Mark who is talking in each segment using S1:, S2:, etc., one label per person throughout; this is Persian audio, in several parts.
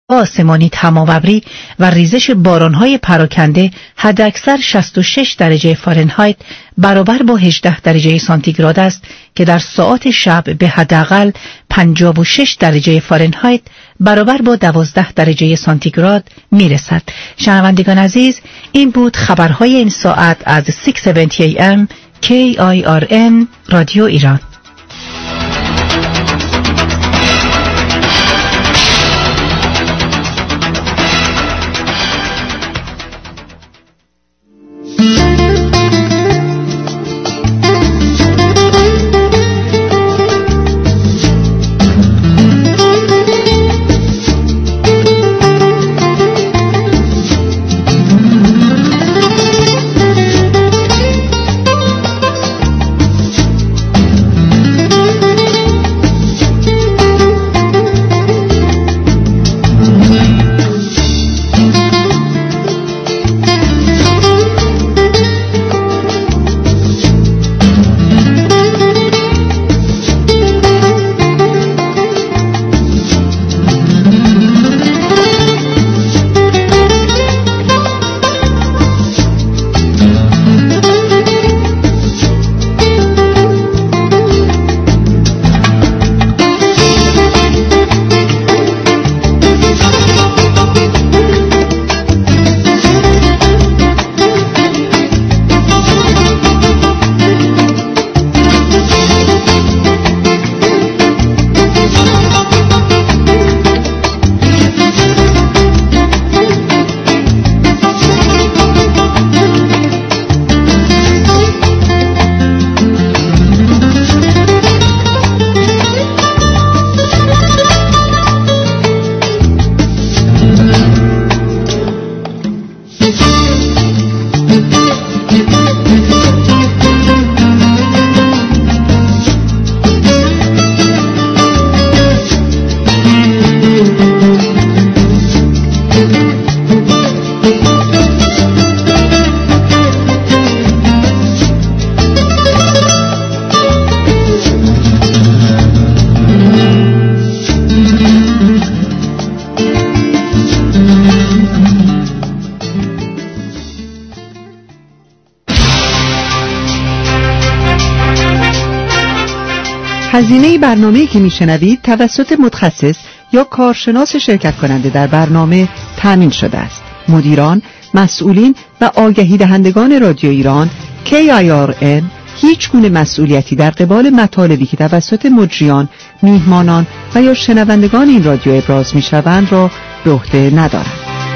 S1: آسمانی تمام‌ابری و ریزش باران‌های پراکنده حداکثر 66 درجه فارنهایت برابر با 18 درجه سانتیگراد است که در ساعات شب به حداقل 56 درجه فارنهایت برابر با 12 درجه سانتیگراد میرسد. شنوندگان عزیز، این بود خبرهای این ساعت از 670 AM KIRN رادیو ایران.
S2: هزینه برنامه‌ای که میشنوید توسط متخصص یا کارشناس شرکت کننده در برنامه تامین شده است. مدیران، مسئولین و آگهی دهندگان رادیو ایران KIRN هیچ گونه مسئولیتی در قبال مطالبی که توسط مجریان، میهمانان و یا شنوندگان این رادیو ابراز میشوند را به عهده ندارند.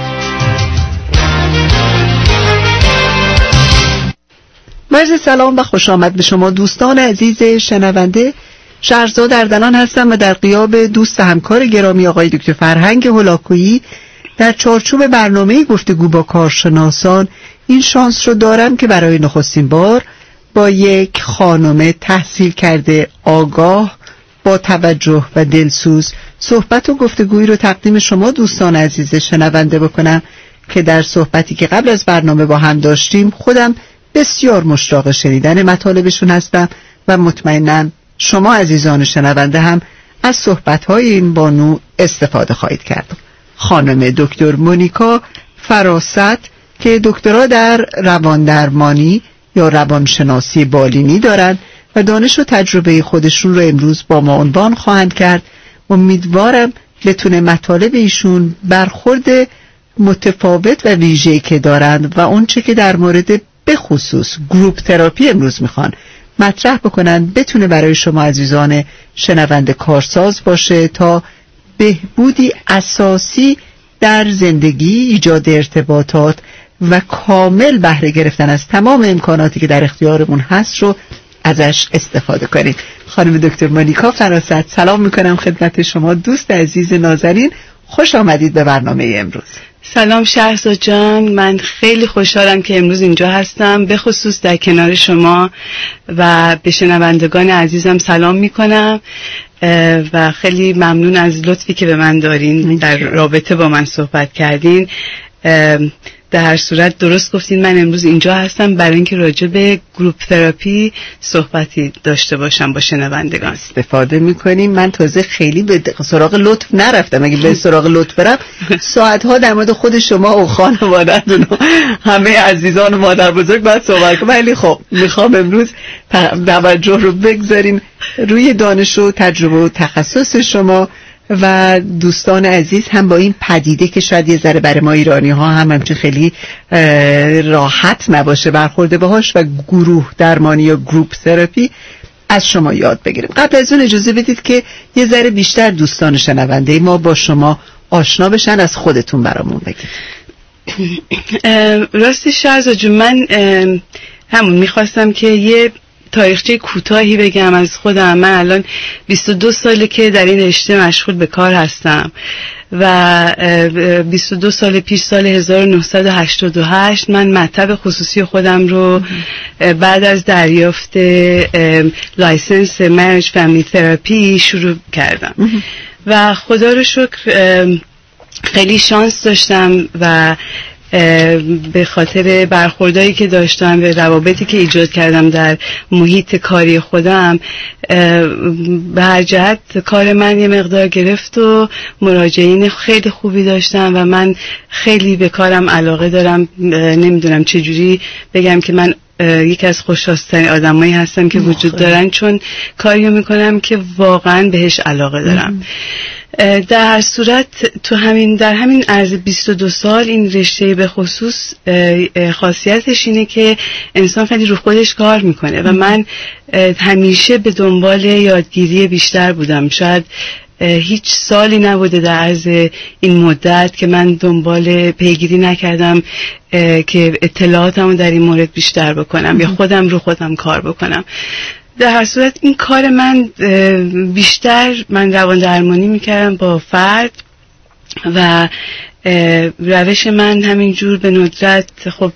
S2: عرض سلام و خوش آمد به شما دوستان عزیز شنونده. شهرزاد اردلان هستم و در غیاب دوست همکار گرامی آقای دکتر فرهنگ هولاکویی در چارچوب برنامه گفتگو با کارشناسان این شانس رو دارم که برای نخستین بار با یک خانم تحصیل کرده، آگاه، با توجه و دلسوز صحبت و گفتگویی رو تقدیم شما دوستان عزیز شنونده بکنم که در صحبتی که قبل از برنامه با هم داشتیم خودم بسیار مشتاق شنیدن مطالبشون هستم و مطمئنم شما عزیزان شنونده هم از صحبت‌های این بانو استفاده خواهید کرد. خانم دکتر مونیکا فراست که دکترا در رواندرمانی یا روانشناسی بالینی دارند و دانش و تجربه خودشون رو امروز با ما عنوان خواهند کرد. امیدوارم بتونه مطالب ایشون برخورد متفاوت و ویژه‌ای که دارند و اونچه که در مورد به خصوص گروپ تراپی امروز میخوان مطرح بکنن بتونه برای شما عزیزان شنونده کارساز باشه تا بهبودی اساسی در زندگی، ایجاد ارتباطات و کامل بهره گرفتن از تمام امکاناتی که در اختیارمون هست رو ازش استفاده کنیم. خانم دکتر مونیکا فراست، سلام میکنم خدمت شما دوست عزیز نازنین. خوش آمدید به برنامه امروز.
S3: سلام شهرزاد جان، من خیلی خوشحالم که امروز اینجا هستم، به خصوص در کنار شما و به شنوندگان عزیزم سلام میکنم و خیلی ممنون از لطفی که به من دارین در رابطه با من صحبت کردین. در هر صورت درست گفتین، من امروز اینجا هستم برای اینکه راجع به گروپ تراپی صحبتی داشته باشم با شنوندگان.
S2: استفاده میکنیم. من تازه خیلی به سراغ لطف نرفتم. اگه به سراغ لطف برم ساعتها در مورد خود شما و خانواده‌تون و همه عزیزان مادر بزرگ باید صحبت کنم، ولی خب میخوام امروز توجه رو بگذاریم روی دانش و تجربه و تخصص شما و دوستان عزیز هم با این پدیده که شاید یه ذره برای ما ایرانی ها هم همچون خیلی راحت نباشه برخورده باهاش و گروه درمانی یا گروپ تراپی از شما یاد بگیریم. قبل از اون اجازه بدید که یه ذره بیشتر دوستان شنونده ما با شما آشنا بشن. از خودتون برامون بگید.
S3: راستش شهرزاد جون، من همون میخواستم که یه تاریخچه کوتاهی بگم از خودم. من الان 22 ساله که در این رشته مشغول به کار هستم و 22 سال پیش، سال 1988 من مطب خصوصی خودم رو بعد از دریافت لایسنس مریج فامیلی تراپی شروع کردم و خدا رو شکر خیلی شانس داشتم و به خاطر برخوردایی که داشتم به روابطی که ایجاد کردم در محیط کاری خودم، به هر جهت کار من یه مقدار گرفت و مراجعین خیلی خوبی داشتم و من خیلی به کارم علاقه دارم. نمیدونم چجوری بگم که من یکی از خوشحال‌ترین آدمایی هستم که وجود دارن، چون کاریو میکنم که واقعا بهش علاقه دارم. در هر صورت در همین عرض 22 سال این رشته به خصوص خاصیتش اینه که انسان خیلی رو خودش کار میکنه و من همیشه به دنبال یادگیری بیشتر بودم. شاید هیچ سالی نبوده در عرض این مدت که من دنبال پیگیری نکردم که اطلاعاتمو در این مورد بیشتر بکنم یا خودم رو خودم کار بکنم. در هر صورت این کار من بیشتر من روان درمانی میکردم با فرد و روش من همینجور به ندرت خب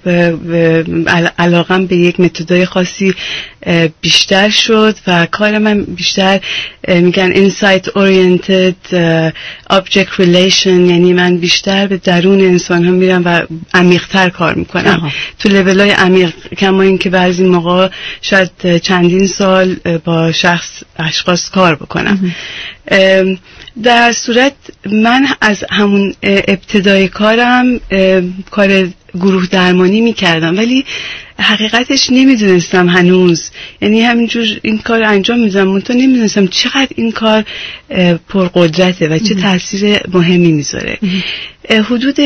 S3: علاقم به یک متدای خاصی بیشتر شد و کار من بیشتر میگن insight oriented object relation، یعنی من بیشتر به درون انسان ها میرم و عمیق‌تر کار میکنم تو لولای عمیق، کما این که بعضی موقع شاید چندین سال با اشخاص کار بکنم. در صورت من از همون ابتدای کارم کار گروه درمانی میکردم، ولی حقیقتش نمیدونستم هنوز، یعنی همینجور این کار انجام میدم منتها نمیدونستم چقدر این کار پرقدرته و چه تاثیر مهمی میذاره. حدود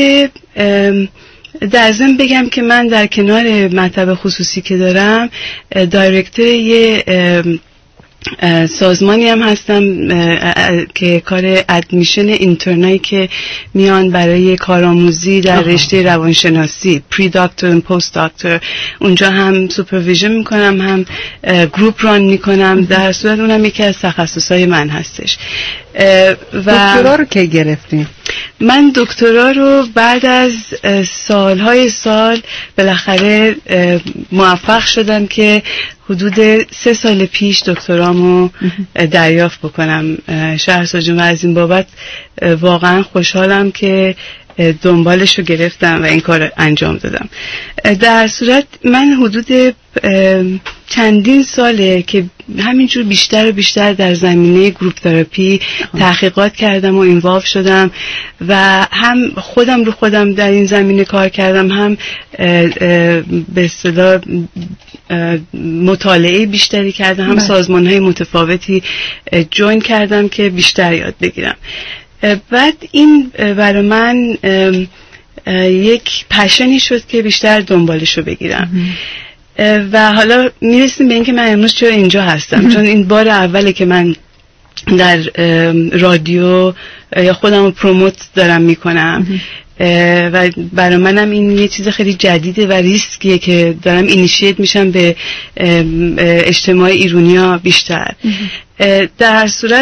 S3: در ضمن بگم که من در کنار مطب خصوصی که دارم دایرکتور یه سازمانی هم هستم که کار ادمیشن اینترنایی که میان برای کارآموزی در رشته روانشناسی، پری دکتر و پست دکتر، اونجا هم سوپرویژن میکنم، هم گروپ ران میکنم. در صورت اونم یکی از تخصصهای من هستش.
S2: دکترا رو که گرفتیم؟
S3: من دکترا رو بعد از سالهای سال بالاخره موفق شدم که حدود 3 سال پیش دکترامو دریافت بکنم. شهرزاد جون، از این بابت واقعا خوشحالم که دنبالش رو گرفتم و این کار انجام دادم. در صورت من حدود چندین ساله که همینجور بیشتر و بیشتر در زمینه گروپ تراپی تحقیقات کردم و اینوالو شدم و هم خودم رو خودم در این زمینه کار کردم، هم به اصطلاح مطالعه بیشتری کردم، هم سازمان‌های متفاوتی جوین کردم که بیشتر یاد بگیرم. بعد این برای من یک پشنی شد که بیشتر دنبالشو بگیرم و حالا میرسیم به این که من امروز چرا اینجا هستم. چون این بار اوله که من در رادیو یا خودم رو پروموت دارم میکنم و برای منم این یه چیز خیلی جدیده و ریسکیه که دارم اینیشیت میشم به اجتماع ایرانیا بیشتر. در هر صورت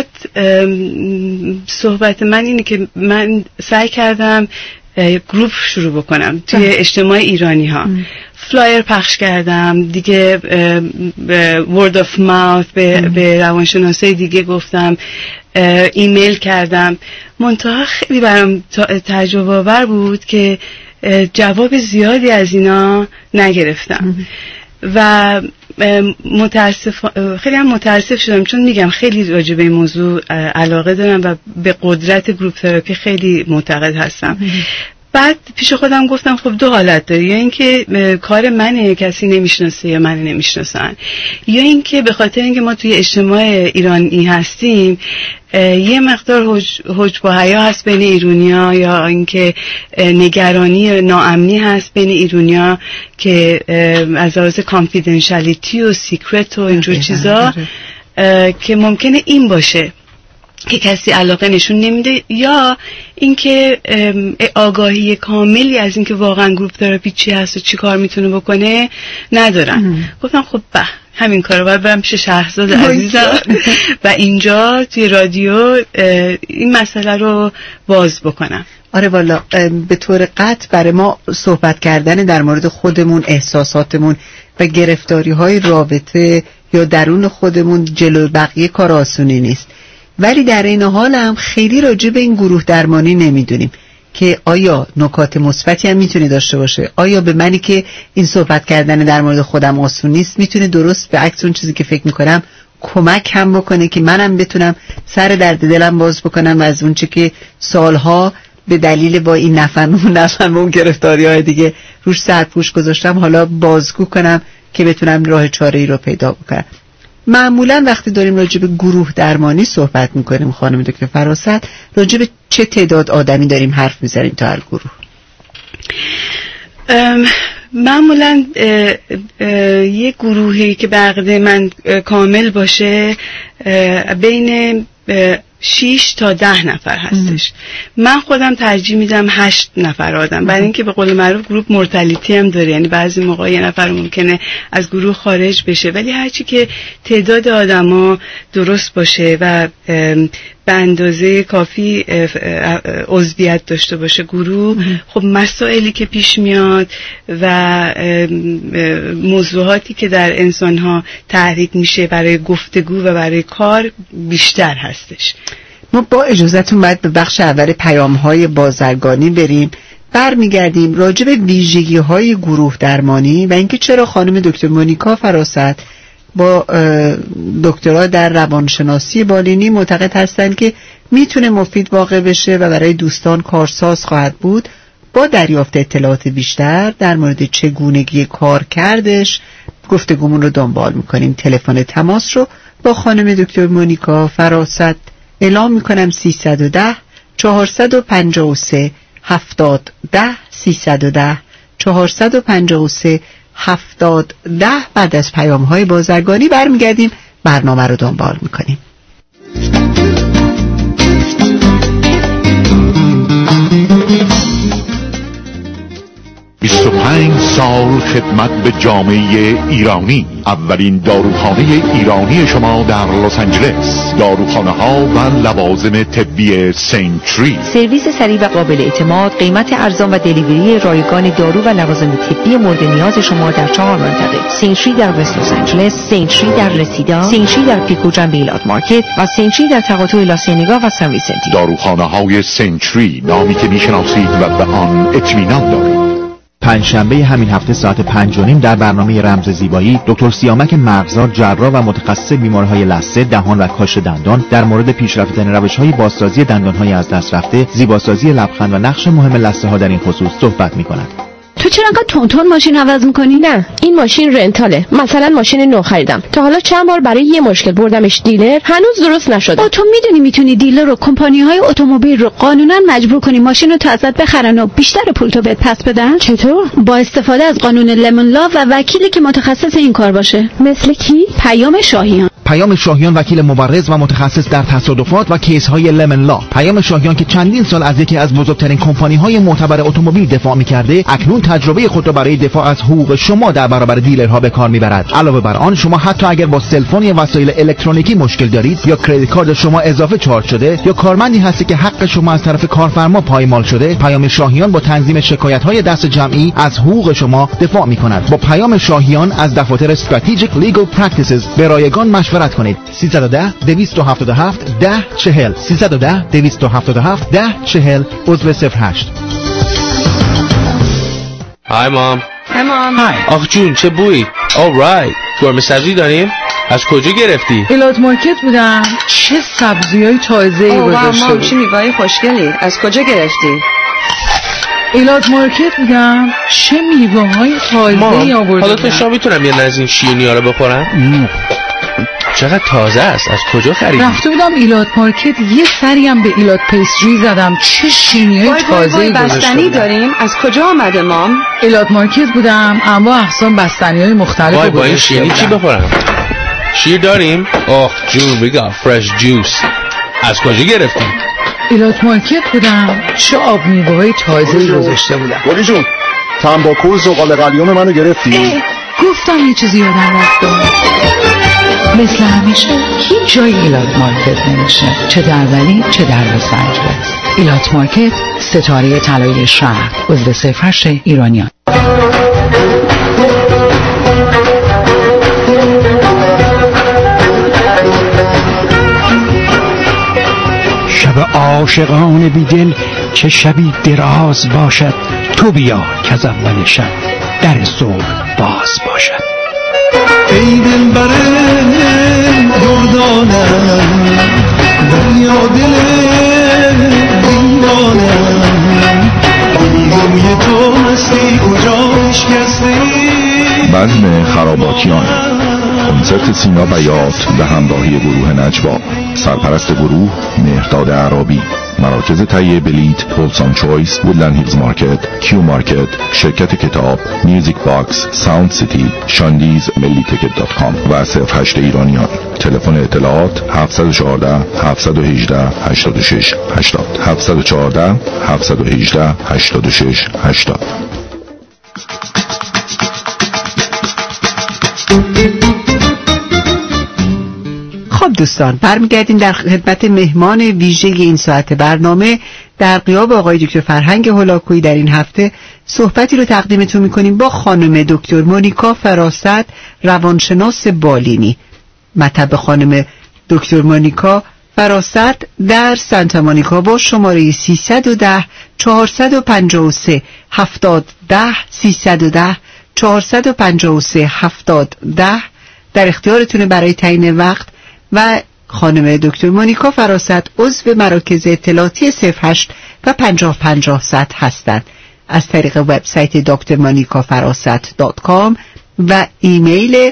S3: صحبت من اینه که من سعی کردم گروپ شروع بکنم توی اجتماع ایرانی ها. فلایر پخش کردم دیگه، word of mouth به روانشناسای دیگه گفتم، ایمیل کردم. منتها خیلی برام تعجب آور بود که جواب زیادی از اینا نگرفتم و خیلی هم متاسف شدم، چون میگم خیلی راجع به این موضوع علاقه دارم و به قدرت گروپ تراپی خیلی معتقد هستم. بعد پیش خودم گفتم خب دو حالت داره، یا اینکه کار منه کسی نمیشناسه یا من نمیشناسن، یا اینکه به خاطر اینکه ما توی اجتماع ایرانی هستیم یه مقدار حجب و حیا هست بین ایرانی‌ها، یا اینکه نگرانی ناامنی هست بین ایرانی‌ها که از لحاظ کانفیدنشالیتی و سیکرت و اینجور چیزا که ممکنه این باشه که کسی علاقه نشون نمیده، یا اینکه آگاهی کاملی از اینکه واقعا گروپ تراپی چی هست و چی کار میتونه بکنه ندارن. گفتم خب همین کارو باید برم پیش شهرزاد عزیزم و اینجا توی رادیو این مسئله رو باز بکنم.
S2: آره والا به طور قطع برای ما صحبت کردن در مورد خودمون، احساساتمون و گرفتاری‌های رابطه یا درون خودمون جلو بقیه کار آسونی نیست، ولی در این حال هم خیلی راجع به این گروه درمانی نمیدونیم که آیا نکات مثبتی هم میتونه داشته باشه، آیا به منی که این صحبت کردن در مورد خودم آسون نیست میتونه درست به عکس اون چیزی که فکر میکنم کمک هم بکنه که منم بتونم سر درد دلم باز بکنم و از اون چه که سالها به دلیل با این نفهم اون گرفتاری‌های دیگه روش سرپوش گذاشتم حالا بازگو کنم که بتونم راه چاره‌ای رو پیدا بکنم. معمولا وقتی داریم راجع به گروه درمانی صحبت میکنیم خانم دکتر فراست، راجع به چه تعداد آدمی داریم حرف میزنیم تا هر گروه؟
S3: معمولا یه گروهی که به عقیده من کامل باشه بین 6 تا 10 نفر هستش. من خودم ترجیح میدم 8 نفر آدم، برای اینکه به قول معروف گروپ مورتالیتی هم داره، یعنی بعضی موقع یه نفر ممکنه از گروه خارج بشه، ولی هرچی که تعداد آدما درست باشه و به اندازه کافی عضویت داشته باشه گروه، خب مسائلی که پیش میاد و موضوعاتی که در انسانها تحریک میشه برای گفتگو و برای کار بیشتر هستش.
S2: ما با اجازهتون باید به بخش اول پیام‌های بازرگانی بریم، برمیگردیم راجع به ویژگی‌های گروه درمانی و اینکه چرا خانم دکتر مونیکا فراست با دکترا در روانشناسی بالینی معتقد هستند که میتونه مفید واقع بشه و برای دوستان کارساز خواهد بود. با دریافت اطلاعات بیشتر در مورد چگونگی کار کردش گفتگومون رو دنبال میکنیم. تلفن تماس رو با خانم دکتر مونیکا فراست اعلام میکنم 310 453 7010 310 453 7010. بعد از پیام‌های بازرگانی برمیگردیم برنامه رو دنبال میکنیم.
S4: 25 سال خدمت به جامعه ایرانی. اولین داروخانه ایرانی شما در لس آنجلس. داروخانه ها و لوازم طبی سنتری.
S5: سرویس سریع و قابل اعتماد، قیمت ارزان و دلیوری رایگان دارو و لوازم طبی مورد نیاز شما در 4 منطقه: سنتری در وست لس آنجلس، سنتری در رسیدا، سنتری در پیکو جنب ایلات مارکت و سنتری در تقاطع لاسینیگا و سن ویسنتی.
S4: داروخانه های سنتری، نامی که میشناسید و به آن اطمینان دارید.
S6: پنجشنبه همین هفته ساعت 5:30 در برنامه رمز زیبایی دکتر سیامک مغزار، جراح و متخصص بیماری‌های لثه، دهان و کاش دندان، در مورد پیشرفت‌ترین روش‌های بازسازی دندان‌های از دست رفته، زیباسازی لبخند و نقش مهم لثه‌ها در این خصوص صحبت می‌کند.
S7: تو چرا انقدر تون ماشین عوض میکنی؟ نه، این ماشین رنتاله. مثلا ماشین نو خریدم، تا حالا چند بار برای یه مشکل بردمش دیلر، هنوز درست نشده. تو میدونی میتونی دیلر رو، کمپانی‌های اتومبیل رو قانونا مجبور کنی ماشین رو تا ازت بخرن و بیشتر پول تو بهت پس بدن. چطور؟ با استفاده از قانون لمن لا و وکیلی که متخصص این کار باشه. مثل کی؟ پیام شاهیان.
S6: پیام شاهیان وکیل مبرز و متخصص در تصادفات و کیس‌های لمن لا. پیام شاهیان که چندین سال از یکی از بزرگترین کمپانی‌های معتبر اتومبیل دفاع می‌کرده، اکنون تجربه خود را برای دفاع از حقوق شما در برابر دیلرها به کار می‌برد. علاوه بر آن، شما حتی اگر با سلفون یا وسایل الکترونیکی مشکل دارید، یا کریدیت کارت شما اضافه چارج شده، یا کارمندی هستی که حق شما از طرف کارفرما پایمال شده، پیام شاهیان با تنظیم شکایت‌های دست جمعی از حقوق شما دفاع می‌کند. با پیام شاهیان از دفاتر استراتژیک لیگل پرکتیسز به رایگان مشورت کنید. 310 277 1040 310 277 1040 عضو 08.
S8: Hi mom.
S9: Hi mom.
S8: Hi. آخ جون چه بویی. All right. گرمه سبزی داریم؟ از کجا گرفتی؟
S10: ایلات مارکت بودم. چه سبزیای تازه‌ای گذاشته بود.
S9: چه میوه‌های خوشگلی. از کجا گرفتی؟
S10: ایلات مارکت بودم. چه میوه‌های تازه‌ای آورده.
S8: حالا تو شام میتونم یه نزین شیرینی‌ها رو بخورم؟ چقدر تازه است. از کجا خریدی؟
S10: رفته بودم ایلات مارکت، یه سری هم به ایلات پیستری زدم. چه شیرینی‌های تازه‌ای گذاشته.
S9: بستنی داریم. از کجا آمده مام؟
S10: ایلات مارکت بودم. انواع اقسام بستنی‌های مختلف
S8: با این شیرینی چی بخورم؟ شیر داریم؟ آخ جون we got fresh juice. از کجا گرفتی؟
S10: ایلات مارکت بودم. چه آب میوه‌های تازه‌ای گذاشته بودم.
S11: گلی جون تنباکو و زغال قلیون منو گرفتی؟
S10: گفتم یه چیزی یادم رفت. مثل همیشه هیچ جای ایلات مارکت نمیشه، چه در ولی چه در لس آنجلس. ایلات مارکت، ستاره طلایی شهر، عضو 08 ایرانیان.
S12: شب عاشقان بیدل چه شبی دراز باشد، تو بیا که از اول شب در صبح باز باشد.
S13: ای دل برم دردانم دریا دل دیوانم روی تو مستی کجا شکستی.
S4: بزم خراباتیان، کنسرت سینا بیات به همراهی گروه نجوا. سرپرست گروه مهرداد عرابی. مراکز تهیه بلیت پولسان چویس، وودلند هیلز مارکت، کیو مارکت، شرکت کتاب، میوزیک باکس، ساوند سیتی، شاندیز، ملی تیکت دات کام و 08 ایرانیان. تلفن اطلاعات 714 718 86 80 714 718 86 80.
S2: خب دوستان، برمیگردیم در خدمت مهمان ویژه این ساعت برنامه. در غیاب آقای دکتر فرهنگ هولاکویی در این هفته صحبتی رو تقدیمتون میکنیم با خانم دکتر مونیکا فراست، روانشناس بالینی. مطب خانم دکتر مونیکا فراست در سانتا مونیکا با شماره 310 453 7010 310 453 7010 در اختیارتونه برای تعیین وقت. و خانم دکتر مونیکا فراست عضو مراکز اطلاعاتی 08 و 5050 هستند. از طریق وبسایت drmonikafarasat.com و ایمیل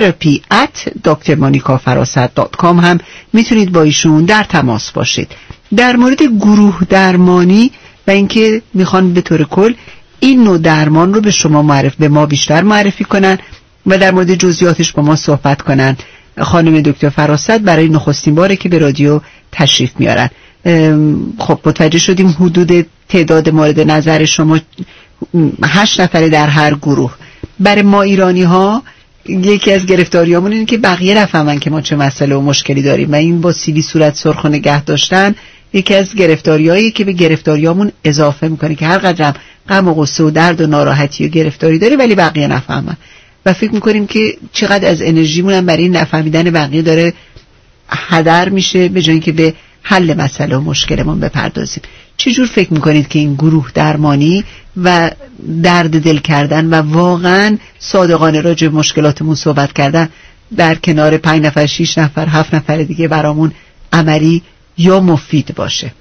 S2: therapy@drmonikafarasat.com هم میتونید با ایشون در تماس باشید. در مورد گروه درمانی و اینکه میخوان به طور کل این نوع درمان رو به ما بیشتر معرفی کنن و در مورد جزئیاتش با ما صحبت کنن، خانم دکتر فراست برای نخستین باره که به رادیو تشریف میارن. خب متوجه شدیم حدود تعداد مورد نظر شما 8 نفره در هر گروه. برای ما ایرانی ها یکی از گرفتاریامون اینه که بقیه نفهمن که ما چه مسئله و مشکلی داریم و این با سیلی صورت سرخ و نگه داشتن یکی از گرفتاریایی که به گرفتاریامون اضافه میکنه که هر قدرم غم و غصه و درد و ناراحتی و گرفتاری داره ولی بقیه نفهمن و فکر میکنیم که چقدر از انرژیمون هم برای نفهمیدن بقیه داره هدر میشه به جای اینکه به حل مسئله و مشکلمون بپردازیم. چجور فکر میکنید که این گروه درمانی و درد دل کردن و واقعا صادقانه راجع به مشکلاتمون صحبت کردن در کنار 5 نفر 6 نفر 7 نفر دیگه برامون عملی یا مفید باشه؟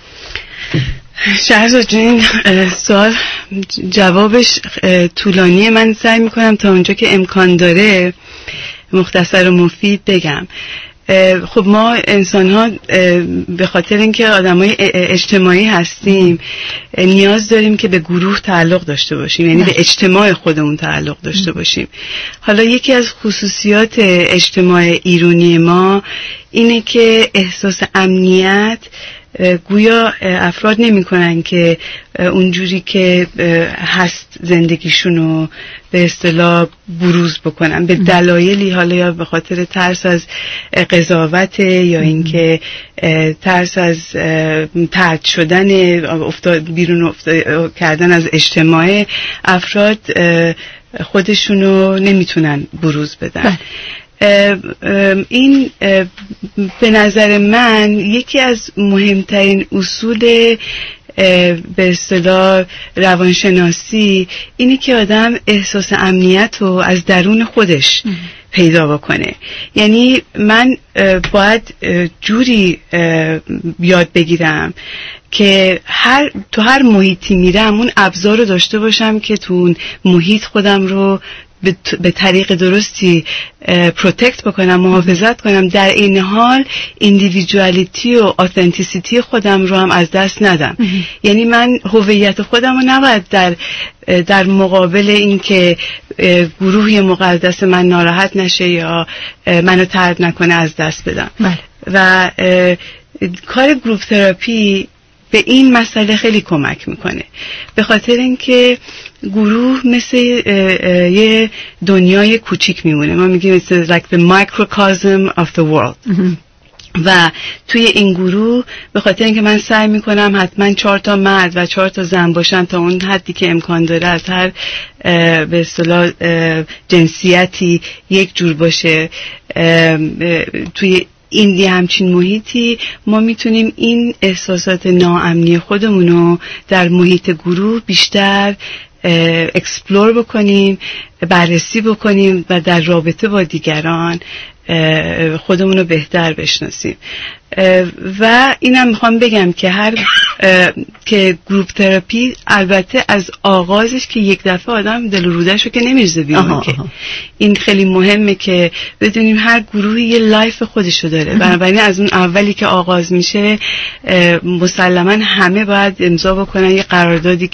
S3: شهرزاد جون، سوال جوابش طولانیه. من سعی میکنم تا اونجا که امکان داره مختصر و مفید بگم. خب ما انسان ها به خاطر اینکه آدمای اجتماعی هستیم نیاز داریم که به گروه تعلق داشته باشیم، یعنی به اجتماع خودمون تعلق داشته باشیم. حالا یکی از خصوصیات اجتماع ایرانی ما اینه که احساس امنیت گویا افراد نمی کنن که اونجوری که هست زندگیشونو به اصطلاح بروز بکنن به دلایلی، حالا یا به خاطر ترس از قضاوت یا اینکه ترس از طرد شدن بیرون کردن از اجتماع، افراد خودشونو نمیتونن بروز بدن. این به نظر من یکی از مهمترین اصول به اصطلاح روانشناسی اینی که آدم احساس امنیت رو از درون خودش پیدا بکنه. یعنی من باید جوری یاد بگیرم که تو هر محیطی میرم اون ابزار رو داشته باشم که تو اون محیط خودم رو به طریق درستی پروتکت بکنم، محافظت کنم، در این حال ایندیویدوالیتی و آتنتیسیتی خودم رو هم از دست ندم. یعنی من هویت خودم رو نباید در مقابل این که گروهی مقدس من ناراحت نشه یا منو طرد نکنه از دست بدم. و کار گروپ تراپی به این مسئله خیلی کمک میکنه، به خاطر اینکه گروه مثل یه دنیای کوچیک میمونه. ما میگیم it's like the microcosm of the world. و توی این گروه به خاطر اینکه من سعی میکنم حتما 4 تا مرد و 4 تا زن باشن تا اون حدی که امکان داره از هر به اصطلاح جنسیتی یک جور باشه، توی این همچین محیطی ما میتونیم این احساسات ناامنی خودمونو در محیط گروه بیشتر اکسپلور بکنیم، بررسی بکنیم و در رابطه با دیگران خودمونو بهتر بشناسیم. و اینم میخوام بگم که که گروپ تراپی البته از آغازش که یک دفعه آدم دل و رودهشو که نمیرزه بیرون که این خیلی مهمه که بدونیم هر گروهی یه لایف خودشو داره. بنابراین از اون اولی که آغاز میشه مسلما همه باید امضا بکنن یه قراردادی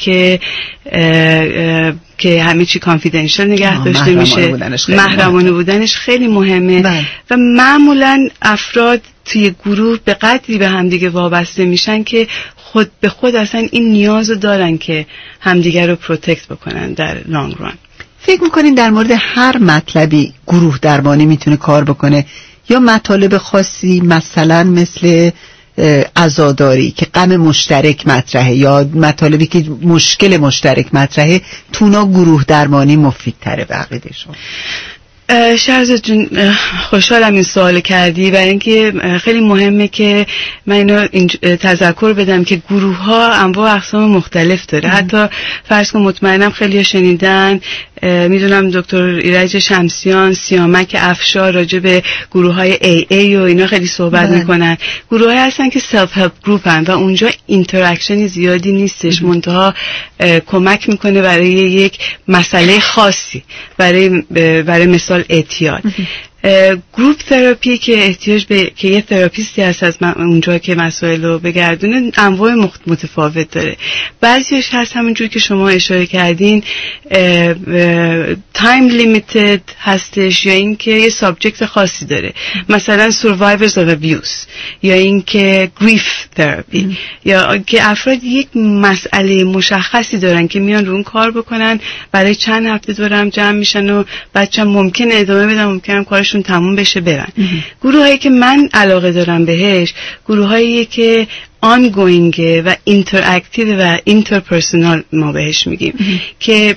S3: که همه چی کانفیدنشال نگه داشته میشه. محرمانه بودنش خیلی مهمه. و معمولا افراد توی گروه به قدری به همدیگه وابسته میشن که خود به خود اصلا این نیازو دارن که همدیگه رو پروتکت بکنن در لانگ ران.
S2: فکر میکنین در مورد هر مطلبی گروه درمانی میتونه کار بکنه یا مطالب خاصی مثلا مثل عزاداری که غم مشترک مطرحه یا مطالبی که مشکل مشترک مطرحه تونا گروه درمانی مفیدتره به عقیده شما؟
S3: شهرزاد جون خوشحالم این سوال کردی، برای اینکه خیلی مهمه که من اینو تذکر بدم که گروه ها انواع اقسام مختلف داره. حتی فرض کن مطمئنم خیلی شنیدن، میدونم دکتر ایرج شمسیان، سیامک افشار راجع به گروه های AA و اینا خیلی صحبت میکنن. گروه های هستن که سلف هلپ گروپ هن و اونجا اینتراکشنی زیادی نیستش، منتها کمک میکنه برای یک مسئله خاصی، برای مثال اعتیاد. گروپ تراپی که احتیاج به که یه تراپیستی هست از اونجا که مسائل رو بگردونه انواع متفاوت داره. بعضیش هست همونجور که شما اشاره کردین تایم لیمیتد هستش، یا این که یه سابجکت خاصی داره، مثلا survivors of abuse، یا این که grief therapy، یا که افراد یک مسئله مشخصی دارن که میان رو اون کار بکنن، برای چند هفته دورم جمع میشن و بچه‌م ممکنه ادامه بدن، ممکنه کارشون تموم بشه برن. گروه هایی که من علاقه دارم بهش گروه هایی که ongoing و interactive و interpersonal ما بهش میگیم که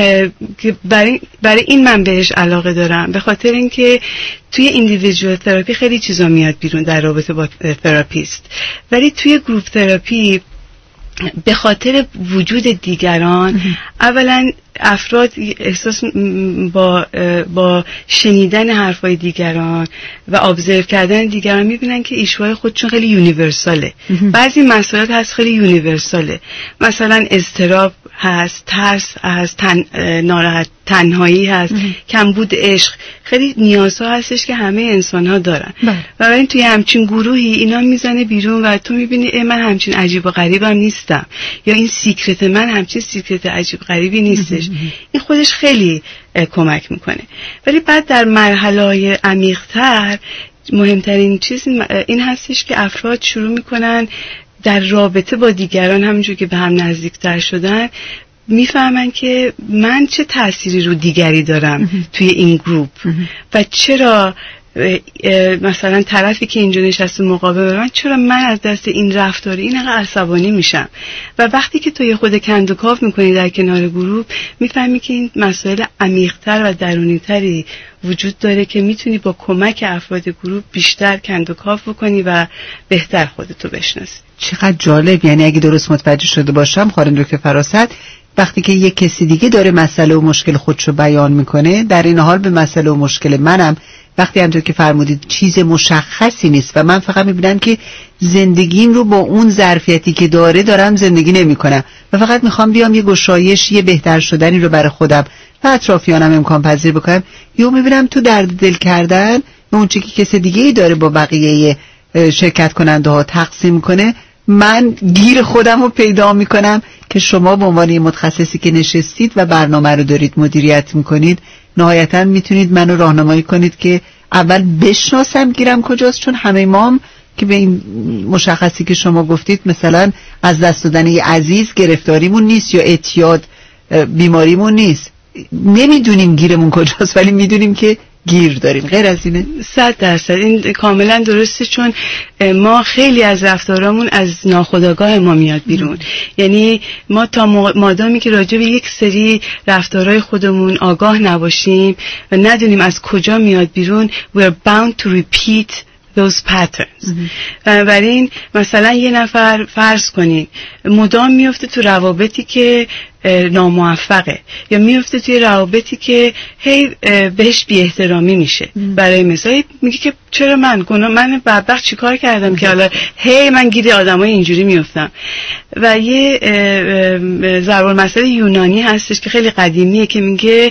S3: برای این من بهش علاقه دارم، به خاطر اینکه توی individual تراپی خیلی چیزا میاد بیرون در رابطه با تراپیست، ولی توی گروپ تراپی به خاطر وجود دیگران اولا افراد احساس با شنیدن حرفای دیگران و ابزرو کردن دیگران میبینن که ایشوهای خودشون خیلی یونیورساله. بعضی مسائل هست خیلی یونیورساله، مثلا اضطراب هست، ترس هست، ناراحت تنهایی هست، کمبود عشق، خیلی نیازها هستش که همه انسان ها دارن. و این توی همچین گروهی اینا میزنه بیرون و تو میبینی من همچین عجیب و غریبم نیستم، یا این سیکرت من همچین سیکرت عجیب غریبی نیستش. این خودش خیلی کمک میکنه. ولی بعد در مرحله عمیق‌تر مهمترین چیز این هستش که افراد شروع میکنن در رابطه با دیگران همونجور که به هم نزدیکتر شدن میفهمن که من چه تأثیری رو دیگری دارم توی این گروپ و چرا مثلا طرفی که اینجا نشسته مقابل من، چرا من از دست این رفتاری اینقدر عصبانی میشم. و وقتی که تو یه خود کندوکاو میکنی در کنار گروپ میفهمی که این مسائل عمیق‌تر و درونی‌تری وجود داره که میتونی با کمک افراد گروپ بیشتر کندوکاو بکنی و بهتر خودتو بشناسی.
S2: چقدر جالب. یعنی اگه درست متوجه شده باشم خانم دکتر فراست، وقتی که یک کسی دیگه داره مسئله و مشکل خودشو بیان میکنه، در این حال به مسئله و مشکل منم وقتی همونطور که فرمودید چیز مشخصی نیست و من فقط میبینم که زندگیم رو با اون ظرفیتی که دارم زندگی نمیکنم و فقط میخوام بیام یه گشایش، یه بهتر شدنی رو برای خودم و اطرافیانم امکان پذیر بکنم، یا میبینم تو درد دل کردن اون چیزی که کسی دیگه ای داره با بقیه شرکت کننده ها تقسیم کنه، من گیر خودم رو پیدا میکنم که شما به عنوان متخصصی که نشستید و برنامه رو دارید مدیریت میکنید، نهایتا میتونید منو راهنمایی کنید که اول بشناسم گیرم کجاست، چون همه مام که به این مشخصی که شما گفتید مثلا از دست دادن یه عزیز گرفتاریمون نیست یا اعتیاد بیماریمون نیست، نمیدونیم گیرمون کجاست ولی میدونیم که گیر داریم. غیر از اینه؟
S3: 100% این کاملا درسته، چون ما خیلی از رفتارامون از ناخودآگاه ما میاد بیرون. یعنی ما تا مادامی که راجع به یک سری رفتارهای خودمون آگاه نباشیم و ندونیم از کجا میاد بیرون، we're bound to repeat those patterns. بنابراین مثلا یه نفر فرض کنین مدام میفته تو روابطی که ناموفقه، یا میفته توی روابطی که هی بهش بی احترامی میشه. برای مثال میگه که چرا من بدبخت چیکار کردم که حالا هی من گیر آدمای اینجوری میافتم. و یه ضرب المثل یونانی هستش که خیلی قدیمیه که میگه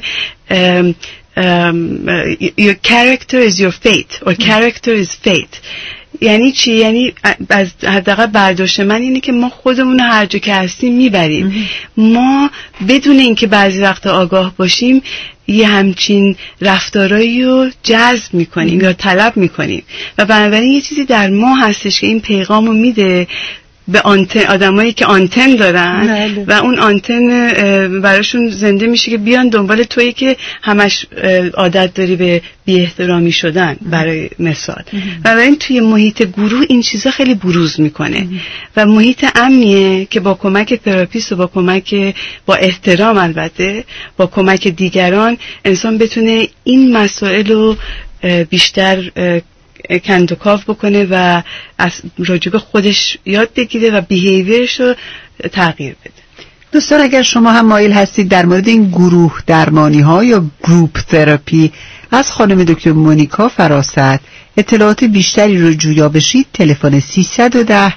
S3: your character is your fate or character is fate. یعنی چی؟ یعنی از حداقل برداشت من اینه که ما خودمون رو هر جا که هستیم میبریم. ما بدون اینکه بعضی وقتا آگاه باشیم یه همچین رفتارایی رو جذب میکنیم یا طلب میکنیم و بنابراین یه چیزی در ما هستش که این پیغام رو میده به آدمایی که آنتن دارن و اون آنتن براشون زنده میشه که بیان دنبال تویی که همش عادت داری به بی احترامی شدن برای مثال. و این توی محیط گروه این چیزا خیلی بروز میکنه و محیط امنیه که با کمک تراپیست و با کمک با احترام البته با کمک دیگران انسان بتونه این مسائل رو بیشتر کندوکاف بکنه و از راجب خودش یاد بگیره و بیهیویرش رو تغییر بده.
S2: دوستان اگر شما هم مایل هستید در مورد این گروه درمانی ها یا گروپ تراپی از خانم دکتر مونیکا فراست اطلاعات بیشتری رو جویا بشید، تلفن 310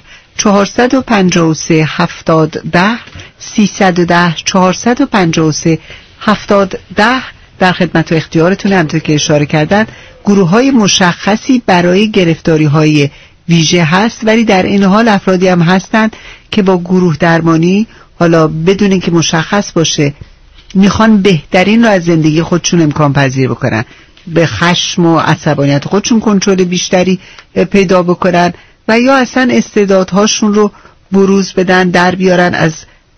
S2: 453 7010 310 453 7010 در خدمت و اختیارتون. همونطور که اشاره کردن گروه های مشخصی برای گرفتاری های ویژه هست، ولی در این حال افرادی هم هستن که با گروه درمانی حالا بدون اینکه مشخص باشه میخوان بهترین رو از زندگی خودشون امکان پذیر بکنن، به خشم و عصبانیت خودشون کنترل بیشتری پیدا بکنن و یا اصلا استعدادهاشون رو بروز بدن، در بیارن، از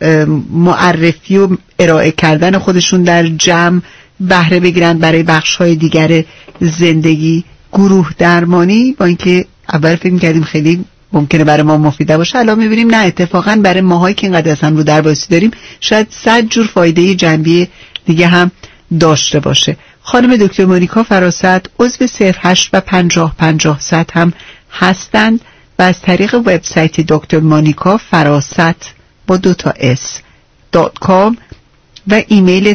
S2: معرفی و ارائه کردن خودشون در جمع بهره بگیرن برای بخش‌های دیگر زندگی. گروه درمانی با اینکه اول فکر می‌کردیم خیلی ممکنه برای ما مفیده باشه، الان می‌بینیم نه، اتفاقاً برای ماهایی که اینقدر اصلا رو درواسی داریم شاید 100 جور فایده جنبی دیگه هم داشته باشه. خانم دکتر مونیکا فراست عضو 08 و 50 100 هم هستند و از طریق وبسایت دکتر مونیکا فراست با 2s.com و ایمیل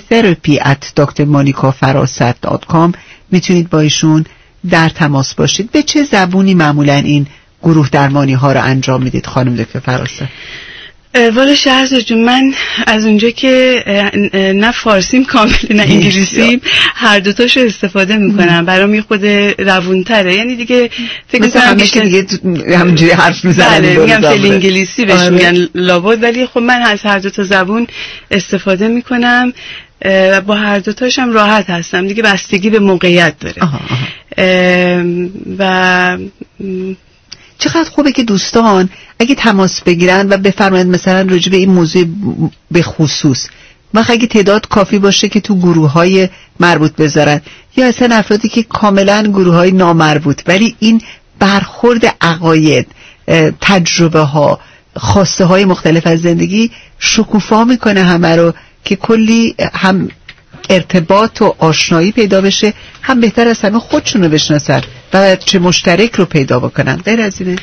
S2: therapy@drmonikafarasat.com میتونید با ایشون در تماس باشید. به چه زبونی معمولا این گروه درمانی ها رو انجام میدید خانم دکتر فراست؟
S3: والا شهرزاد جون، من از اونجا که نه فارسیم کامل نه انگلیسیم هر دوتاشو استفاده میکنم، برام یه خود روونتره. یعنی دیگه فکر میکنم
S2: که دیگه همینجوری حرف میزنن،
S3: بله میگم فعل انگلیسی بهش میگن لابد، ولی خب من از هر دوتا زبون استفاده میکنم با هر دوتاشم راحت هستم دیگه، بستگی به موقعیت داره. و
S2: چقدر خوبه که دوستان اگه تماس بگیرن و بفرمایید مثلا راجع به این موضوع به خصوص وقت اگه تعداد کافی باشه که تو گروه‌های مربوط بذارن، یا اصلا افرادی که کاملا گروه‌های نامربوط ولی این برخورد عقاید، تجربه ها، خواسته های مختلف از زندگی شکوفا میکنه همه رو، که کلی هم ارتباط و آشنایی پیدا بشه، هم بهتر از همه خودشونو بشناسن و چه مشترک رو پیدا بکنن. غیر از اینه؟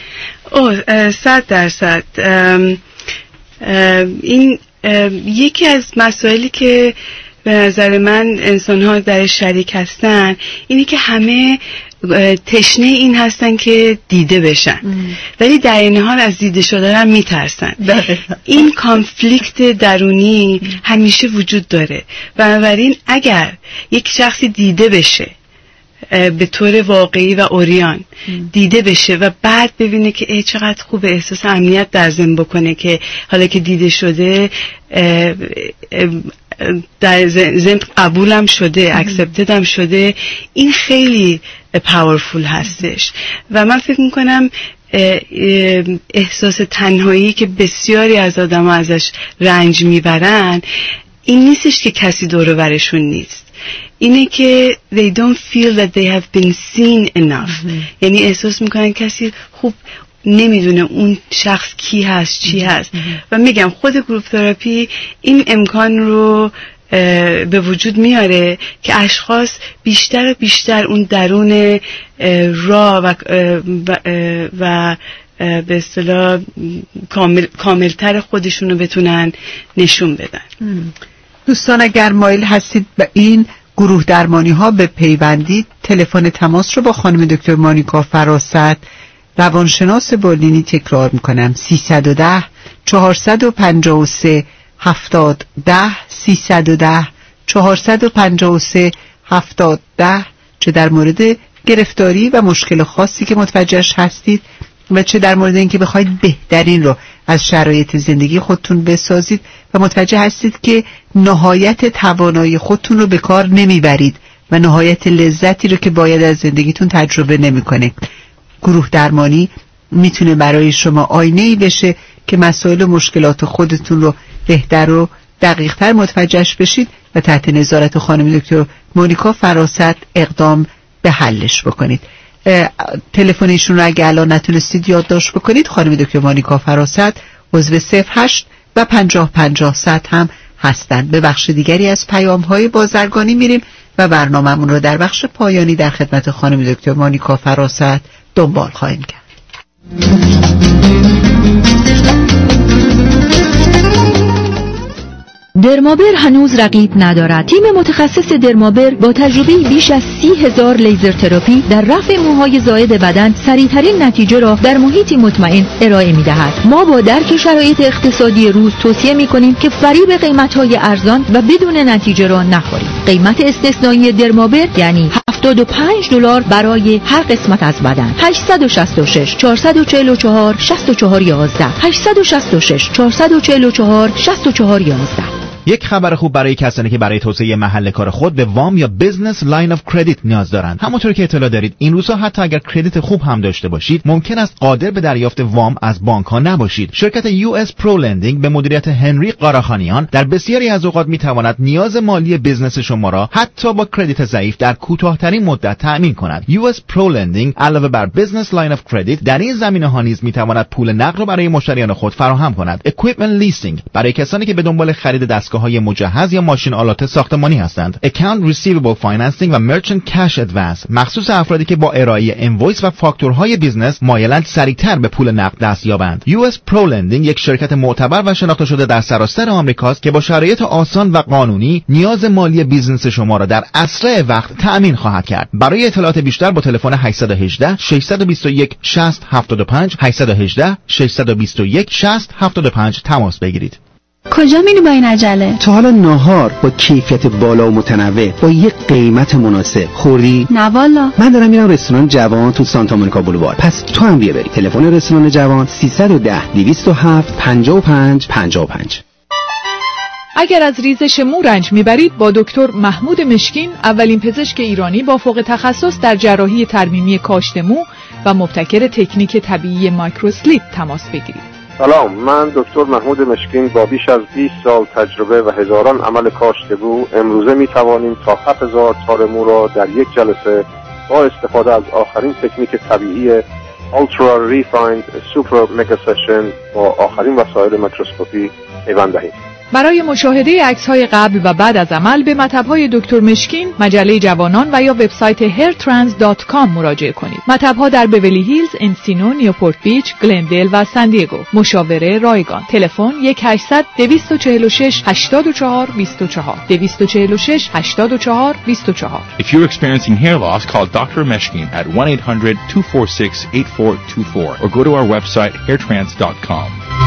S3: 100%. این یکی از مسائلی که به نظر من انسان‌ها در شریک هستن اینی که همه تشنه این هستن که دیده بشن، ولی در این حال از دیده شدن میترسن. این کانفلیکت درونی همیشه وجود داره. بنابراین اگر یک شخصی دیده بشه به طور واقعی و عریان، دیده بشه و بعد ببینه که چقدر خوبه، احساس امنیت در ذهن بکنه که حالا که دیده شده در ذهن قبولم شده، اکسپتدم شده، این خیلی پاورفول هستش. و من فکر میکنم احساس تنهایی که بسیاری از آدم ها ازش رنج میبرن این نیستش که کسی دور و برشون نیست، اینه که they don't feel that they have been seen enough. یعنی احساس میکنن کسی خوب نمیدونه اون شخص کی هست، چی هست. و میگم خود گروپ تراپی این امکان رو به وجود میاره که اشخاص بیشتر و بیشتر اون درون را و به اصطلاح کاملتر خودشونو بتونن نشون بدن.
S2: دوستان اگر مایل هستید به این گروه درمانی ها به پیوندید، تلفن تماس رو با خانم دکتر مانیکا فراست روانشناس بالینی تکرار میکنم: 310 453 7010 310 453 7010. چه در مورد گرفتاری و مشکل خاصی که متوجهش هستید و چه در مورد اینکه بخواید بهترین رو از شرایط زندگی خودتون بسازید و متوجه هستید که نهایت توانایی خودتون رو به کار نمیبرید و نهایت لذتی رو که باید از زندگیتون تجربه نمیکنه. گروه درمانی میتونه برای شما آینه‌ای بشه که مسائل و مشکلات خودتون رو بهتر و دقیق‌تر متوجهش بشید و تحت نظارت خانم دکتر مونیکا فراست اقدام به حلش بکنید. تلفن ایشون رو اگه الان نتونستید یادداشت بکنید، خانم دکتر مونیکا فراست عضو 08 و 50 100 هم هستند. به بخش دیگری از پیام‌های بازرگانی میریم و برنامه‌مون رو در بخش پایانی در خدمت خانم دکتر مونیکا فراست دنبال خواهیم کرد.
S14: درمابر هنوز رقیب ندارد. تیم متخصص درمابر با تجربه بیش از 30,000 لیزر تراپی در رفع موهای زائد بدن سریعترین نتیجه را در محیطی مطمئن ارائه می‌دهد. ما با درک شرایط اقتصادی روز توصیه می‌کنیم که فریب قیمت‌های ارزان و بدون نتیجه را نخورید. قیمت استثنایی درمابر یعنی $75 برای هر قسمت از بدن. 866 444 6411 866 444 6411.
S6: یک خبر خوب برای کسانی که برای توسعه محل کار خود به وام یا بیزنس لاین اف کردیت نیاز دارند. همونطور که اطلاع دارید این روزها حتی اگر کردیت خوب هم داشته باشید ممکن است قادر به دریافت وام از بانک ها نباشید. شرکت US Pro Lending به مدیریت هنری قاراخانیان در بسیاری از اوقات میتواند نیاز مالی بیزنس شما را حتی با کردیت ضعیف در کوتاه‌ترین مدت تأمین کند. US Pro Lending علاوه بر بیزنس لاین اف کردیت در این زمینه‌ها نیز میتواند پول نقد را برای مشتریان خود فراهم کند. Equipment leasing برای کسانی که به دنبال خرید دستگاه‌های مجهز یا ماشین آلات ساختمانی هستند. Account Receivable Financing و Merchant Cash Advance مخصوص افرادی که با ارائه انوایس و فاکتورهای بیزنس مایلند سریعتر به پول نقد دست یابند. US Pro Lending یک شرکت معتبر و شناخته شده در سراسر آمریکاست که با شرایط آسان و قانونی نیاز مالی بیزنس شما را در اسرع وقت تأمین خواهد کرد. برای اطلاعات بیشتر با تلفن 818 621 6075 818 621 6075 تماس بگیرید.
S15: کجا میری با این عجله؟
S16: تا حالا ناهار با کیفیت بالا و متنوع با یک قیمت مناسب خوردی؟
S15: نه والا.
S16: من دارم میرم رستوران جوان تو سانتا مونیکا بولوار. پس تو هم بیا بری. تلفن رستوران جوان 310 207 55 55.
S17: اگر از ریزش مو رنج میبرید با دکتر محمود مشکین، اولین پزشک ایرانی با فوق تخصص در جراحی ترمیمی کاشت مو و مبتکر تکنیک طبیعی مایکروسلیپ تماس بگیرید.
S18: سلام، من دکتر محمود مشکین با بیش از 20 سال تجربه و هزاران عمل کاشت مو امروزه می توانیم تا 7000 تار مو را در یک جلسه با استفاده از آخرین تکنیک طبیعی Ultra Refined Super Mega Session با آخرین وسایل میکروسکوپی پیوند دهیم.
S17: برای مشاهده عکس‌های قبل و بعد از عمل به مطب‌های دکتر مشکین، مجله جوانان و یا وبسایت hairtrans.com مراجعه کنید. مطب‌ها در بیولی هیلز، انسینو، نیوپورت بیچ، گلندل و سان دیگو. مشاوره رایگان. تلفن 1-800-246-84-24 246-84-24.
S4: If you're experiencing hair loss, call Dr. Meshkin at 1-800-246-8424 or go to our website hairtrans.com.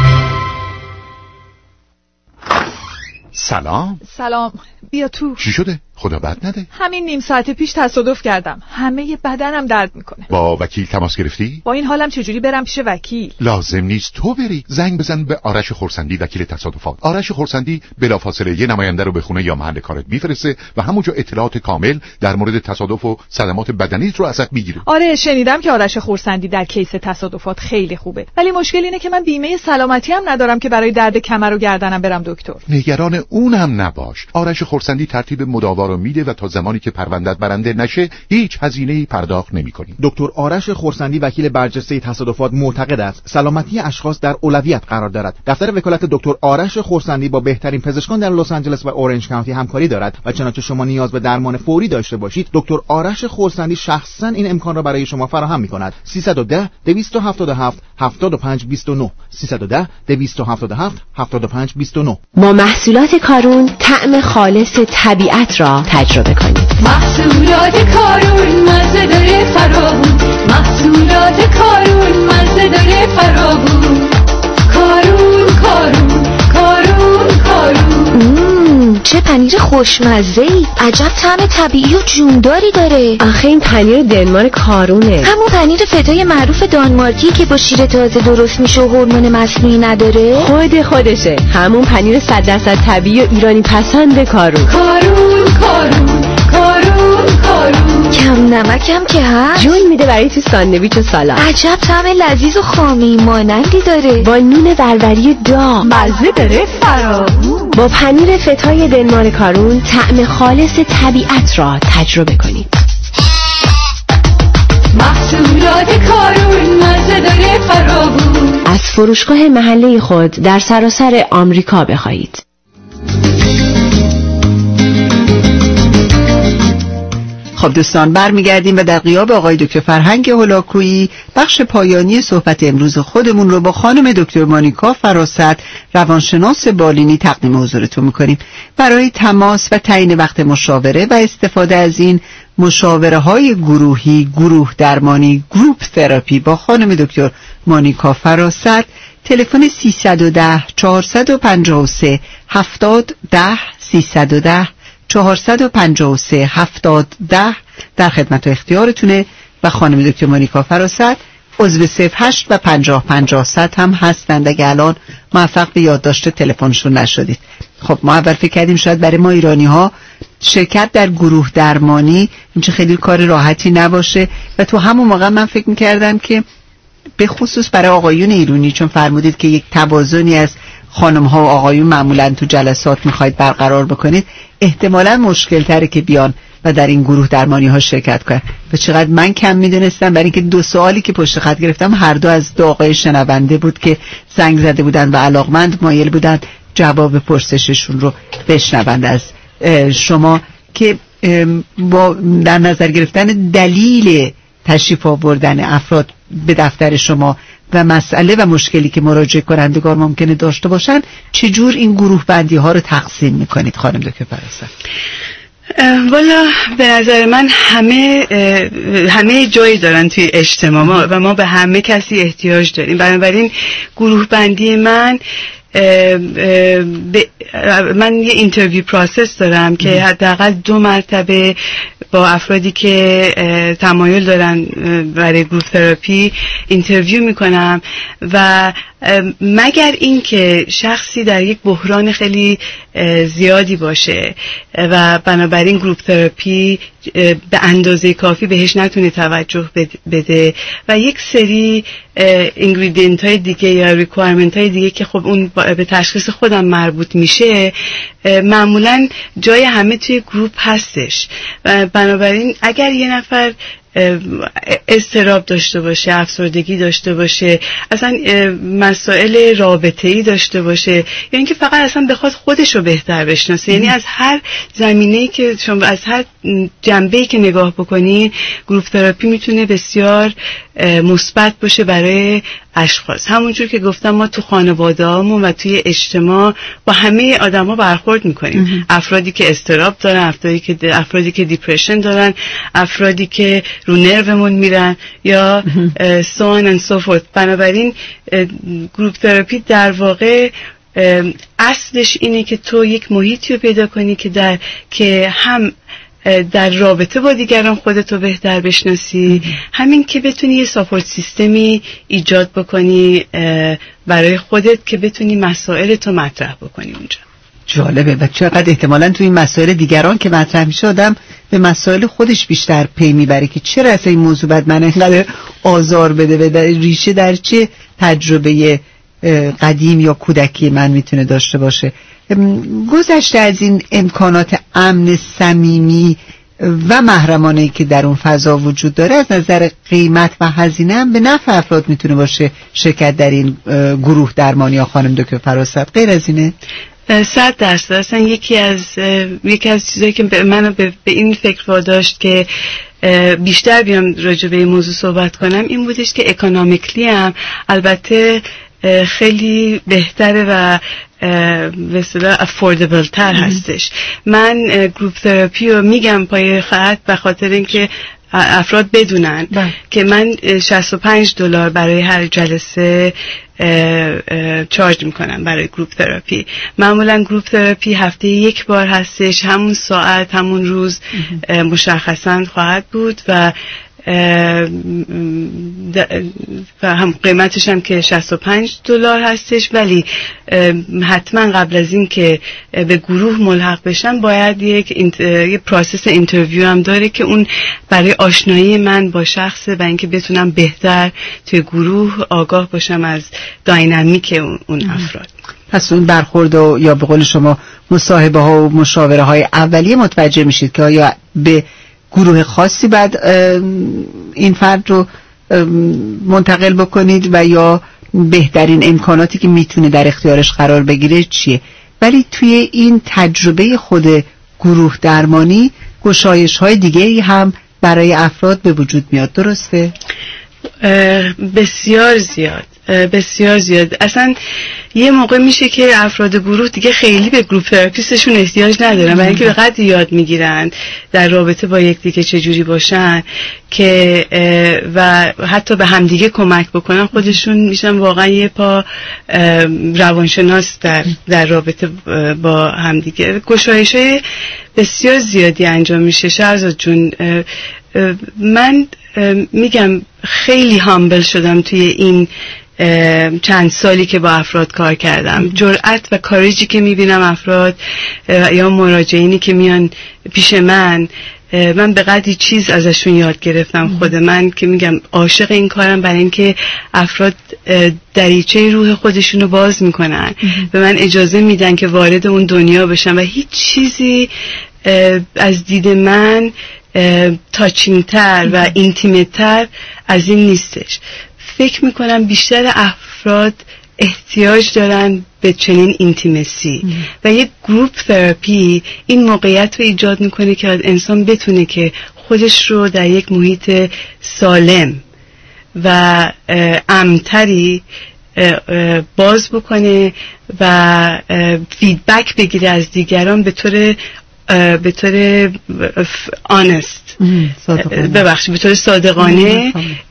S17: سلام. بیا تو.
S19: چی شده؟ خدا بد نده.
S17: همین نیم ساعت پیش تصادف کردم. همه بدنم درد میکنه.
S19: با وکیل تماس گرفتی؟
S17: با این حالم چجوری برم پیش وکیل؟
S19: لازم نیست تو بری. زنگ بزن به آرش خورسندی، وکیل تصادفات. آرش خورسندی بلافاصله یه نماینده رو به خونه یا محل کارت میفرسته و همونجا اطلاعات کامل در مورد تصادف و صدمات بدنیت رو ازت میگیره.
S17: آره، شنیدم که آرش خورسندی در کیس تصادفات خیلی خوبه. ولی مشکل اینه که من بیمه سلامتی هم ندارم که برای درد کمر و گردنم برم دکتر.
S19: نگران اونم نباش. آرش خورسندی ترتیب مداوا رو میده و تا زمانی که پرونده‌ات برنده نشه هیچ هزینه‌ای پرداخت نمی‌کنی.
S6: دکتر آرش خورسندی وکیل برجسته تصادفات معتقد است سلامتی اشخاص در اولویت قرار دارد. دفتر وکالت دکتر آرش خورسندی با بهترین پزشکان در لس آنجلس و اورنج کانتی همکاری دارد و چنانچه شما نیاز به درمان فوری داشته باشید، دکتر آرش خورسندی شخصا این امکان را برای شما فراهم می‌کند. 310 277 7529 310 277 7529.
S20: با محصولات کارون طعم خالص طبیعت را تجربه کنید.
S13: محصولات کارون مزه داره فراوون، محصولات کارون مزه داره فراوون. کارون کارون کارون کارون.
S20: چه پنیر خوشمزه‌ای، عجب طعم طبیعی و جونداری داره. آخه این پنیر دنمارک کارونه، همون پنیر فدای معروف دانمارکی که با شیر تازه درست میشه و هورمون مصنوعی نداره. خودشه، همون پنیر 100% طبیعی و ایرانی پسند کارون.
S13: کارون کارون کارون کارون.
S20: کم نمکم که هست،
S7: جون میده برای تو ساندویچ و سالاد.
S20: عجب طعم لذیذ و خامی مانندی داره،
S7: با نون بربری داغ
S20: مزه داره فراوون.
S7: با پنیر فتای دنمارک کارون طعم خالص طبیعت را تجربه کنید.
S13: محصولات کارون مزه داره فراوون.
S7: از فروشگاه محله خود در سراسر آمریکا بخواهید.
S2: خب دوستان، برمیگردیم و در غیاب آقای دکتر فرهنگ هولاکویی بخش پایانی صحبت امروز خودمون رو با خانم دکتر مانیکا فراست، روانشناس بالینی تقدیم حضورتون میکنیم. برای تماس و تعیین وقت مشاوره و استفاده از این مشاوره های گروهی، گروه درمانی، گروپ تراپی با خانم دکتر مانیکا فراست، تلفن 310 453 7010 310 453 7010 در خدمت و اختیارتونه و خانم دکتر مانیکا فراست عضو 08 و 50 50 100 هم هستند اگه الان موفق به یادداشت تلفنشون نشدید. خب ما اول فکر کردیم شاید برای ما ایرانی ها شرکت در گروه درمانی اینچه خیلی کار راحتی نباشه و تو همون موقع من فکر میکردم که به خصوص برای آقایون ایرانی، چون فرمودید که یک توازنی از خانم ها و آقایون معمولا تو جلسات میخواید برقرار بکنید، احتمالا مشکل تره که بیان و در این گروه درمانی ها شرکت کنن. و چقدر من کم میدونستم، برای اینکه 2 سوالی که پشت خط گرفتم هر دو از دو آقای شنونده بود که زنگ زده بودن و علاقمند مایل بودن جواب پرسششون رو بشنوند از شما، که با در نظر گرفتن دلیل تشریف آوردن افراد به دفتر شما و مسئله و مشکلی که مراجعه کنندگان ممکنه داشته باشن، چجور این گروه بندی ها رو تقسیم میکنید خانم دکتر فراست؟
S3: والا به نظر من همه جایی دارن توی اجتماع و ما به همه کسی احتیاج داریم. بنابراین گروه بندی من یه اینترویو پروسس دارم که حداقل 2 مرتبه با افرادی که تمایل دارن برای گروپ تراپی اینترویو میکنم و مگر این که شخصی در یک بحران خیلی زیادی باشه و بنابراین گروپ تراپی به اندازه کافی بهش نتونه توجه بده و یک سری اینگریدینت های دیگه یا ریکوایرمنت های دیگه که خب اون به تشخیص خودم مربوط میشه، معمولا جای همه توی گروپ هستش و بنابراین اگر یه نفر اضطراب داشته باشه، افسردگی داشته باشه، اصلا مسائل رابطه‌ای داشته باشه، یا اینکه فقط اصلا بخواد خودش رو بهتر بشناسه. یعنی از هر زمینه‌ای که شما، از هر جنبه‌ای که نگاه بکنی، گروپ تراپی میتونه بسیار مثبت باشه برای اشخاص. همونجور که گفتم ما تو خانواده‌هامون و توی اجتماع با همه آدما برخورد میکنیم. افرادی که اضطراب دارن، افرادی که دیپرشن دارن، افرادی که رو نرومون میرن، یا so on and so forth. بنابراین گروپ تراپی در واقع اصلش اینه که تو یک محیطی رو پیدا کنی که هم در رابطه با دیگران خودتو بهتر بشناسی، همین که بتونی یه ساپورت سیستمی ایجاد بکنی برای خودت که بتونی مسائلتو مطرح بکنی اونجا.
S2: جالبه. و چقدر احتمالاً تو این مسائل دیگران که مطرح میشه آدم به مسائل خودش بیشتر پی میبره که چرا اصلا این موضوع بعد من اینقدر آزار بده و در ریشه در چه تجربه قدیم یا کودکی من میتونه داشته باشه. گذشته از این امکانات امن صمیمی و محرمانه‌ای که در اون فضا وجود داره، از نظر قیمت و هزینه هم به نفع افراد میتونه باشه شرکت در این گروه درمانی یا خانم دکتر فراسد. غیر از اینه؟
S3: 100%. اصلا یکی از چیزایی که منو به این فکر واداشت که بیشتر بیام راجع به این موضوع صحبت کنم این بودش که اکونومیکلی هم البته خیلی بهتره و به اصطلاح افوردبل تر هستش. من گروپ تراپی رو میگم پای خط به خاطر اینکه افراد بدونن که من $65 برای هر جلسه چارج میکنم برای گروپ تراپی. معمولا گروپ تراپی هفته یک بار هستش، همون ساعت همون روز مشخصا خواهد بود و هم قیمتش هم که $65 هستش، ولی حتما قبل از این که به گروه ملحق بشن باید یک پروسس اینترویو هم داره که اون برای آشنایی من با شخصه و اینکه بتونم بهتر توی گروه آگاه باشم از داینامیک اون افراد.
S2: پس اون برخورد یا به قول شما مصاحبه ها و مشاوره های اولیه متوجه میشید که آیا به گروه خاصی بعد این فرد رو منتقل بکنید و یا بهترین امکاناتی که میتونه در اختیارش قرار بگیره چیه. ولی توی این تجربه خود گروه درمانی گشایش های دیگری هم برای افراد به وجود میاد، درسته؟
S3: بسیار زیاد. اصلا یه موقع میشه که افراد گروه دیگه خیلی به گروپ تراپیستشون احتیاج ندارن، برای اینکه به قدر یاد میگیرن در رابطه با یکدیگه چجوری باشن که و حتی به همدیگه کمک بکنن، خودشون میشن واقعا یه پا روانشناس در رابطه با همدیگه. گشایش‌های بسیار زیادی انجام میشه. شهرزاد جون، من میگم خیلی هامبل شدم توی این چند سالی که با افراد کار کردم. جرأت و کاریجی که میبینم افراد یا مراجعینی که میان پیش من به قدری چیز ازشون یاد گرفتم. خود من که میگم عاشق این کارم، برای اینکه افراد دریچه روح خودشونو باز میکنن، به من اجازه میدن که وارد اون دنیا بشم و هیچ چیزی از دید من تاچینگتر و اینتیمتر از این نیستش. فکر میکنم بیشتر افراد احتیاج دارن به چنین اینتیمسی و یک گروپ تراپی این موقعیت رو ایجاد میکنه که انسان بتونه که خودش رو در یک محیط سالم و امن‌تری باز بکنه و فیدبک بگیره از دیگران به طور آنست، به طور صادقانه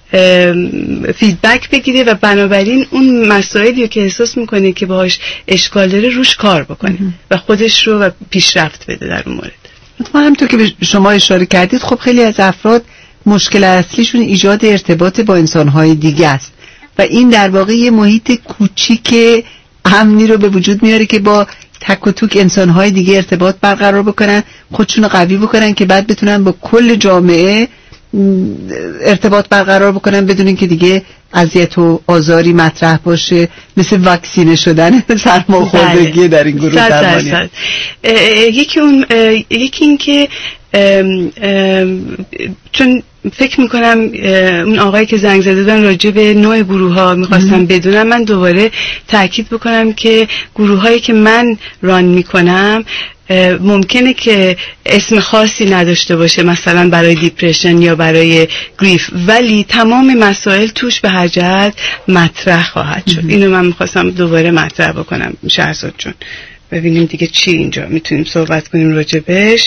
S3: فیدبک بگیره و بنابراین اون مسائلی که احساس میکنه که باهاش اشکال داره روش کار بکنه و خودش رو پیشرفت بده در اون مورد.
S2: همونطور که به شما اشاره کردید، خب خیلی از افراد مشکل اصلیشون ایجاد ارتباط با انسانهای دیگه است و این در واقع یه محیط کوچیک امنی رو به وجود میاره که با تک و توک انسانهای دیگه ارتباط برقرار بکنن، خودشون رو قوی بکنن که بعد بتونن با کل جامعه ارتباط برقرار بکنن بدون اینکه دیگه اذیت و آزاری مطرح باشه، مثل واکسینه شدن سرماخوردگی در این گروه درمانی.
S3: یکی این که چون فکر میکنم اون آقایی که زنگ زده بودن راجع به نوع گروه ها میخواستم بدونم. من دوباره تاکید بکنم که گروه هایی که من ران میکنم ممکنه که اسم خاصی نداشته باشه، مثلا برای دیپرشن یا برای گریف، ولی تمام مسائل توش به هر جهت مطرح خواهد شد. اینو من میخواستم دوباره مطرح بکنم شهرزاد جون، ببینیم دیگه چی اینجا میتونیم صحبت کنیم راجبش.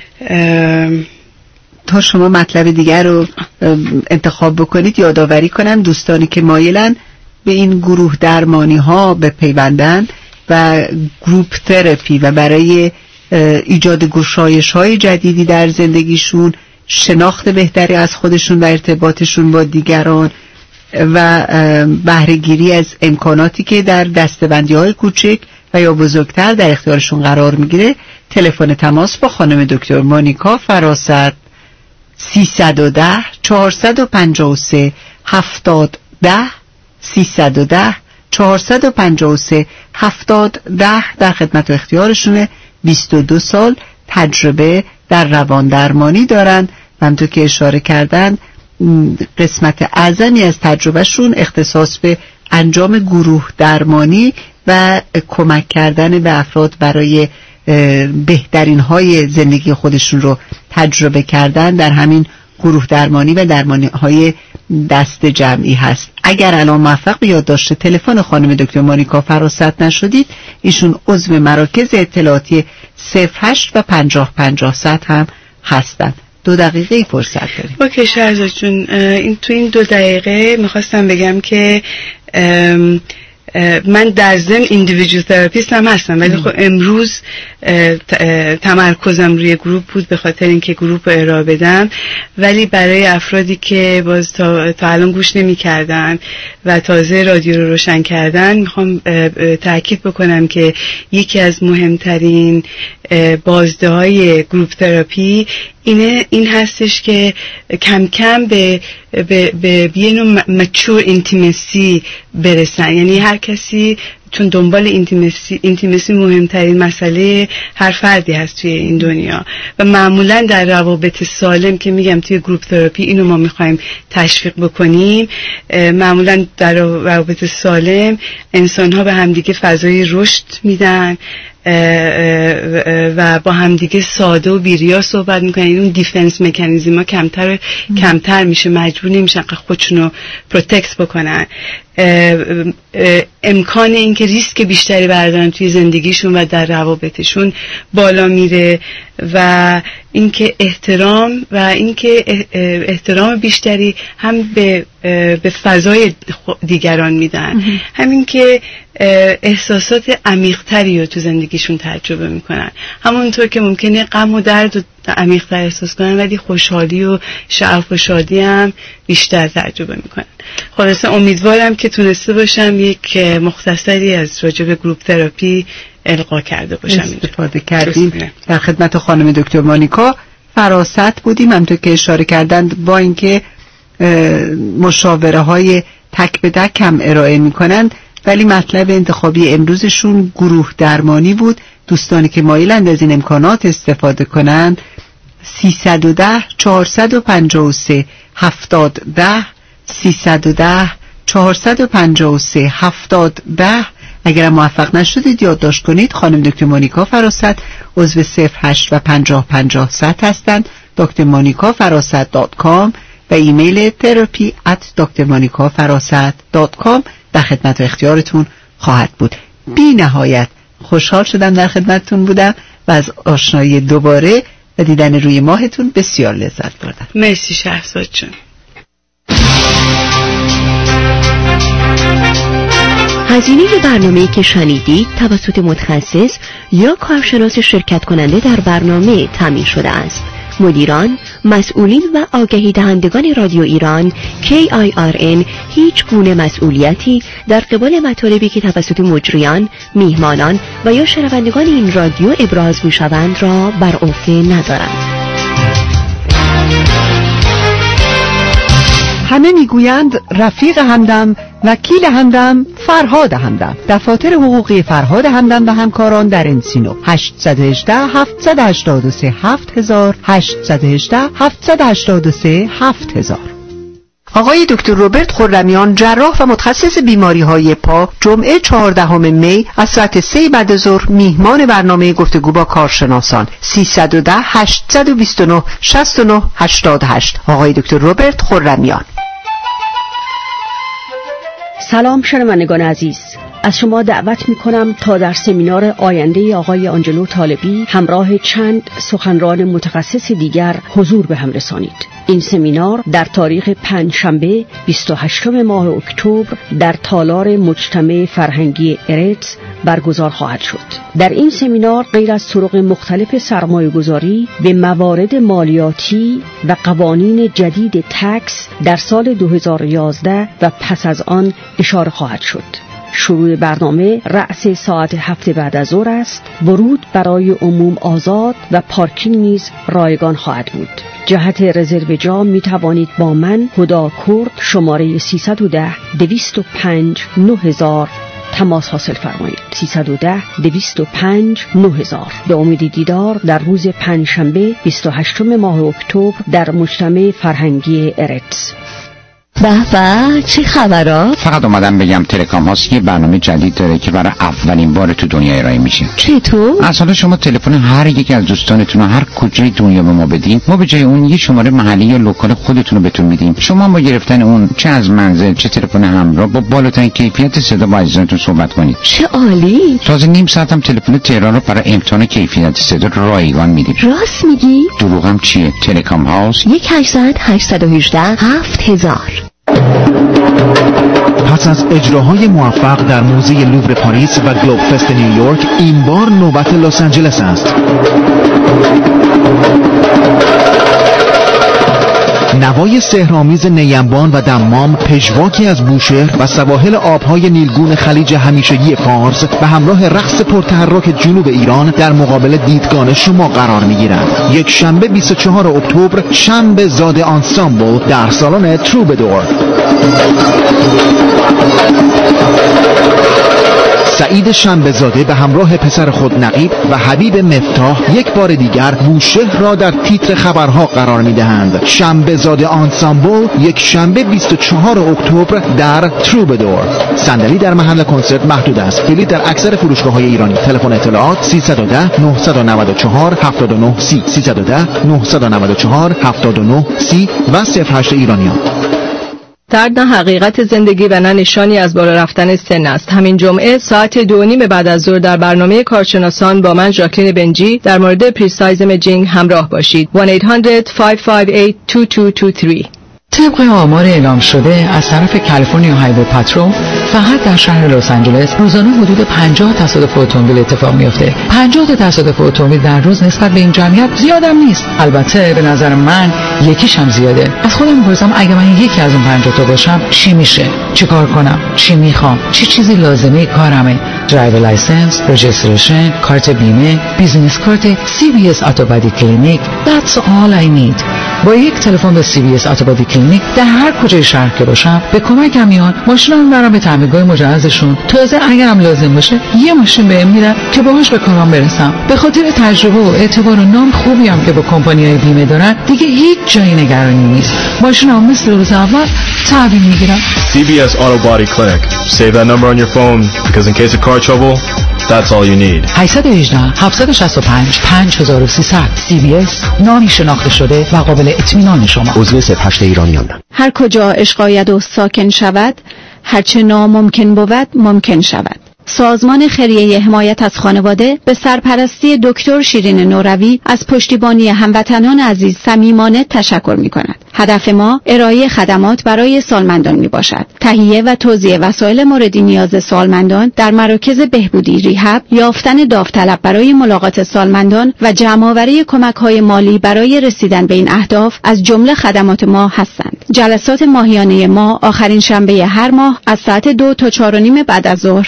S2: تا شما مطلب دیگر رو انتخاب بکنید یادآوری کنم دوستانی که مایلن به این گروه درمانی ها بپیوندن و گروپ تراپی و برای ایجاد گشایش های جدیدی در زندگیشون، شناخت بهتری از خودشون و ارتباطشون با دیگران و بهره‌گیری از امکاناتی که در دسته‌بندی های کوچک و یا بزرگتر در اختیارشون قرار میگیره، تلفن تماس با خانم دکتر مانیکا فراست 310 453 7010 310 453 7010 در خدمت و اختیارشونه. 22 سال تجربه در روان درمانی دارن و همونطور که اشاره کردن قسمت اعظمی از تجربهشون اختصاص به انجام گروه درمانی و کمک کردن به افراد برای بهترین های زندگی خودشون رو تجربه کردن در همین گروه درمانی و درمانی های دست جمعی هست. اگر الان موفق به یادداشت تلفن خانم دکتر مانیکا فراست نشدید، ایشون عضو مراکز اطلاعاتی 08 و 50 50 هم هستن. 2 دقیقه فرصت داریم.
S3: اوکی شهرزاد جون، تو این 2 دقیقه میخواستم بگم که من در ضمن ایندیویدوال تراپیست هم هستم، ولی خب امروز تمرکزم روی گروپ بود به خاطر اینکه گروپ رو ارائه بدم، ولی برای افرادی که باز تا الان گوش نمی کردن و تازه رادیو رو روشن کردن میخوام تاکید بکنم که یکی از مهمترین بازده های گروپ تراپی این هستش که کم کم به یه نوع مچور اینتیمسی برسن. یعنی هر کسی، چون دنبال اینتیمسی مهمترین مسئله هر فردی هست توی این دنیا و معمولا در روابط سالم که میگم توی گروپ تراپی اینو ما میخوایم تشویق بکنیم، معمولا در روابط سالم انسان ها به همدیگه فضای رشد میدن و با همدیگه ساده و بیریا صحبت میکنن. اون دیفنس مکانیزم ها کمتر میشه، مجبور نمیشن خودشونو پروتکت بکنن. امکان اینکه ریسک بیشتری بردارن توی زندگیشون و در روابطشون بالا میره و اینکه احترام بیشتری هم به فضای دیگران میدن، همین که احساسات عمیق‌تری رو تو زندگیشون تجربه میکنن. همونطور که ممکنه غم و درد رو عمیق‌تر احساس کنن ولی خوشحالی و شعف و شادی هم بیشتر تجربه میکنن. خلاصه امیدوارم که تونسته باشم یک مختصری از راجع به گروپ تراپی القا کرده باشم.
S2: استفاده کردیم. در خدمت خانم دکتر مانیکا فراست بودیم، همونطور که اشاره کردند با اینکه مشاوره های تک به تک هم ارائه میکنند ولی مطلب انتخابی امروزشون گروه درمانی بود. دوستانی که مایلند از این امکانات استفاده کنند 310 453 7010 310 453 7010. اگر موفق نشدید یادداشت کنید. خانم دکتر مانیکا فراست عضو 08 و 50 50 هستند. دکتر مانیکا فراست.com و ایمیل therapy@drmonikafarasat.com در خدمت و اختیارتون خواهد بود. بی نهایت خوشحال شدم در خدمتتون بودم و از آشنایی دوباره و دیدن روی ماهتون بسیار لذت بردم.
S3: مرسی شهرزاد جون.
S5: هزینه برنامه‌ای که شنیدید توسط متخصص یا کارشناس شرکت کننده در برنامه تامین شده است. مدیران، مسئولین و آگهی دهندگان رادیو ایران KIRN هیچ گونه مسئولیتی در قبال مطالبی که توسط مجریان، میهمانان و یا شنوندگان این رادیو ابراز می‌شوند را بر عهده ندارند.
S2: همه میگویند رفیق همدم، وکیل همدم، فرهاد همدم. دفاتر حقوقی فرهاد همدم و همکاران در انسینو 818 783 7000 818 783 7000. آقای دکتر روبرت خرمیان، جراح و متخصص بیماری‌های پا، جمعه 14 می از ساعت 3 بعد ظهر میهمان برنامه گفتگو با کارشناسان. 310 829 69 88. آقای دکتر روبرت خرمیان.
S21: سلام شنوندگان عزیز، از شما دعوت می‌کنم تا در سمینار آینده آقای آنجلو طالبی همراه چند سخنران متخصص دیگر حضور به هم رسانید. این سمینار در تاریخ پنجشنبه 28 ماه اکتبر در تالار مجتمع فرهنگی ارتز برگزار خواهد شد. در این سمینار غیر از طرق مختلف سرمایه‌گذاری به موارد مالیاتی و قوانین جدید تکس در سال 2011 و پس از آن اشاره خواهد شد. شروع برنامه رأس ساعت 7 بعد از ظهر است. ورود برای عموم آزاد و پارکینگ نیز رایگان خواهد بود. جهت رزرو جا می توانید با من هدا کرد شماره 310 205 9000 تماس حاصل فرمایید. 310 205 9000. به امید دیدار در روز پنجشنبه 28 ماه اکتبر در مجتمع فرهنگی ارتز.
S22: به چه خبرات؟
S23: فقط اومدم بگم تلکام هاست یه برنامه جدید داره که برای اولین بار تو دنیا ارائه میشه.
S22: چطور؟
S23: از حالا شما تلفن هر یک از دوستانتون رو هر کجای دنیا به ما بدین، ما به جای اون یه شماره محلی یا لوکال خودتون رو بهتون میدیم. شما با گرفتن اون چه از منزل چه تلفن همراه با بالاترین کیفیت صدا با عزیزانتون صحبت کنید.
S22: چه عالی!
S23: تازه نیم ساعت هم تلفن تهران رو برای امتحان کیفیت صدا رایگان میدیم.
S22: راست میگی؟
S23: دروغم چیه؟ تلکام هاست
S22: 1-800-818-7000.
S6: پس از اجراهای موفق در موزه لوور پاریس و گلوب فست نیویورک، این بار نوبت لس آنجلس است. نوای سحرآمیز نیمبان و دمام، پژواکی از بوشهر و سواحل آبهای نیلگون خلیج همیشگی فارس به همراه رقص پرتحرک جنوب ایران در مقابل دیدگان شما قرار می‌گیرند. یک شنبه 24 اکتبر، شنبه زاده آنسامبل در سالن تروبدور. سعید شنبه‌زاده به همراه پسر خود نقیب و حبیب مفتاح یک بار دیگر بوشهر را در تیتر خبرها قرار می‌دهند. شنبه‌زاده آنسامبل یک شنبه 24 اکتبر در تروبدور. صندلی در محل کنسرت محدود است. بلیط در اکثر فروشگاه‌های ایرانی. تلفن اطلاعات 310 994 79 30 310 994 79 30 و 08 ایرانیان.
S24: درد نه حقیقت زندگی و نه نشانی از بالا رفتن سن است. همین جمعه ساعت 2:30 بعد از ظهر در برنامه کارشناسان با من ژاکلین بنجی در مورد پریسایز ایمیجینگ همراه باشید. 1-800-558-2223.
S10: طبق آمار اعلام شده از طرف کالیفرنیا هایوی پاترول فقط در شهر لس آنجلس روزانه حدود 50 تصادف اتومبیل اتفاق میفته. 50 تصادف اتومبیل در روز نسبت به این جمعیت زیادم نیست. البته به نظر من یکیش هم زیاده. از خودم میپرسم اگه من یکی از اون 50 تا باشم چی میشه؟ چیکار کنم؟ چی میخوام؟ چه چیزی لازمه کارمه؟ درایور لایسنس، رجیستریشن، کارت بیمه، بیزینس کارت، CVS اتوبادی کلینیک. That's all I need. با یک تلفن به CVS اتوبادی کلینیک در هر کجای شهر که باشم به کمکم میان، ماشینم میبرم به تعمیرگاه مجهزشون. تازه اگرم لازم باشه یه ماشین بهم میدن که باهاش به کارم برسم. به خاطر تجربه و اعتبار و نام خوبی هم که با کمپانی‌های بیمه دارن دیگه هیچ جایی نگرانی نیست. ماشینم مثل روز اول تعمیر میگیرم.
S25: CVS Auto Body Clinic. Save that number on your phone because in case of car trouble that's all you need.
S10: 818 765 5300. CVS نامی شناخته شده و قابل اطمینان شما.
S16: عضو 08 ایرانیان.
S7: هر کجا عشق آید و ساکن شود، هرچه ناممکن بود ممکن شود. سازمان خیریه حمایت از خانواده به سرپرستی دکتر شیرین نوروی از پشتیبانی هموطنان عزیز صمیمانه تشکر می‌کند. هدف ما ارائه خدمات برای سالمندان میباشد. تهیه و توزیع وسایل مورد نیاز سالمندان در مراکز بهبودی ریهب، یافتن داوطلب برای ملاقات سالمندان و جمع‌آوری کمک‌های مالی برای رسیدن به این اهداف از جمله خدمات ما هستند. جلسات ماهیانه ما آخرین شنبه هر ماه از ساعت 2 تا 4:30 بعد از ظهر در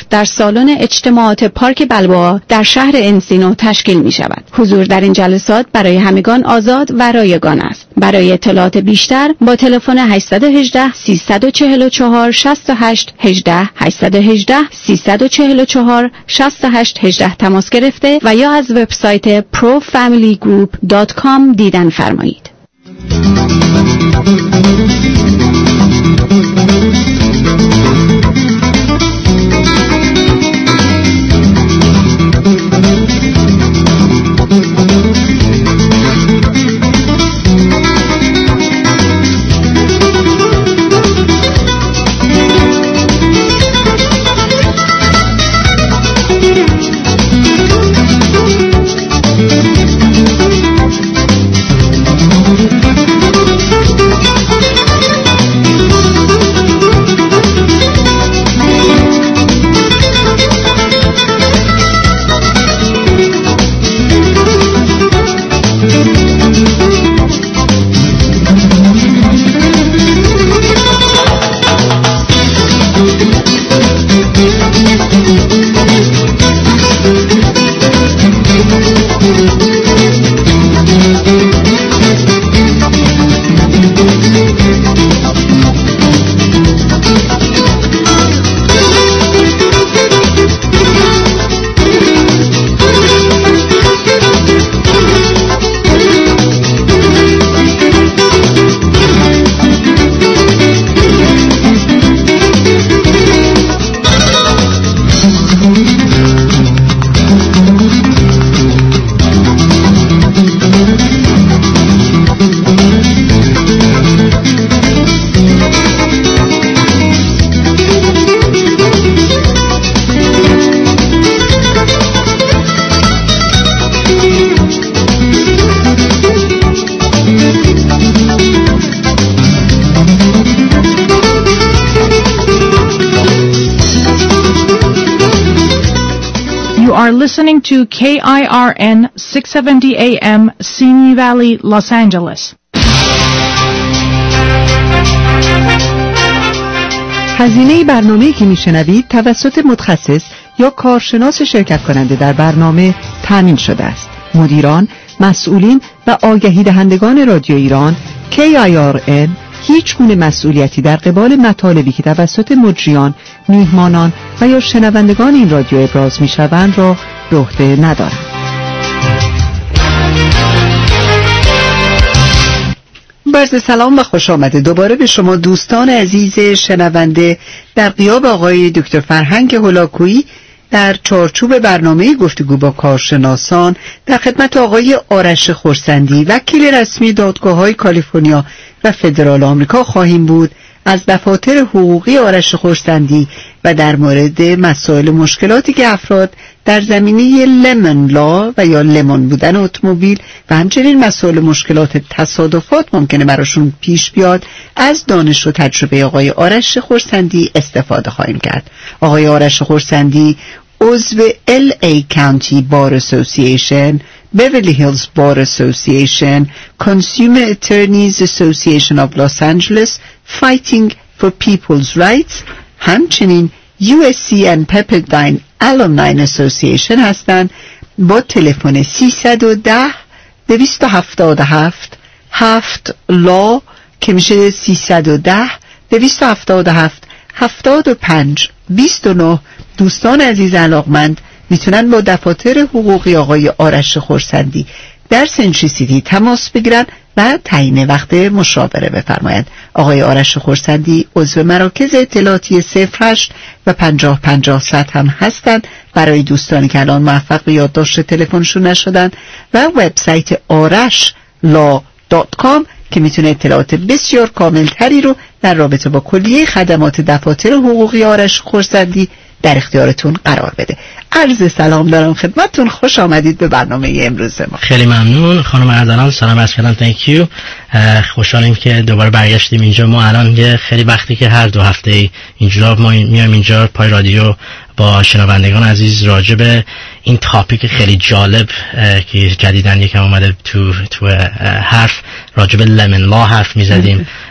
S21: سالن اجتماعات پارک بلبوآ در شهر انسینو تشکیل می شود. حضور در این جلسات برای همگان آزاد و رایگان است. برای اطلاعات بیشتر با تلفن 818 344 68 18 818 344 68 18 تماس گرفته و یا از وبسایت profamilygroup.com دیدن فرمایید.
S1: Listening to KIRN 670 AM, Simi Valley, Los Angeles.
S2: هزینه برنامه‌ای که میشنوید توسط متخصص یا کارشناس شرکت کننده در برنامه تامین شده است. مدیران، مسئولین و آگهی دهندگان رادیو ایران KIRN هیچ گونه مسئولیتی در قبال مطالبی که توسط مجریان، میهمانان و یا شنوندگان این رادیو ابراز میشوند را به عهده ندارند. عرض سلام و خوش آمده دوباره به شما دوستان عزیز شنونده در غیاب آقای دکتر فرهنگ هولاکویی در چارچوب برنامه گفتگو با کارشناسان در خدمت آقای آرش خرسندی وکیل رسمی دادگاه‌های کالیفرنیا و فدرال آمریکا خواهیم بود از دفاتر حقوقی آرش خرسندی و در مورد مسائل مشکلاتی که افراد در زمینه لمن لا و یا لمن بودن اتومبیل و همچنین مسائل مشکلات تصادفات ممکنه براشون پیش بیاد از دانش و تجربه آقای آرش خرسندی استفاده خواهیم کرد. آقای آرش خرسندی عضو LA County Bar Association، Beverly Hills Bar Association، Consumer Attorneys Association of Los Angeles Fighting for People's Rights، همچنین USC and Pepperdine Alumni Association هستند. با تلفن 310 277 7 لا که میشه 310 277 75 29 دوستان عزیز علاقمند میتونن با دفاتر حقوقی آقای آرش خرسندی در سنچری سیتی تماس بگیرن و تعیین وقت مشاوره بفرمایند. آقای آرش خرسندی عضو مراکز اطلاعاتی 08 و 50 50 100 هم هستند برای دوستانی که الان موفق به یادداشت تلفنشون نشدن، و وبسایت arashla.com که میتونه اطلاعات بسیار کامل تری رو در رابطه با کلیه خدمات دفاتر حقوقی آرش خرسندی در اختیارتون قرار بده. عرض سلام دارم خدمتتون، خوش آمدید به برنامه امروز ما.
S8: خیلی ممنون خانم اردلان، سلام عرض کردم. تانک یو. خوشحالیم که دوباره برگشتیم اینجا. ما الان خیلی وقتی که هر 2 هفته اینجا ما میایم اینجا پای رادیو با شنوندگان عزیز راجع به این تاپیک خیلی جالب که جدیداً یکم اومده تو حرف راجع به لمن لا حرف میزدیم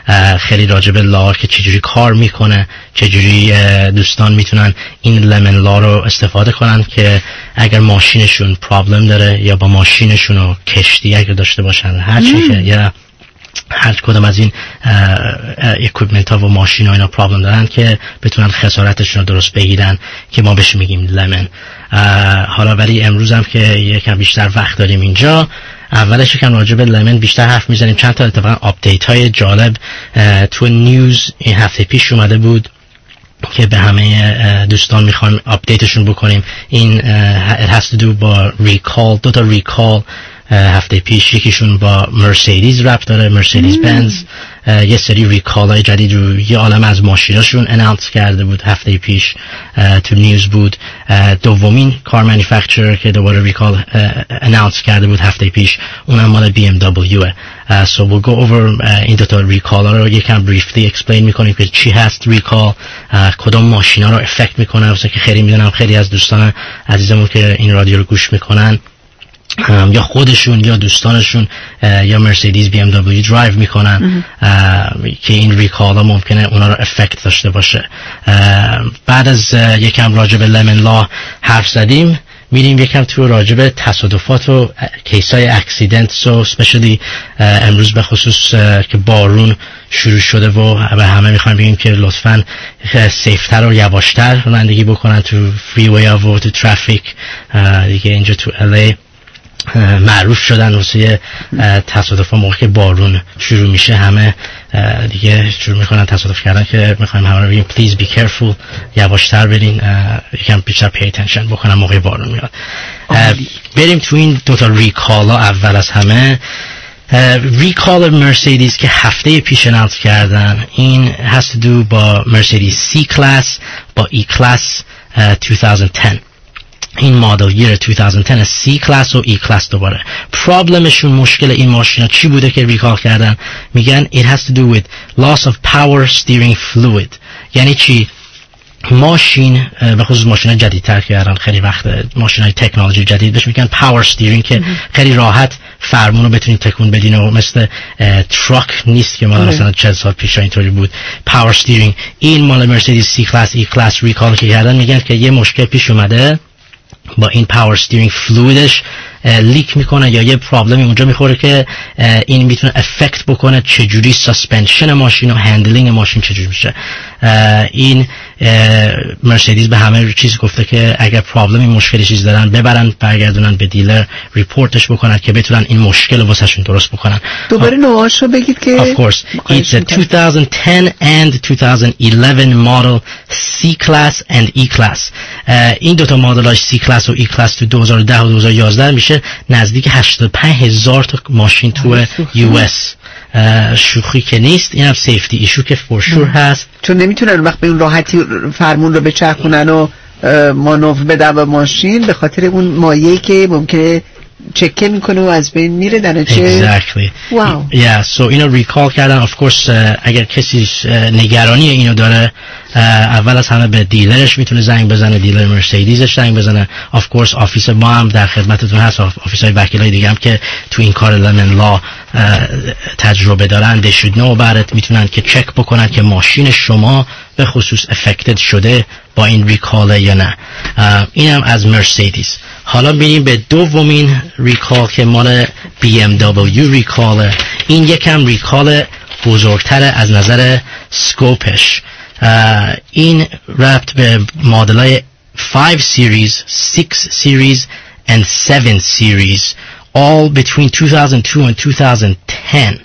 S8: خیلی راجع به لا که چجوری کار میکنه، چجوری دوستان میتونن این لمن لا رو استفاده کنن که اگر ماشینشون پرابلم داره یا با ماشینشون و کشتی اگر داشته باشن هر چی که یا هر کدوم از این اکویپمنت ها و ماشین ها اینا پرابلم دارن که بتونن خسارتشون رو درست بگیرن که ما بهش میگیم لمن. حالا ولی امروز هم که یکم بیشتر وقت داریم اینجا، اولش یکم راجع به لمن بیشتر حرف میزنیم. چند تا اتفاقا آپدیت های جالب تو نیوز این هفته پیش اومده بود که به همه دوستان میخوایم آپدیتشون بکنیم. این it has to do با ریکال، دو تا ریکال هفته پیش، یکیشون با مرسیدس ربط داره، مرسیدس بنز یه سری ریکال های جدید رو یه عالم از ماشیناشون اناونس کرده بود هفته پیش تو نیوز بود. دومین کار مانیفکتچر که دوباره ریکال اناونس کرده بود هفته پیش اونم مال BMW. So we'll go over این دوتا ریکال ها رو یکم بریفلی اکسپلین میکنیم که چی هست ریکال، کدوم ماشینا رو افکت میکنه، واسه که خیلی میدونم خیلی از دوستان عزیزمون که این رادیو رو گوش میکنن یا خودشون یا دوستانشون یا مرسیدس بی ام دبلیو درایو میکنن که این ریکال ها ممکنه اونا رو افکت داشته باشه. بعد از یکم راجع به لمن لا حرف زدیم، میریم یکم تو راجع به تصادفات و کیسای اکسیدنت و اسپشیالی امروز به خصوص که بارون شروع شده و به همه میخوایم بگیم که لطفاً سیفتر و یواشتر رانندگی بکنن تو فریوی ها و تو ترافیک. دیگه اینجا تو الی معروف شدن واسه تصادف ها موقع که بارون شروع میشه، همه دیگه شروع میکنن تصادف کردن که میخوایم همه رو بگیم please be careful، یواشتر برین، یکم بیشتر pay attention بکنن موقع بارون میاد. بریم تو این دوتا ریکال ها. اول از همه ریکال مرسیدس که هفته پیش اناونس کردن، این has to do با مرسیدس C کلاس با E کلاس 2010. این مدل یر 2010 C کلاس و E کلاس دوباره. پرابلمشون، مشکل این ماشینا چی بوده که ریکال کردن؟ میگن it has to do with loss of power steering fluid. یعنی چی؟ ماشین به خصوص ماشینا جدیدتر که الان خیلی وقت ماشینای تکنولوژی جدید بهش میگن پاور استیرینگ که خیلی راحت فرمون رو بتونید تکون بدین و مثل تراک نیست که مال مثلا 40 سال پیش اینطوری بود. پاور استیرینگ این مال مرسیدس C کلاس E کلاس ریکال که کردن، میگن که یه مشکل پیش اومده با این پاور استیرینگ فلویدش لیک میکنه یا یه پرابلمی اونجا میخوره که این میتونه افکت بکنه چجوری ساسپنشن ماشین و هندلینگ ماشین چجوری میشه. این مرسیدس به همه چیز گفته که اگر پرابلمی مشکلی چیز دارن ببرن برگردونن به دیلر ریپورتش بکنن که بتونن این مشکل رو واسهشون درست بکنن.
S2: دوباره نوعاشو بگید که
S8: Of course it's a 2010 and 2011 model C class and E class. این دوتا مدل‌های C class و E class تو 2010 و 2011 میشه نزدیک 85,000 تا ماشین تو US. شوخی که نیست. این هم سیفتی ایشو که فورشور هست،
S2: چون نمیتونن وقت به اون راحتی فرمون رو بچرخونن و مانور بدن با ماشین به خاطر اون مایعی که ممکنه چکه میکنه و از بین میره در نتیجه.
S8: Exactly.
S2: Wow.
S8: Yeah, so اینو ریکال کردن. Of course اگر کسی نگرانی اینو داره، اول از همه به دیلرش میتونه زنگ بزنه، دیلر مرسیدسش زنگ بزنه. Of course آفیس ما هم در خدمتتون هست، آفیسای وکیلای دیگه هم که تو این کار لمن لا تجربه دارن. they should know about it. میتونن که چک بکنن که ماشین شما به خصوص افکتد شده با این ریکال یا نه. اینم از مرسیدس. حالا میریم به دومین ریکال که مال BMW ریکاله. این یکم ریکال بزرگتره از نظر سکوپش. این ربط به مدل‌های 5 series, 6 series and 7 series, all between 2002 and 2010.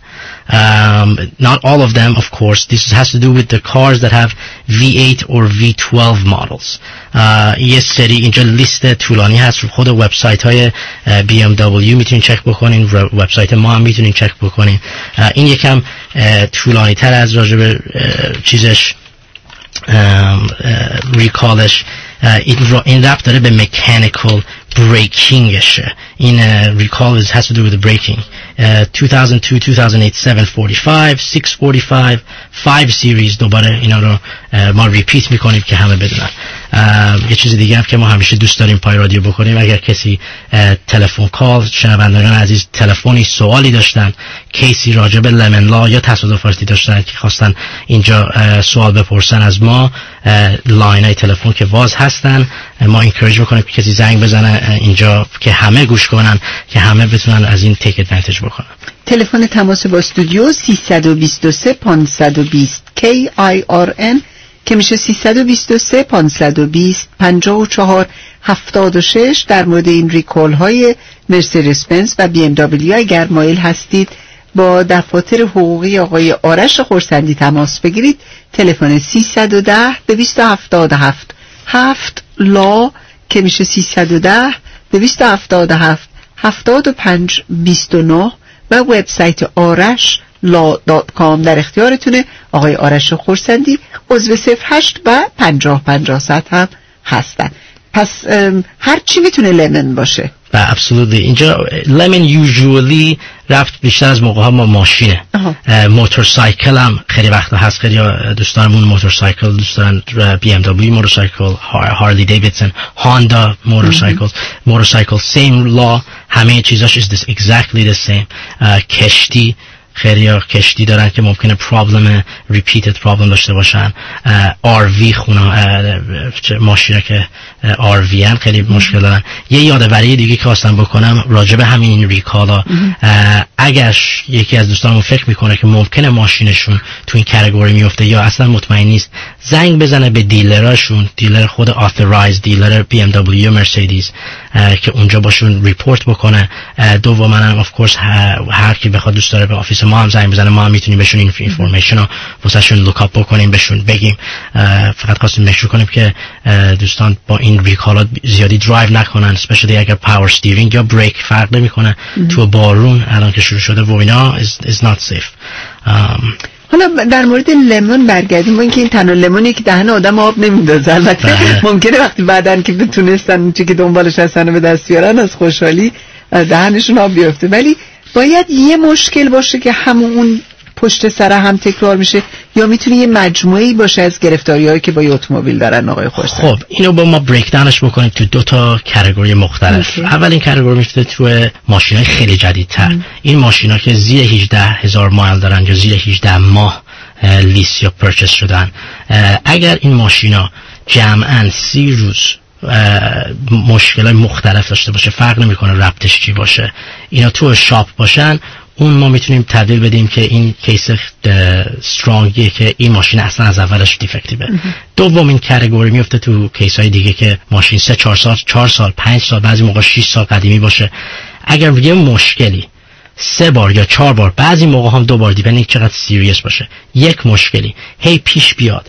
S8: Not all of them, of course. This has to do with the cars that have V8 or V12 models. یه سری اینجا لیست طولانی هست رو خود وبسایت های BMW میتونین چک بکنین، وبسایت ما هم میتونین چک بکنین. این یکم طولانی تر از راجب چیزش، ریکالش. این ربط داره به مکانیکال بریکینگشه. این recall has to do with the braking. 2002 2008 745 645 5 series دوباره اینا رو ما ریپیت میکنیم که همه بدونن. یه چیز دیگه هم که ما همیشه دوست داریم پای رادیو بکنیم، اگر کسی تلفن کال، شنوندگان عزیز تلفنی سوالی داشتن، کیسی راجع به لمن لا یا تصادفاتی داشتن که خواستن اینجا سوال بپرسن از ما، لاین های تلفن که باز هستن، ما انکوریج میکنیم که کسی زنگ بزنه اینجا که همه گوش کنن، که همه بتونن از این تیک ادوانتج بکنن.
S2: تلفن تماس با استودیو 323 520 KIRN که میشه 323 520 54 76. در مورد این ریکول های مرسدس بنز و بی ام دبلیو اگر مایل هستید با دفاتر حقوقی آقای آرش خرسندی تماس بگیرید. تلفن 310 277 7 لا که میشه 310 277 75 29 و وبسایت آرش لا.com در اختیارتونه. آقای آرش خرسندی عضو 08 و 50 هم هستن. پس هر چی میتونه لمن باشه.
S8: absolutely. اینجا لمن یوزولی رفت بیشتر از موقع ها ما ماشینه. موتورسایکل هم خیلی وقتا هست، خیلی دوستانمون موتورسایکل دوست دارن، بی ام دبلیو موتورسایکل، هارلی دیویدسون، هاندا موتورسایکل سیم لا، همه چیزاش is this exactly the same. کشتی، خیلی ها کشتی دارن که ممکنه پرابلم ریپیتد پرابلم داشته باشن. RV ماشینا که RV هم خیلی مشکل دارن. یه یادآوری دیگه که خواستم بکنم راجع به همین ریکالا، اگر یکی از دوستانمون فکر میکنه که ممکنه ماشینشون تو این کاتگوری میفته یا اصلا مطمئن نیست، زنگ بزنه به دیلراشون، دیلر خود آثورایزد دیلر بی ام دبلیو مرسدس که اونجا باشون ریپورت بکنه. دوما هم اف کورس هر کی بخواد دوست داره به آفیس ما هم زنگ بزنه، ما هم میتونیم بهشون این اینفورمیشن رو واسهشون لوک اپ بکنیم، بهشون بگیم. فقط خواستیم مشور کنیم که دوستان با این ریکالات زیادی درایو نکنن، اسپشیالی اگر پاور استیرینگ یا بریک فرق نمیکنه. تو بارون الان که شروع شده و اینا is not safe.
S2: حالا در مورد لیمون برگردیم. با اینکه این تنها لیمونی که دهن آدم آب نمیندازه، البته ممکنه وقتی بعدن که بتونستن چی که دنبالش هستن رو به دست بیارن از خوشحالی دهنشون آب بیفته، ولی باید یه مشکل باشه که همون پشت سر هم تکرار میشه، یا میتونه یه مجموعه‌ای باشه از گرفتاری‌هایی که با اتومبیل دارن آقای خرسندی؟ خب
S8: اینو با ما بریک داونش بکنیم تو دو تا کاتگوری مختلف. اولین کاتگوری میشه تو ماشینای خیلی جدیدتر. این ماشینا که زیر 18000 مایل دارن یا زیر 18 ماه لیس یا پرچیز شدن، اگر این ماشینا جمعاً 30 روز مشکلات مختلف داشته باشه، فرق نمیکنه ربطش چی باشه، اینا تو شاپ باشن، اون ما میتونیم تبدیل بدیم که این کیس استرانگیه که این ماشین اصلا از اولش دیفکتیوه. دومین کاتگوری میفته تو کیس های دیگه که ماشین 3-4 سال 4 سال 5 سال بعضی موقع 6 سال قدیمی باشه. اگر یه مشکلی 3 بار یا 4 بار، بعضی موقع هم 2 بار، دیپندینگ چقدر سیریس باشه، یک مشکلی هی پیش بیاد،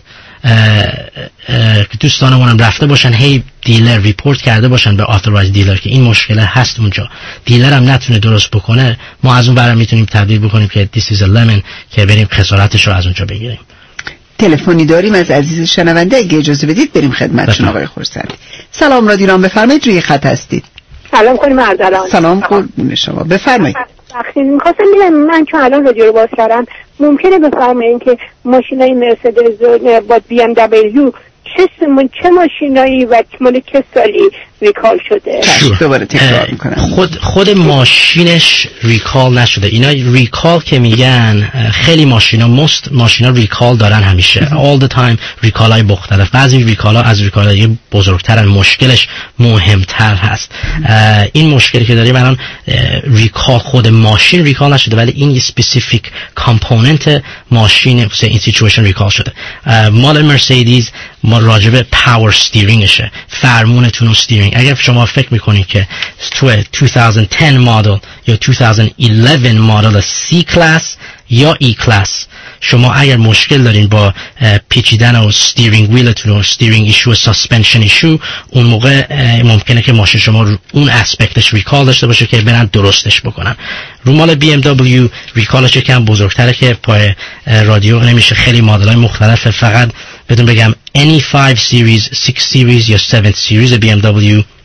S8: دوستانمون هم رفته باشن هی دیلر ریپورت کرده باشن به آثورایزد دیلر که این مشکل هست اونجا، دیلر هم نتونه درست بکنه، ما از اون برام میتونیم تبدیل بکنیم که this is a lemon که بریم خسارتش رو از اونجا بگیریم.
S2: تلفنی داریم از عزیز شنونده، اگه اجازه بدید بریم خدمتشون. آقای خرسندی سلام، رادیو بفرمایید، روی خط هستید.
S9: سلام کنیم ارسلان.
S2: سلام قربون شما، بفرمایید.
S9: می‌خواستم ببینم من چون الان رادیو رو باز کردم ممکنه بفرمایید که ماشینای مرسدس با بی ام دبلیو چه ماشینایی و مال چه سالی ریکال شده؟
S2: دوباره تکرار میکنم.
S8: خود ماشینش ریکال نشده. اینا ریکال که میگن خیلی ماشینا ریکال دارن همیشه all the time، ریکال های مختلف. بعضی ریکال ها از ریکال های بزرگترن، مشکلش مهمتر هست. این مشکلی که داریم الان ریکال، خود ماشین ریکال نشده ولی این اسپسیفیک کامپوننت ماشین این سیچویشن ریکال شده. مال مرسدس ما راجب پاور استیرینگشه، فرمونتون استیرینگ. اگر شما فکر میکنید که تو 2010 مدل یا 2011 مدل C کلاس یا E کلاس شما اگر مشکل دارین با پیچیدن و استیرینگ ویلتون و استیرینگ ایشو و ساسپنشن ایشو، اون موقع ممکنه که ماشین شما اون اسپکتش ریکال داشته باشه که برن درستش بکنن. رو مال BMW ریکالش یکم بزرگتره که پای رادیو نمیشه، خیلی مدل‌های مختلفه. فقط بدون بگم any 5 series 6 series یا 7 series BMW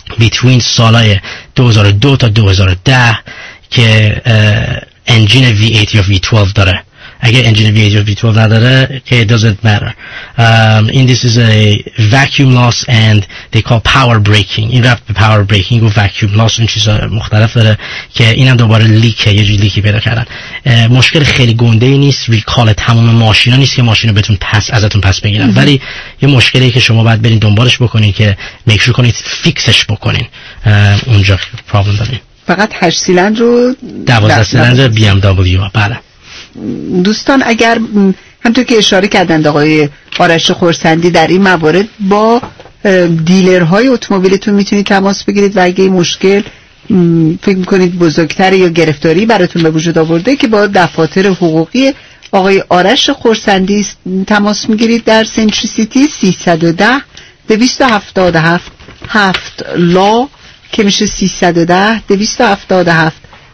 S8: between سالهای 2002 تا 2010 که انجین V8 یا V12 داره. اگر انجین V8 یا V12 نداره it doesn't matter. This is a vacuum loss and they call power braking. این رفت به power braking و vacuum loss این چیزا مختلف داره که اینم دوباره لیکه، یه جوری لیکی پیدا کردن. مشکل خیلی گنده ای نیست، ریکال تمام ماشینا نیست که ماشینو بهتون ازتون پس بگیرن، ولی یه مشکلی که شما باید برین دنبالش بکنین که میک شور کنید فیکسش بکنین. اونجا پرابلم دارین.
S2: فقط 8 سیلندر رو
S8: 12 سیلندر BMW. بله
S2: دوستان، اگر همونطور که اشاره کردند آقای آرش خرسندی، در این موارد با دیلرهای اتومبیلتون میتونید تماس بگیرید و اگه این مشکل فکر میکنید بزرگتر یا گرفتاری براتون به وجود آورده که با دفاتر حقوقی آقای آرش خرسندی تماس میگیرید در سنتری سیتی 310 277 7 لا که میشه 310 277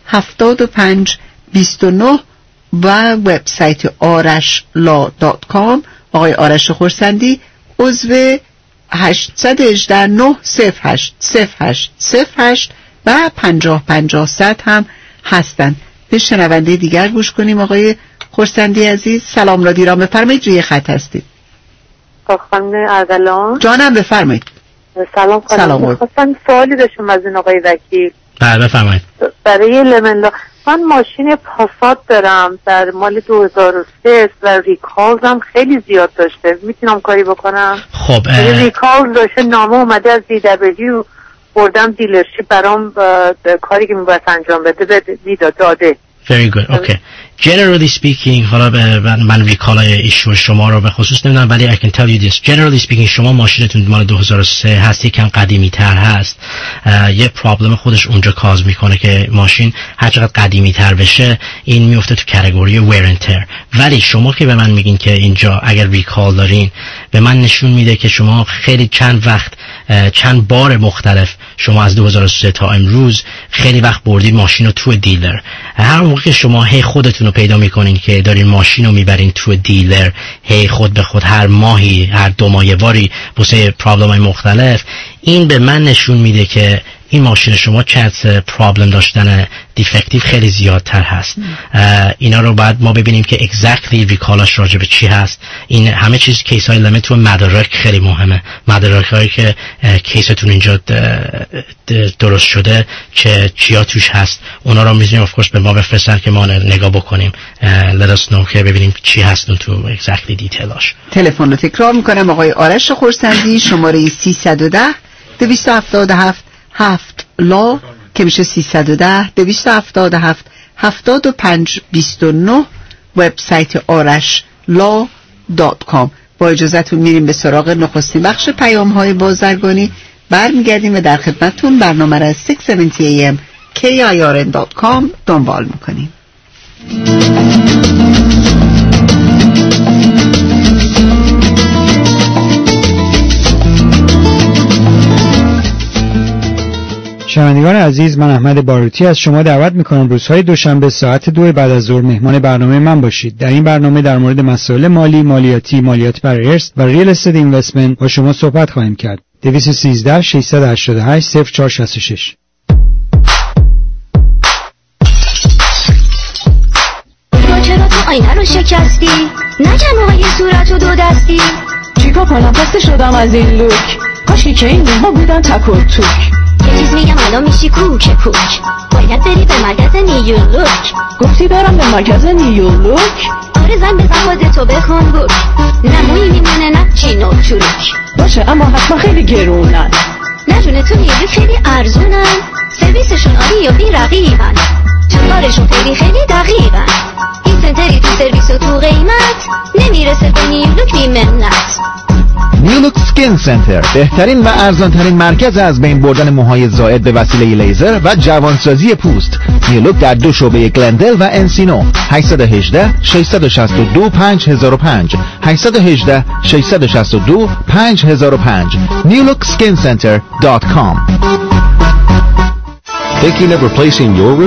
S2: 75 29 و وبسایت arashla.com. آقای آرش خرسندی عضو 818 908 0808 و 50 هم هستند. به شنونده دیگر گوش کنیم. آقای خرسندی عزیز سلام، رادیو را بفرمایید، روی خط هستید.
S11: خانم اردلان
S2: جانم بفرمایید.
S11: سلام خانم، خواستم سوالی داشتم از این آقای وکیل.
S8: بله بفرمایید.
S11: برای لمنلا من ماشین پاسات دارم در مال 2003 و ریکالز هم خیلی زیاد داشته، میتونم کاری بکنم؟
S8: خب
S11: ریکالز داشته، نامه اومده از DW، بردم دیلرشیپ برام کاری که میباید انجام بده داده.
S8: Very good. Okay. Generally speaking, حالا من ریکالای ایشو شما رو به خصوص نمیدونم، ولی I can tell you this. Generally speaking شما ماشینتون مال 2003 هست، یکم قدیمی تر هست، یه پرابلم خودش اونجا کاز میکنه که ماشین هر چقدر قدیمی تر بشه این میفته تو کاتگوری wear and tear. ولی شما که به من میگین که اینجا اگر ریکال دارین، به من نشون میده که شما خیلی چند بار مختلف شما از 2003 تا امروز خیلی وقت بردید ماشین رو تو دیلر. هر موقع که شما هی خودتون رو پیدا میکنین که دارین ماشین رو میبرین تو دیلر، هی خود به خود هر ماهی هر 2 ماه یه باری واسه پرابلم های مختلف، این به من نشون میده که این ماشین شما چت پرابلم داشتن دیفکتیو خیلی زیادتر هست. اینا رو باید ما ببینیم که اگزکتلی ریکالاش راجع به چی هست. این همه چیز کیس های لیمیت و مدارک خیلی مهمه. مدارک هایی که کیستون اینجا درست شده چیا توش هست، اونا رو میذاریم اف کورس به ما بفرستن که ما نگاه بکنیم. let us know که ببینیم چی هست اون تو اگزکتلی دیتیلاش.
S2: تلفن رو تکرار میکنم. آقای آرش خرسندی شماره 310 277 7 لا که میشه 310 277 75 29 وبسایت arashla.com. با اجازهتون میریم به سراغ نخستین بخش پیام های بازرگانی، برمیگردیم و در خدمتتون برنامه را 670 AM KIRN.com دنبال میکنیم.
S12: شنوندگان عزیز، من احمد باروتی از شما دعوت میکنم روزهای دوشنبه ساعت 2 بعد از ظهر مهمان برنامه من باشید. در این برنامه در مورد مسائل مالی، مالیات برای ارث و ریل استیت اینوستمنت با شما صحبت خواهیم کرد. 213 688 0466.
S20: چرا تو آینه رو شکستی؟ نکن موهای صورت رو 2 دستی.
S7: چیکار کنم؟ خسته شدم از این لوک. کاشکی که این موها بودن تک و توک.
S20: یه چیز میگم الان میشی کوک باید بری به مرکز نیولوک.
S7: گفتی برم به مرکز نیولوک؟
S20: آره زن بزن باز تو بخون بوک. نمویی میمونه نه چین و چروک.
S7: باشه اما حتما خیلی گرونن.
S20: نه جونه تو نیولوک خیلی ارزونن. سرویسشون عالی و بی رقیبن. کارشون خیلی دقیقن. این سنتری تو سرویس و تو قیمت نمیرسه به نیولوک بی منت.
S6: نیولوک سکین سنتر، بهترین و ارزانترین مرکز از بین بردن موهای زائد به وسیله لیزر و جوانسازی پوست. نیولوک در 2 شعبه گلندل و انسینو. 818 662 5005 818 662 5005 newlookskincenter.com.
S14: Thinking of replacing your roof?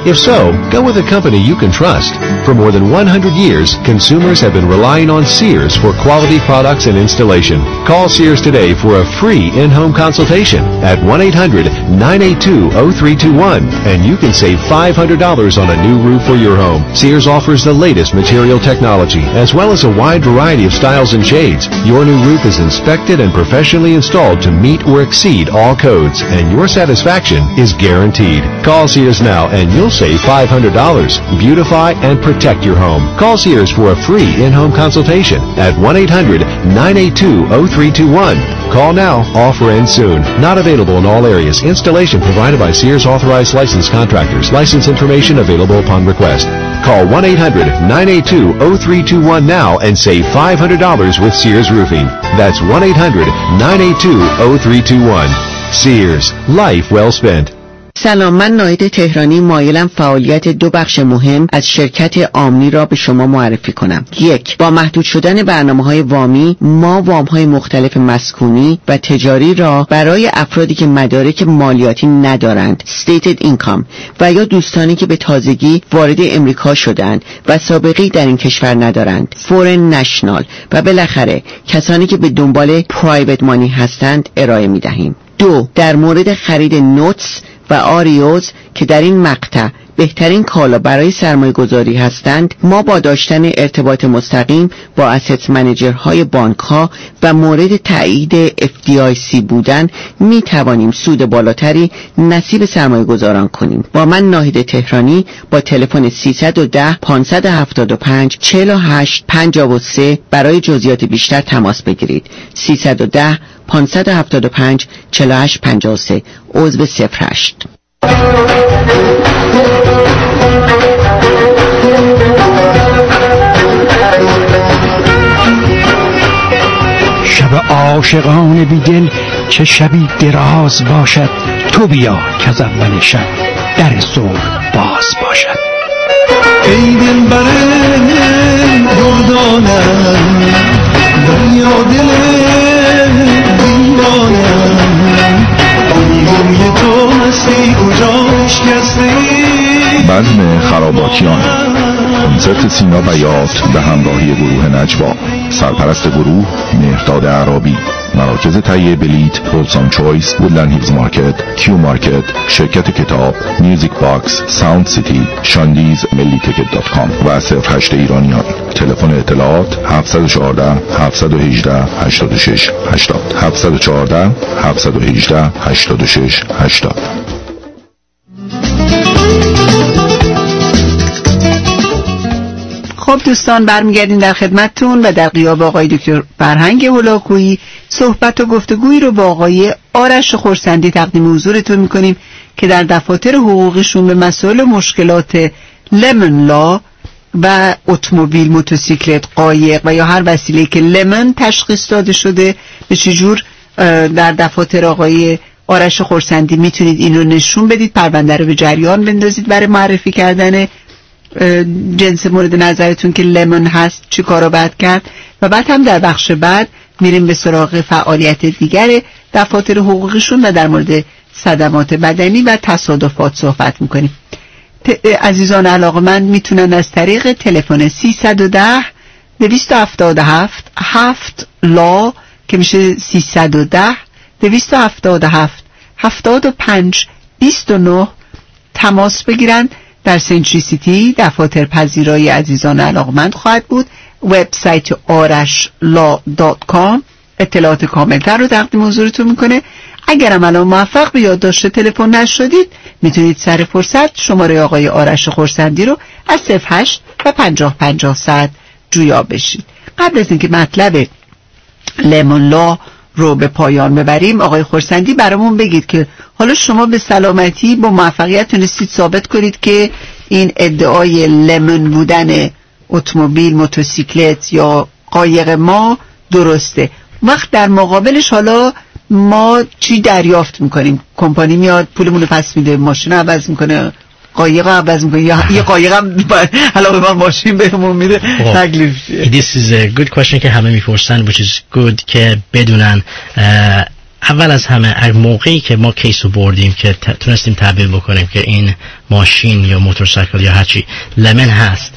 S4: If so, go with a company you can trust. For more than 100 years, consumers have been relying on Sears for quality products and installation. Call Sears today for a free in-home consultation at 1-800-982-0321, and you can save $500 on a new roof for your home. Sears offers the latest material technology, as well as a wide variety of styles and shades. Your new roof is inspected and professionally installed to meet or exceed all codes, and your satisfaction is guaranteed. Call Sears now and you'll save $500. Beautify and protect your home. Call Sears for a free in-home consultation at 1-800-982-0321. Call now. Offer ends soon. Not available in all areas. Installation provided by Sears authorized licensed contractors. License information available upon request. Call 1-800-982-0321 now and save $500 with Sears Roofing. That's 1-800-982-0321. Sears. Life well spent.
S2: سلام، من ناهید تهرانی مایلم فعالیت دو بخش مهم از شرکت آمنی را به شما معرفی کنم. یک، با محدود شدن برنامه‌های وامی، ما وام‌های مختلف مسکونی و تجاری را برای افرادی که مدارک مالیاتی ندارند stated income و یا دوستانی که به تازگی وارد امریکا شدند و سابقه‌ای در این کشور ندارند foreign national و بالاخره کسانی که به دنبال private money هستند ارائه می‌دهیم. دو، در مورد خرید نوتس و آریوز که در این مقطع بهترین کالا برای سرمایه گذاری هستند، ما با داشتن ارتباط مستقیم با اسست منیجرهای بانک ها و مورد تایید FDIC بودن می توانیم سود بالاتری نصیب سرمایه گذاران کنیم. با من ناهید تهرانی با تلفن 310 575 48 53 برای جزئیات بیشتر تماس بگیرید. 310 575 48 53 عضو 08.
S14: شب عاشقان بیدل چه شبی دراز باشد، تو بیا که از اول شب در صبح باز باشد.
S13: ای دل برم دردانم دریا دل دیوانم، روی تو مستی کجا شکسته.
S15: بزم خراباتیان، کنسرت سینا بیات به همراهی گروه نجوا، سرپرست گروه مهرداد عرابی، مراکز تهیه بلیت پولسان چویس، وودلند هیلز مارکت، کیو مارکت، شرکت کتاب، میوزیک باکس، ساوند سیتی، شاندیز، ملی تیکت .com و 08 ایرانیان. تلفن اطلاعات 714 718 86 80 714 718 86 80.
S2: خب دوستان، برمیگردیم در خدمتتون و در غیاب آقای دکتر فرهنگ هولاکویی صحبت و گفتگویی رو با آقای آرش خرسندی تقدیم حضورتون میکنیم که در دفاتر حقوقیشون به مسائل و مشکلات لمن لا و اتومبیل، موتورسیکلت، قایق و یا هر وسیله‌ای که لمن تشخیص داده شده به چجور در دفاتر آقای آرش خرسندی میتونید این رو نشون بدید، پرونده رو به جریان بندازید برای معرفی کردن جنس مورد نظرتون که لمن هست چی کارا باید کرد. و بعد هم در بخش بعد میریم به سراغ فعالیت دیگر دفاتر حقوقیشون و در مورد صدمات بدنی و تصادفات صحبت میکنیم. عزیزان علاقه‌مند میتونن از طریق تلفن 310 277 7 لا که میشه 310 277 75 29 تماس بگیرن. در سنچری سیتی دفاتر پذیرایی عزیزان علاقمند خواهد بود. وبسایت arashla.com اطلاعات کاملتر رو تقدیم حضورتون میکنه. اگرم الان موفق به یادداشت تلفن نشدید میتونید سر فرصت شماره آقای آرش خرسندی رو از 08 و 50 ساعت جویا بشید. قبل از اینکه مطلب لمن لا رو به پایان ببریم، آقای خرسندی برامون بگید که حالا شما به سلامتی با موفقیت تونستید ثابت کنید که این ادعای لمن بودن اتومبیل، موتورسیکلت یا قایق ما درسته. وقت در مقابلش حالا ما چی دریافت میکنیم؟ کمپانی میاد پولمون رو پس میده، ماشین عوض میکنه، قایق عوض میکنه، یا یه قایق هم علاوه بر ماشین بهمون میده. تکلیف
S8: This is a good question که همه میپرسن which is good که بدونن اول از همه اگه موقعی که ما کیسو بردیم که تونستیم تعبیر بکنیم که این ماشین یا موتورسایکل یا هرچی لمن هست،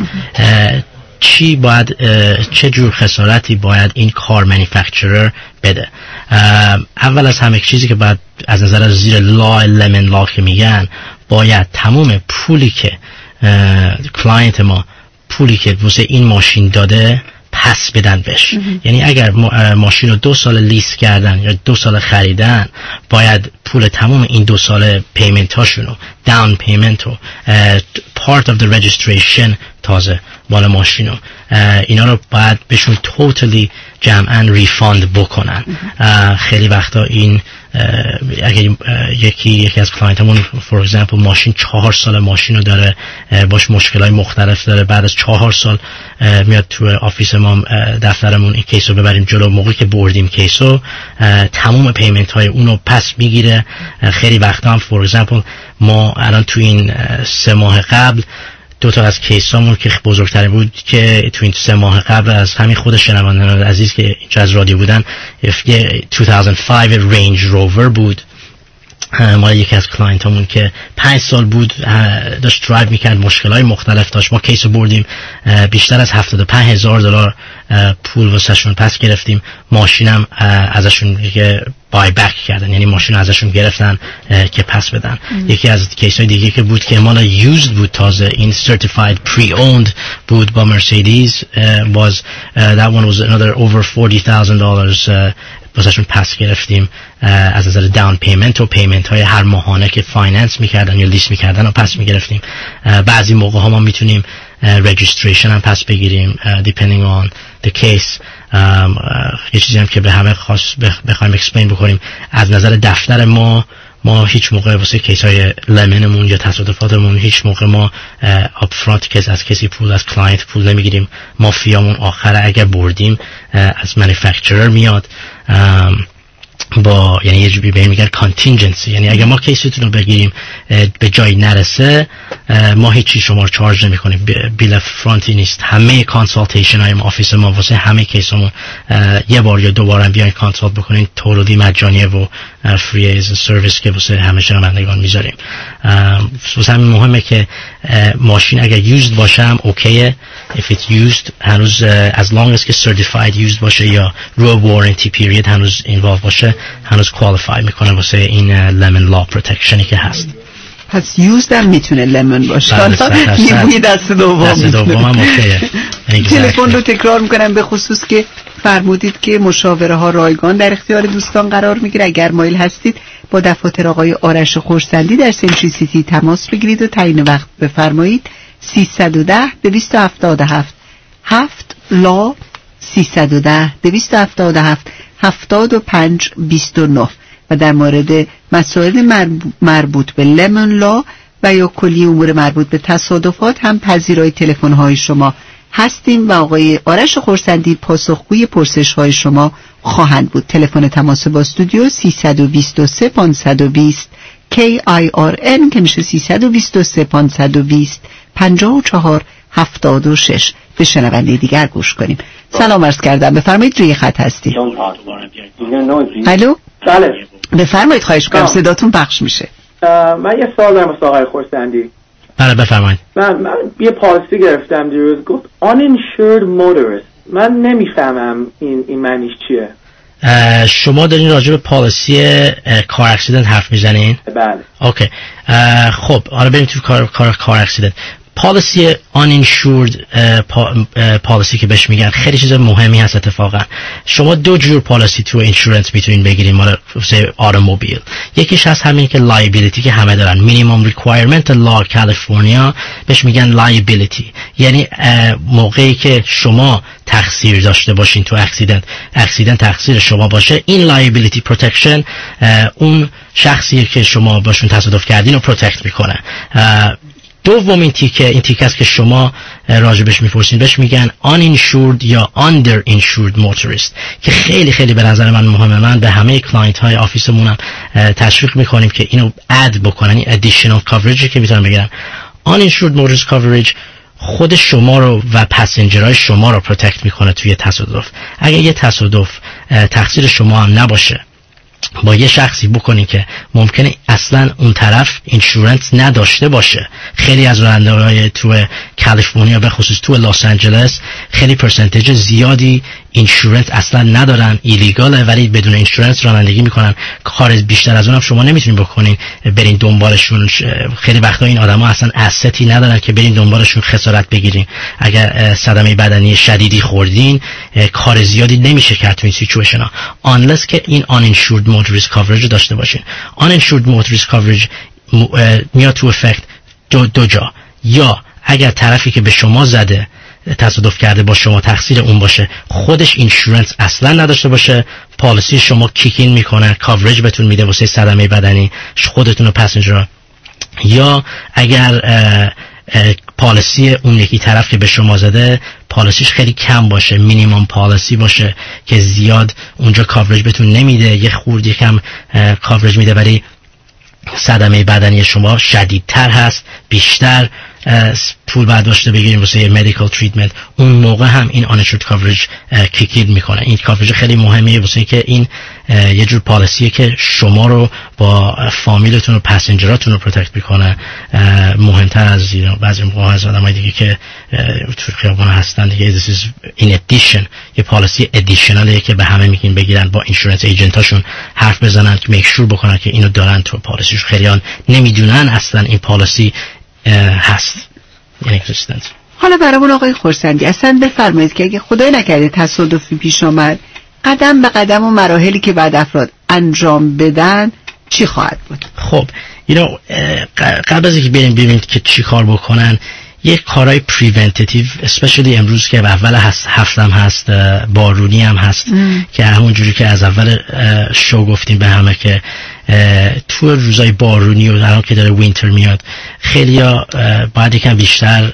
S8: چی باید، چه جور خسارتی باید این کار مانیفکتچرر بده؟ اول از همه چیزی که باید از نظر زیر لمن لا که میگن، باید تمام پولی که کلاینت ما پولی که واسه این ماشین داده پس بدن بهش. یعنی اگر ماشین رو 2 سال لیس کردن یا 2 سال خریدن، باید پول تمام این 2 سال پیمنت هاشونو، داون پیمنت و پارت آف the registration تازه مال ماشینو، اینا رو باید بهشون توتالی جمعاً ریفاند بکنن. خیلی وقتا این اگر یکی از کلاینتمون فور اگزامپل ماشین 4 سال ماشین رو داره، باش مشکلای مختلف داره، بعد از 4 سال میاد تو آفیس ما دفترمون این کیسو ببریم جلو، موقعی که بردیم کیسو تمام پیمنت های اونو پس میگیره. خیلی وقتا هم فور اگزامپل ما الان تو این 3 ماه قبل 2 تا از کیسامون که بزرگترین بود که تو این 3 ماه قبل از همین خود شنوندگان عزیز که اینجا از رادیو بودن، 2005 رنج روور بود مال یکی از کلاینتامون که 5 سال بود داشت درایو میکرد، مشکلای مختلف داشت. ما کیسو بردیم، بیشتر از $75,000 پول واسهشون پس گرفتیم. ماشینم ازشون که بای بک کردن، یعنی ماشین ازشون گرفتن که پس بدن. یکی از کیسای دیگه که بود که مال یوزد بود، تازه این certified pre-owned بود با مرسیدس، باز that one was another over $40,000 واسهشون پس گرفتیم از نظر داون پیمنت و پیمنت های هر ماهانه که فایننس میکردن یا لیست میکردن و پس میگرفتیم. بعضی موقع ها ما میتونیم registration هم پس بگیریم depending on the case. یه چیزی هم که به همه خاص بخوایم explain بکنیم، از نظر دفتر ما هیچ موقع واسه کیس های لمنمون یا تصادفاتمون هیچ موقع ما اپفرانت کیس از کسی پول، از کلاینت پول نمیگیریم. ما فیامون آخر اگر بردیم از مانیفکتچرر میاد با، یعنی یه جوری بهش میگن کانتینجنسی، یعنی اگر ما کیستون رو بگیریم به جای نرسه ما هیچی شما رو چارج نمی کنیم، بیل فرانتی نیست. همه کانسالتیشن های آفیس ما واسه همه کیسمون یه بار یا 2 بار هم بیاین کانسالت بکنین، تولیدی مجانیه و فری از سرویس که واسه همه شنوندگان میذاریم. واسه همین مهمه که ماشین اگر یوزد باشه هم اوکیه، if it's used هنوز as long as که certified used باشه یا رو warranty period هنوز involved باشه، هنوز qualify میکنه واسه این lemon law protectionی که هست.
S2: پس یوزد هم میتونه لمن باشه. حالا نیموی دست دوم هم اوکیه. تلفن رو تکرار میکنم به خصوص که فرمودید که مشاوره ها رایگان در اختیار دوستان قرار میگیره. اگر مایل هستید با دفاتر آقای آرش خورسندی در سنتری سیتی تماس بگیرید و تعیین وقت بفرمایید. 310 277 7 لا 310 277 75 29 و در مورد مسائل مربوط به لمن لا و یا کلی امور مربوط به تصادفات هم پذیرای تلفن‌های شما هستیم و آقای آرش خورسندی پاسخگوی پرسش‌های شما خواهند بود. تلفن تماس با استودیو 323 520 KIRN که میشه 323 520 54 76. به شنونده دیگر گوش کنیم. سلام عرض کردم، بفرمایید روی خط هستی. الو
S3: بله
S2: بفرمایید، خواهش کنم صداتون پخش میشه.
S3: من یه سوال دارم واسه آقای خورسندی.
S8: بله بفرمایید.
S3: من یه پالیسی گرفتم دیروز، گفت uninsured motorist. من نمیفهمم این معنیش چیه.
S8: شما دارین راجع به پالیسی کار اکسیدنت حرف میزنین؟
S3: بله.
S8: اوکی. خب حالا بریم تو کار اکسیدنت. پالیسی uninsured پالیسی که بهش میگن خیلی چیز مهمی هست. اتفاقا شما 2 جور پالیسی تو اینشورنس میتونین بگیرین مال اتومبیل. یکیش هست همین که liability که همه دارن، minimum requirement law کالیفرنیا بهش میگن liability، یعنی موقعی که شما تقصیر داشته باشین تو اکسیدنت تقصیر شما باشه، این liability protection اون شخصی که شما باشون تصادف کردین رو پروتکت میکنه. دومین تیکه این تیکه است که شما راجبش میپرسین، بهش میگن uninsured یا underinsured motorist که خیلی خیلی به نظر من مهمه. من به همه کلاینت های آفیسمونم تشویق میکنیم که اینو اد بکنن، این additional coverage که میتونن بگیرن. uninsured motorist coverage خود شما رو و پسنجرهای شما رو پروتکت میکنه توی تصادف. اگه یه تصادف تقصیر شما هم نباشه با یه شخصی بکنین که ممکنه اصلا اون طرف اینشورنس نداشته باشه. خیلی از راننده‌های تو کالیفرنیا به خصوص تو لس آنجلس خیلی پرسنتیج زیادی اینشورنس اصلا ندارن، ایلیگاله، ولی بدون اینشورنس رانندگی میکنن. کار بیشتر از اونم شما نمیتونین بکنین، برین دنبالشون. خیلی وقتا این آدما اصلا استی ندارن که برین دنبالشون خسارت بگیرین. اگر صدمه بدنی شدیدی خوردین کار زیادی نمیشه کرد تو این سیچویشن ها، unless که این uninsured motorist coverage داشته باشین. uninsured motorist coverage میاد تو افکت دو جا، یا اگر طرفی که به شما زده تصادف کرده با شما تقصیر اون باشه، خودش اینشورنس اصلا نداشته باشه، پالیسی شما کیکین میکنه، کاورج بهتون میده واسه صدمه بدنی خودتون و پسنجرها، یا اگر پالیسی اون یکی طرف که به شما زده پالیسیش خیلی کم باشه، مینیمم پالیسی باشه که زیاد اونجا کاورج بهتون نمیده، یه خورد یکم کاورج میده ولی صدمه بدنی شما شدیدتر هست، بیشتر پول باید داشته بگیریم واسه مدیکال تریتمنت، اون موقع هم این uninsured coverage کیکید میکنه. این کاورج خیلی مهمه واسه که این یه جور پالیسیه که شما رو با فامیلتون و پسنجراتون رو پروتکت میکنه، مهمتر از بعضی موقع از آدمای دیگه که تو خیابون هستن دیگه. this is in addition، یه پالیسی ادیشنالیه که به همه میگین بگیرن، با اینشورنس ایجنتاشون حرف بزنن که میک شور بکنن که اینو دارن تو پالیسیش. خیلیان نمیدونن اصلا این پالیسی هست in existence.
S2: حالا برامون آقای خورسندی اصلا بفرمایید که اگه خدای نکرده تصادفی پیش آمد، قدم به قدم و مراحلی که بعد افراد انجام بدن چی خواهد بود؟
S8: خب قبل از اینکه بریم ببینید که چی کار بکنن، یک کارهای پریونتیتیو اسپشیالی امروز که اول هفتم هست، بارونی هم هست که همون جوری که از اول شو گفتیم به همه که تو روزای بارونی و الان که داره وینتر میاد خیلیا باید یکم بیشتر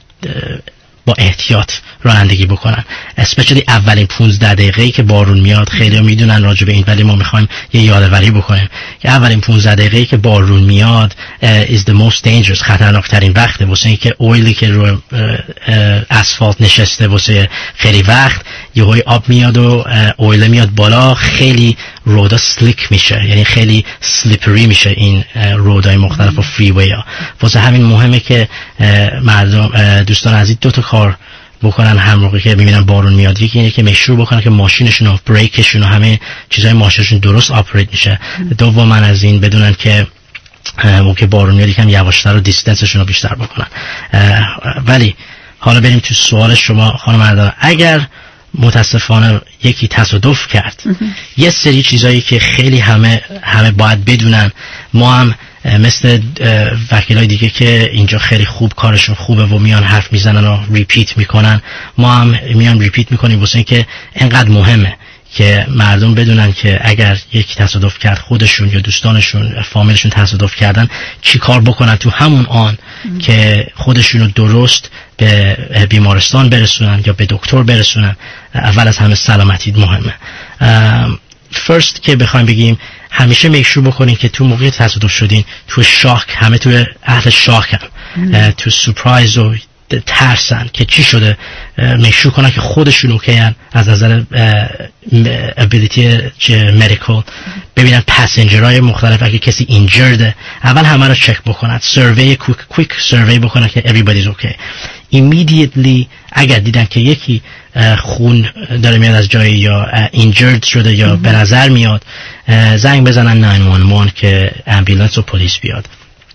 S8: با احتیاط رانندگی بکنن، اسپشیالی اولین 15 دقیقه‌ای که بارون میاد. خیلی میدونن راجع به این، ولی ما میخوایم یه یادآوری بکنیم که اولین 15 دقیقه‌ای که بارون میاد is the most dangerous، خطرناکترین وقته واسه اینکه اویلی که رو اسفالت نشسته واسه خیلی وقت یهوی آب میاد و اویل میاد بالا، خیلی رودا سلیک میشه، یعنی خیلی سلیپری میشه این رودای مختلف و فریوی ها. واسه همین مهمه که مردم دوستان عزیز دو تا کار بکنن هم موقعی که ببینن بارون میاد. یکی اینه که مشروع بکنن که ماشینشون و بریکشون و همه چیزای ماشینشون درست آپریت میشه. دوما از این بدونن که موقع بارون میاد یکم یواشتر و دیستنسشون رو بیشتر بکنن. ولی حالا بریم تو سوال شما خانم مردان. اگر متاسفانه یکی تصادف کرد، یه سری چیزایی که خیلی همه باید بدونن، ما هم مثل وکیلای دیگه که اینجا خیلی خوب کارشون خوبه و میان حرف میزنن و ریپیت میکنن، ما هم میان ریپیت میکنیم واسه اینکه اینقدر مهمه که مردم بدونن که اگر یکی تصادف کرد، خودشون یا دوستانشون فامیلشون تصادف کردن، چی کار بکنن تو همون آن که خودشونو درست به بیمارستان برسونن یا به دکتر برسونن. اول از همه سلامتی مهمه. فرست که بخوایم بگیم همیشه میکشور بکنین که تو موقع تصادف شدین تو شاک، همه تو اهل شاکن، تو سورپرایز و ترسن که چی شده، میکشور کنن که خودشون اوکیان از نظر ابیلیتی مدیکال، ببینن پسنجرهای مختلف اگه کسی اینجرده اول همه رو چک بکنن، سروی کویک سروی بکنن که everybody's okay. immediately اگر دیدن که یکی خون داره میاد از جایی یا اینجرد شده یا به نظر میاد، زنگ بزنن 911 که امبولانس و پلیس بیاد.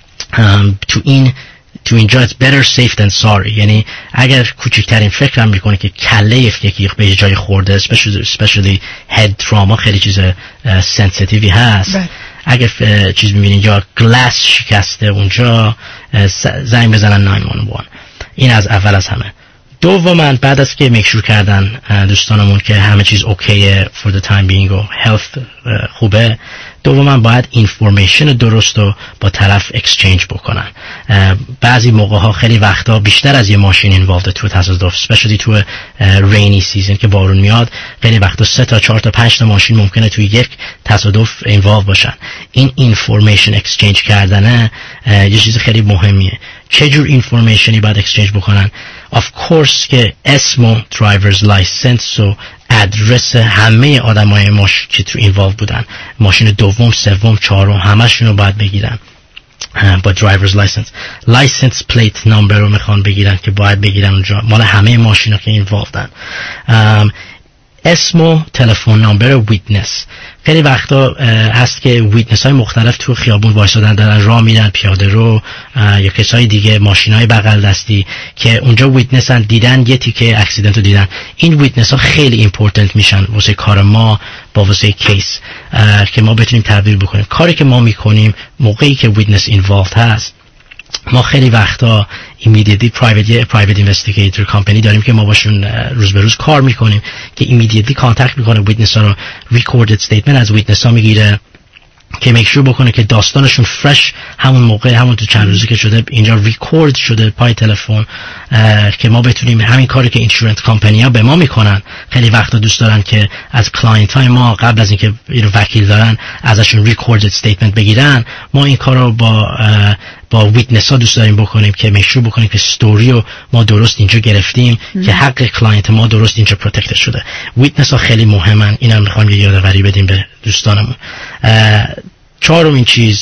S8: تو اینجا it's better safe than sorry، یعنی اگر کوچکترین فکر هم میکنه که کله یکی به جای خورده، especially head trauma خیلی چیز سنسیتیوی هست، اگر چیز میبینین یا گلاس شکسته اونجا، زنگ بزنن 911. این از اول از همه. دوما بعد از که میکشور کردن دوستانمون که همه چیز اوکیه for the time being و health خوبه، دوما باید اینفورمیشن درست رو با طرف اکسچنج بکنن. بعضی موقع ها خیلی وقتا بیشتر از یه ماشین اینوالوده تو تصادف، اسپشیالی تو رینی سیزن که بارون میاد، خیلی وقتا 3 تا 4 تا 5 تا ماشین ممکنه توی یک تصادف اینوالو باشن. این اینفورمیشن اکسچنج کردنه یه چیز خیلی مهمیه. چه جور اینفورمیشنی باید اکسچنج بکنن؟ of course که اسم و درایورز لایسنس و ادرس همه آدمای ماش که تو اینوالو بودن، ماشین دوم، سوم، چهارم، همشون رو باید بگیرن با درایورز لایسنس پلیت نمبر رو میخوان بگیرن که باید بگیرن اونجا، مال همه ماشینا که اینوالودن. اسم و تلفن نمبر ویتنس. خیلی وقتا هست که ویتنس های مختلف تو خیابون وایسادن، دارن راه میرن، پیاده رو یا کسای دیگه، ماشین های بغل دستی که اونجا ویتنسن، دیدن یه تیکه اکسیدنت رو دیدن. این ویتنس ها خیلی ایمپورتنت میشن واسه کار ما با واسه کیس که ما بتونیم تبدیل بکنیم. کاری که ما میکنیم موقعی که ویتنس اینوالد هست، ما خیلی وقتا immediately private investigator کمپانی داریم که ما باشون روز به روز کار میکنیم که immediately کانتکت میکنه ویتنس ها رو، recorded statement از ویتنس ها میگیره که میکشور بکنه که داستانشون فرش همون موقع، همون تو چند روزی که شده اینجا ریکورد شده پای تلفن، که ما بتونیم همین کاری که اینشورنس کمپانی ها به ما میکنن. خیلی وقتا دوست دارن که از کلاینت های ما قبل از اینکه وکیل دارن ازشون ریکوردد استیتمنت بگیرن، ما این کار رو با ویتنس ها دوست داریم بکنیم که میشور بکنیم که ستوری رو ما درست اینجا گرفتیم که حق کلاینت ما درست اینجا پروتکت شده. ویتنس ها خیلی مهمن، اینا میخوام یه یادآوری بدیم به دوستانمون. چهارمین چیز،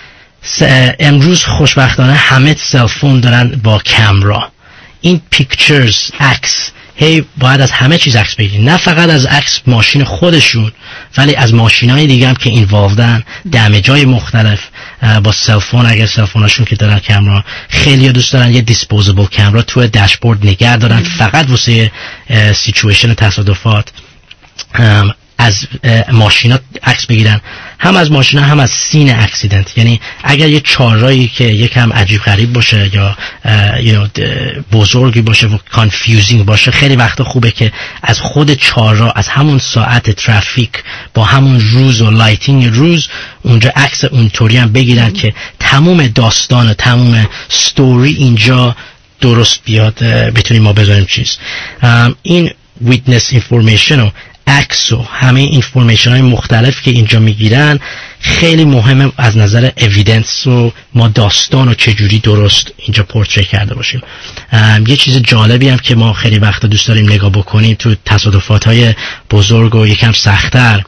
S8: امروز خوشبختانه همه سلفون دارن با کامرا. این پیکچرز، عکس، باید از همه چیز عکس بگیرین، نه فقط از عکس ماشین خودشون، ولی از ماشینای دیگه هم که اینوالودن، دمیجای مختلف با سلفون. اگر سلفوناشون که دارن کامرا، خیلی دوست دارن یه دیسپوزبل کامرا تو داشبورد نگه دارن فقط واسه سیچویشن تصادفات. از ماشینا عکس بگیرن، هم از ماشینا هم از سین اکسیدنت. یعنی اگر یه چهارراهی که یکم عجیب غریب باشه یا بزرگی باشه و کانفیوزینگ باشه، خیلی وقتا خوبه که از خود چهارراه، از همون ساعت ترافیک با همون روز و لایتینگ روز اونجا عکس اونطوری هم بگیرن که تمام داستان و تمام ستوری اینجا درست بیاد، بتونیم ما بذاریم چیز. این ویتنس اینفورمیشن و عکس و همه اینفورمیشن های مختلف که اینجا میگیرن خیلی مهمه از نظر اویدنس و ما داستان و چجوری درست اینجا پورتری کرده باشیم. یه چیز جالبی هم که ما خیلی وقتا دوست داریم نگاه بکنیم تو تصادفات های بزرگ و یکم سخت‌تر،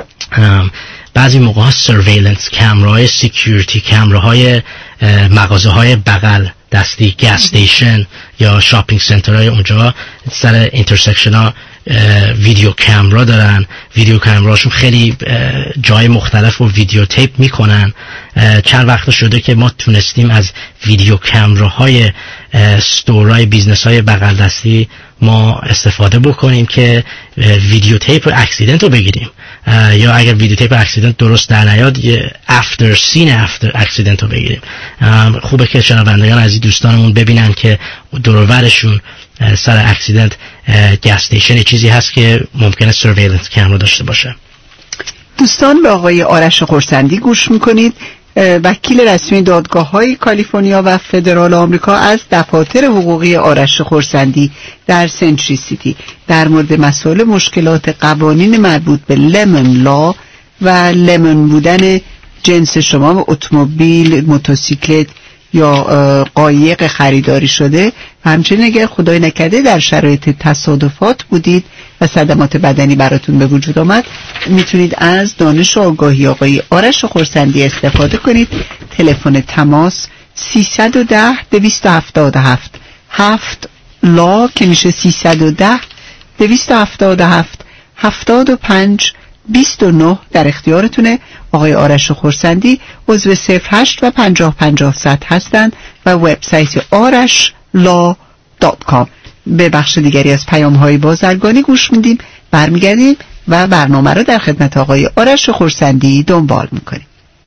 S8: بعضی موقع ها سرویلنس کامراهای سیکیوریتی، کامراهای مغازه های بغل دستی، گاز استیشن یا شاپینگ سنترهای اونجا سر اینترسکشن ها ویدیو کامرا دارن. ویدیو کامراشون خیلی جای مختلف و ویدیو تیپ میکنن. چند وقت شده که ما تونستیم از ویدیو کامراهای ستورای بیزنس های بغل دستی ما استفاده بکنیم که ویدیو تیپ اکسیدنت رو بگیریم، یا اگر ویدیو تیپ اکسیدنت درست در نیاد افتر سین افتر اکسیدنت رو بگیریم. خوبه که شنوندگان از این دوستانمون ببینن که دور و برشون سر اکسیدنت گاز استیشن چیزی هست که ممکنه سرویلنس کامرا داشته باشه.
S2: دوستان، به آقای آرش خرسندی گوش میکنید، وکیل رسمی دادگاه‌های کالیفرنیا و فدرال آمریکا از دفاتر حقوقی آرش خرسندی در سنچری سیتی در مورد مسائل مشکلات قوانین مربوط به لمن لا و لمن بودن جنس شما و اتومبیل، موتورسیکلت یا قایق خریداری شده و همچنین اگر خدای نکرده در شرایط تصادفات بودید و صدمات بدنی براتون به وجود آمد، میتونید از دانش و آگاهی آقای آرش خرسندی استفاده کنید. تلفن تماس 310-277 7 لا که میشه 310-277-75-29 در اختیارتونه. آقای آرش خرسندی عضو 08 و 50 هستند و وبسایت arashla.com. به بخش دیگری از پیام‌های بازرگانی گوش میدیم، برمیگردیم و برنامه رو در خدمت آقای آرش خرسندی دنبال میکنیم.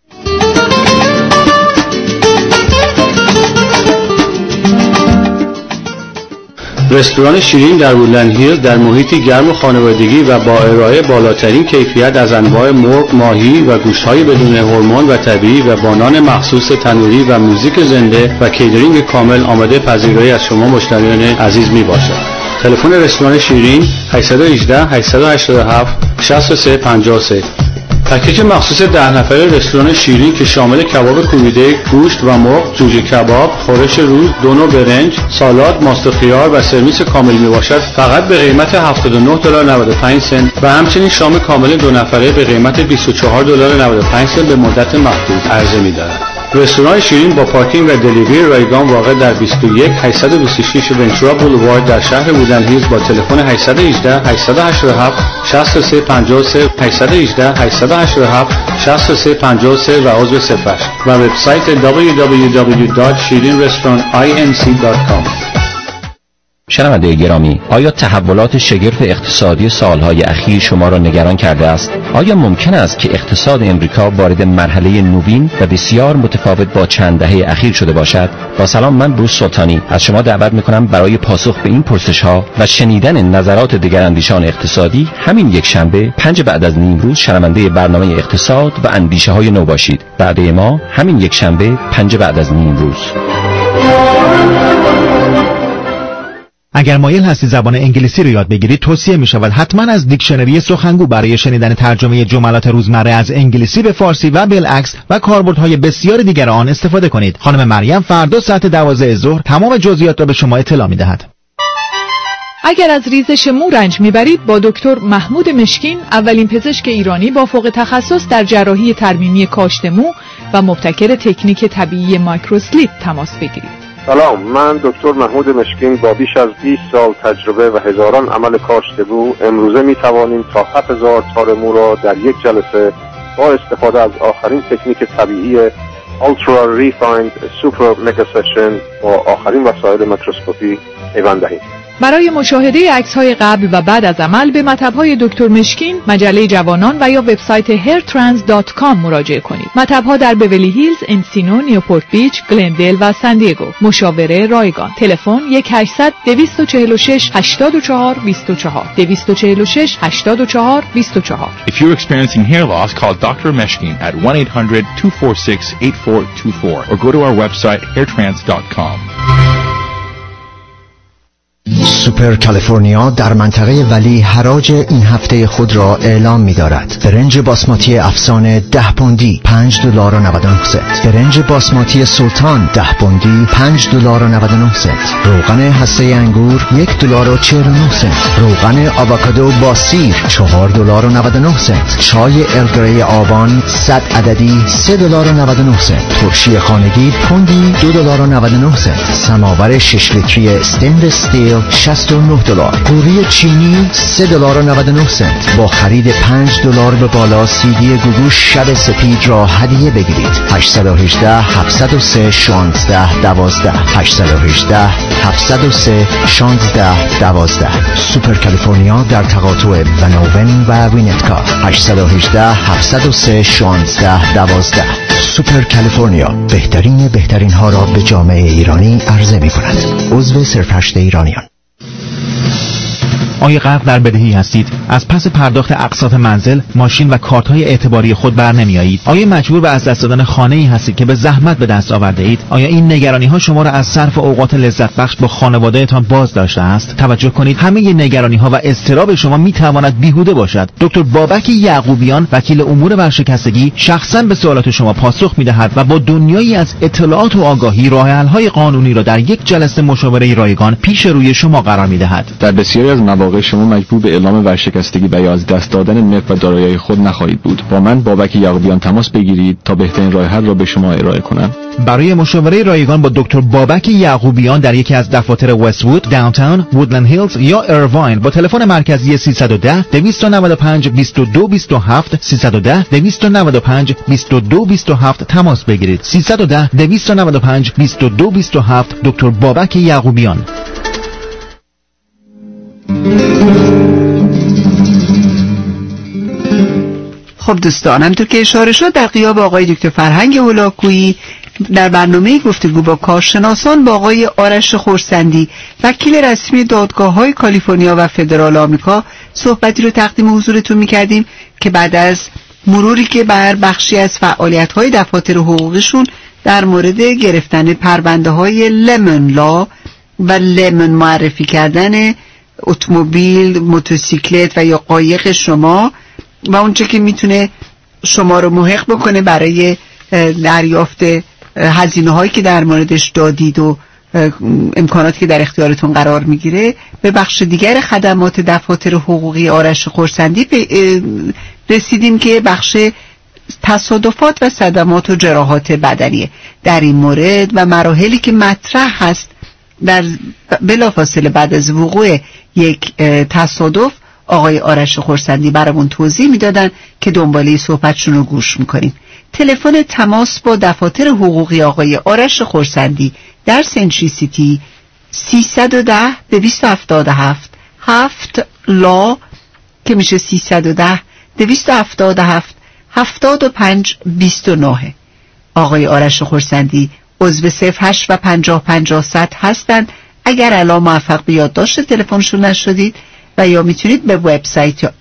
S5: رستوران شیرین در وودلند هیلز در محیطی گرم و خانوادگی و با ارائه بالاترین کیفیت از انواع مرغ، ماهی و گوشت‌های بدون هورمون و طبیعی و با نان مخصوص تنوری و موزیک زنده و کیترینگ کامل آماده پذیرایی از شما مشتریان عزیز میباشد. تلفن رستوران شیرین 818-887-6353 پکیج مخصوص 10 نفره رستوران شیرین که شامل کباب کوبیده، گوشت و مرغ، جوجه کباب، خورش روز، دو نوع برنج، سالاد، ماست خیار و سرویس کامل میباشد فقط به قیمت $79.95 و همچنین شام کامل 2 نفره به قیمت $24.95 به مدت محدود عرضه می‌دارد. رستوران شیرین با پارکینگ و دلیوری رایگان واقع در 21826 ونچورا بولوارد در شهر وودن هیلز با تلفن 818 887 6353 818 887 6353 و عضو صفحه و وبسایت www.shirinrestaurantinc.com.
S17: شنونده گرامی، آیا تحولات شگرف اقتصادی سالهای اخیر شما را نگران کرده است؟ آیا ممکن است که اقتصاد امریکا وارد مرحله نوین و بسیار متفاوت با چند دهه اخیر شده باشد؟ با سلام، من بروس سلطانی از شما دعوت می‌کنم برای پاسخ به این پرسش‌ها و شنیدن نظرات دگراندیشان اقتصادی همین یک شنبه 5 بعد از نیم روز شنونده برنامه اقتصاد و اندیشه‌های نو باشید. وعده ما همین یک شنبه 5 بعد از نیم روز.
S6: اگر مایل هستید زبان انگلیسی رو یاد بگیرید، توصیه می شود حتما از دیکشنری سخنگو برای شنیدن ترجمه جملات روزمره از انگلیسی به فارسی و بالعکس و کاربردهای بسیار دیگر آن استفاده کنید. خانم مریم فردا ساعت 12 ظهر تمام جزئیات را به شما اطلاع می دهد.
S18: اگر از ریزش مو رنج میبرید، با دکتر محمود مشکین، اولین پزشک ایرانی با فوق تخصص در جراحی ترمیمی کاشت مو و مبتکر تکنیک طبیعی مایکروسلیپ تماس بگیرید.
S19: سلام، من دکتر محمود مشکین با بیش از 20 سال تجربه و هزاران عمل کاشت مو امروزه می توانیم تا 7000 تار مو را در یک جلسه با استفاده از آخرین تکنیک طبیعی Ultra Refined Super Mega Session با آخرین وسایل میکروسکوپی پیوند دهیم.
S18: برای مشاهده عکس‌های قبل و بعد از عمل به مطب‌های دکتر مشکین، مجله جوانان و یا وبسایت hairtrans.com مراجعه کنید. مطب‌ها در بیولی هیلز، انسینو، نیوپورت بیچ، گلندل و سان دیگو. مشاوره رایگان. تلفن 1-800-246-84-24 246-84-24.
S15: If you're experiencing hair loss, call Dr. Meshkin at 1-800-246-8424 or go to our website hairtrans.com.
S22: سوپر کالیفرنیا در منطقه ولی حراج این هفته خود را اعلام می دارد. برنج باسماتی افسانه 10 پوندی $5.99. برنج باسماتی سلطان 10 پوندی $5.99. روغن هسته انگور $1.49. روغن آووکادو با سیر $4.99. چای الگری آبان 100 عددی $3.99. ترشی خانگی پوندی $2.99. سماور 6 لیتری استینلس استیل $69. قوری چینی $3.99. با خرید $5 به بالا CD گوگو شب سپید را هدیه بگیرید. 818 703 16 12 818 703 16 12. سوپر کالیفرنیا در تقاطع ونوون و وینتکا. 818 703 16 12. سوپر کالیفرنیا بهترین ها را به جامعه ایرانی عرضه می کند. عضو سرفرشت ایرانیان.
S6: آیا غرق در بدهی هستید؟ از پس پرداخت اقساط منزل، ماشین و کارت‌های اعتباری خود بر نمی‌آیید؟ آیا مجبور به از دست دادن خانه‌ای هستید که به زحمت به دست آورده اید؟ آیا این نگرانی‌ها شما را از صرف اوقات لذت بخش با خانواده‌تان باز داشته است؟ توجه کنید، همه این نگرانی‌ها و اضطراب شما می‌تواند بیهوده باشد. دکتر بابک یعقوبیان، وکیل امور ورشکستگی، شخصاً به سوالات شما پاسخ می‌دهد و با دنیایی از اطلاعات و آگاهی راه‌حل‌های قانونی را در یک جلسه مشاوره رایگان پیش روی شما قرار می‌دهد.
S15: در بسیاری از مواقع شما مجبور به اعلام ورشکستگی و یا از دست دادن ملک و دارایی‌های خود نخواهید بود. با من بابک یعقوبیان تماس بگیرید تا بهترین راه حل را به شما ارائه کنم.
S6: برای مشاوره رایگان با دکتر بابک یعقوبیان در یکی از دفاتر وست‌وود، داونتاون، وودلند هیلز یا ایرواین با تلفن مرکزی 310 295 2227 310 295 2227 تماس بگیرید. 310 295 2227 دکتر بابک یعقوبیان.
S2: خب دوستان، همونطور که اشاره شد در غیاب آقای دکتر فرهنگ هولاکویی در برنامه گفتگو با کارشناسان با آقای آرش خرسندی، وکیل رسمی دادگاه‌های کالیفرنیا و فدرال آمریکا، صحبتی رو تقدیم حضورتون می‌کردیم که بعد از مروری که بر بخشی از فعالیت‌های دفاتر حقوقیشون در مورد گرفتن پرونده‌های لمن لا و لمن معرفی کردن اتومبیل، موتورسیکلت و یا قایق شما و اونچه که میتونه شما رو محق بکنه برای دریافت هزینه هایی که در موردش دادید و امکاناتی که در اختیارتون قرار میگیره، به بخش دیگر خدمات دفاتر حقوقی آرش خرسندی رسیدیم که بخش تصادفات و صدمات و جراحات بدنیه. در این مورد و مراحلی که مطرح هست در بلافاصله بعد از وقوع یک تصادف، آقای آرش خرسندی برامون توضیح میدادن که دنباله صحبتشون رو گوش میکنیم. تلفن تماس با دفاتر حقوقی آقای آرش خرسندی در سنچری سیتی 310-277 لا که میشه 310-277-75-29. آقای آرش خرسندی عضو 08 و 50-50 هستند. اگر الان موفق به یادداشت تلفنشون نشدید و یا میتونید به وبسایت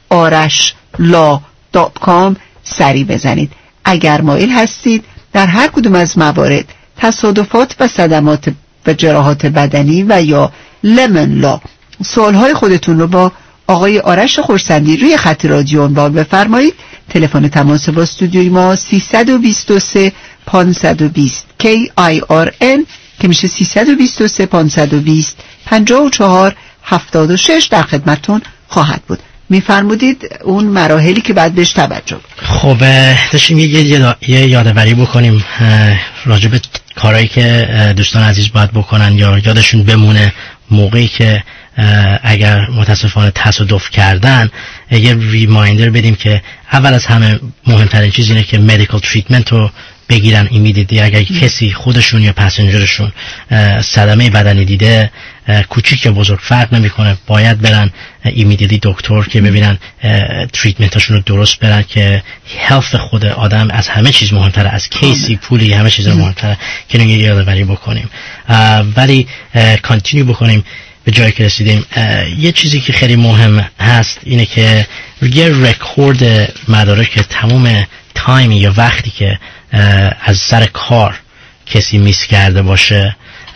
S2: arashla.com سری بزنید. اگر مایل هستید در هر کدوم از موارد تصادفات و صدمات و جراحات بدنی و یا لمن لا سوالهای خودتون رو با آقای آرش خرسندی روی خط رادیو عنوان بفرمایید. تلفن تماس با استودیوی ما 323 520 KIRN که میشه 323 520 54 76 در خدمتون خواهد بود. میفرمودید اون مراحلی که بعد بهش توجه.
S8: خب داشتیم یه یادآوری بکنیم راجع به کارهایی که دوستان عزیز باید بکنن یا یادشون بمونه موقعی که اگر متاسفانه تصادف کردن، یه ریمایندر بدیم که اول از همه مهمترین چیز اینه که مدیکال تریتمنت رو بگیرن ایمیدیتلی. اگر کسی خودشون یا پسنجرشون صدمه بدنی دیده، کوچیک یا بزرگ فرق نمیکنه، باید برن ایمیدیتلی دکتر که ببینن تریتمنتاشون رو درست برن که هلت خود آدم از همه چیز مهمتره، از کیسی پولی همه چیز مهمتره که اینو یادآوری بکنیم. ولی کانتینیو بکنیم به جایی که رسیدیم. یه چیزی که خیلی مهم هست اینه که یه رکورد مدارک تمام تایمی یا وقتی که از سر کار کسی میس کرده باشه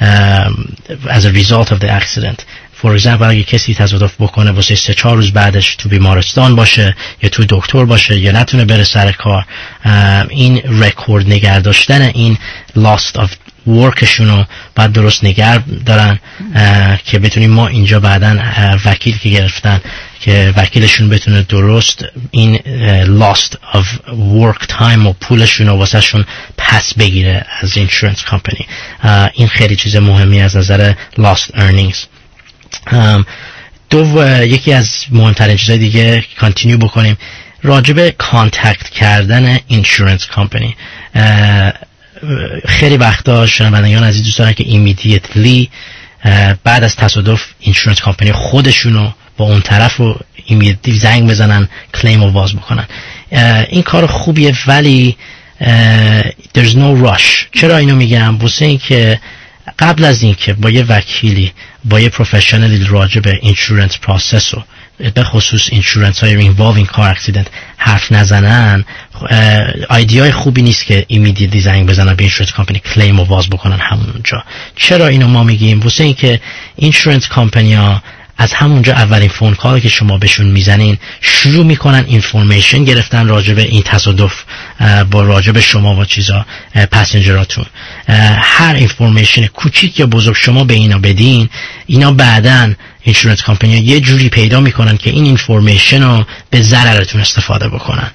S8: as a result of the accident. for example اگه کسی تصادف بکنه واسه 3-4 روز بعدش تو بیمارستان باشه یا تو دکتر باشه یا نتونه بره سر کار، این رکورد نگه داشتن این lost of ورکشونو باید درست نگه دارن که بتونیم ما اینجا بعدن وکیل که گرفتن که وکیلشون بتونه درست این lost of work time و پولشونو واسه شون پس بگیره از insurance company. این خیلی چیز مهمی از نظر lost earnings. یکی از مهمترین چیزهای دیگه کانتینیو بکنیم راجب کانتکت کردن insurance company. خیلی وقتا شنوندگان عزیز دوست دارن که ایمیدیتلی بعد از تصادف اینشورنس کمپانی خودشونو با اون طرف رو ایمیدیتلی زنگ بزنن کلیم رو باز بکنن. این کار خوبیه ولی there's no rush. چرا اینو میگم؟ واسه این که قبل از این که با یه وکیلی با یه پروفشنالی راجع به اینشورنس پروسس و به خصوص اینشورنس های اینوالوینگ کار اکسیدنت حرف نزنن، ایدیای خوبی نیست که ایمیدیتلی زنگ بزنن به اینشورنس کمپانی کلیم رو باز بکنن همونجا. چرا اینو ما میگیم؟ واسه این که اینشورنس کمپانی ها از همونجا اولین فون کالی که شما بهشون میزنین شروع میکنن اینفورمیشن گرفتن راجع به این تصادف با راجع به شما و چیزا پسنجراتون. هر اینفورمیشن کوچیک یا بزرگ شما به اینا بدین، اینا بعدن اینشورنس کمپانی یه جوری پیدا میکنن که این اینفورمیشن رو به ضررتون استفاده بکنن.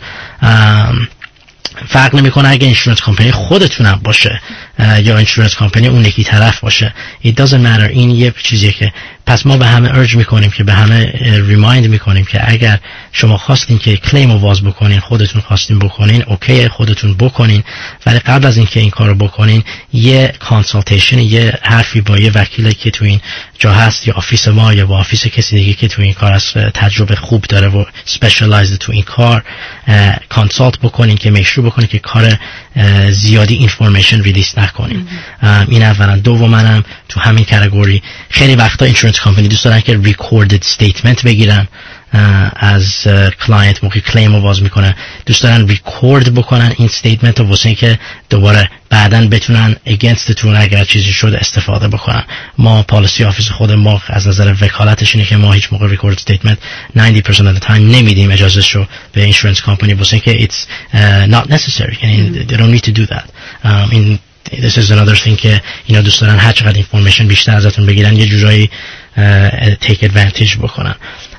S8: فرق نمیکنه اگه اینشورنس کمپانی خودتونم باشه یا اینشورنس کمپانی اون یکی طرف باشه. It doesn't matter. این یه چیزیه که پس ما به همه ارج میکنیم که به همه ریمایند میکنیم که اگر شما خواستین که کلیم رو باز بکنین، خودتون خواستین بکنین، اوکی خودتون بکنین، ولی قبل از اینکه این کارو بکنین یه کانسالتیشن، یه حرفی با یه وکیلی که تو این جا هست یا آفیس ما یا با آفیس کسی دیگه که تو این کار از تجربه خوب داره و اسپشیالایزد تو این کار کانسالت بکنین که میشور بکنین که کار زیادی اینفورمیشن ریلیز نکنین. این اولا. دوماً تو همین کاتگوری خیلی وقتا اینشورنس کمپانی دوست دارن که ریکوردد استیتمنت بگیرن از کلاینت موقع کلیم رو باز میکنه دوست دارن ریکورد بکنن این استیتمنت رو واسه اینکه دوباره بعداً بتونن اگینستتون اگر چیزی شد استفاده بکنن. ما پالیسی آفیس خود ما از نظر وکالتش اینه که ما هیچ موقع ریکورد استیتمنت 90% of the time نمیدیم اجازهش رو به اینشورنس کمپانی واسه اینکه it's not necessary. یعنی they don't need to do that. This is another thing که اینا دوست دارن هر چقدر اینفورمیشن بیشتر ازتون بگیرن یه جورایی take advantage بکنن.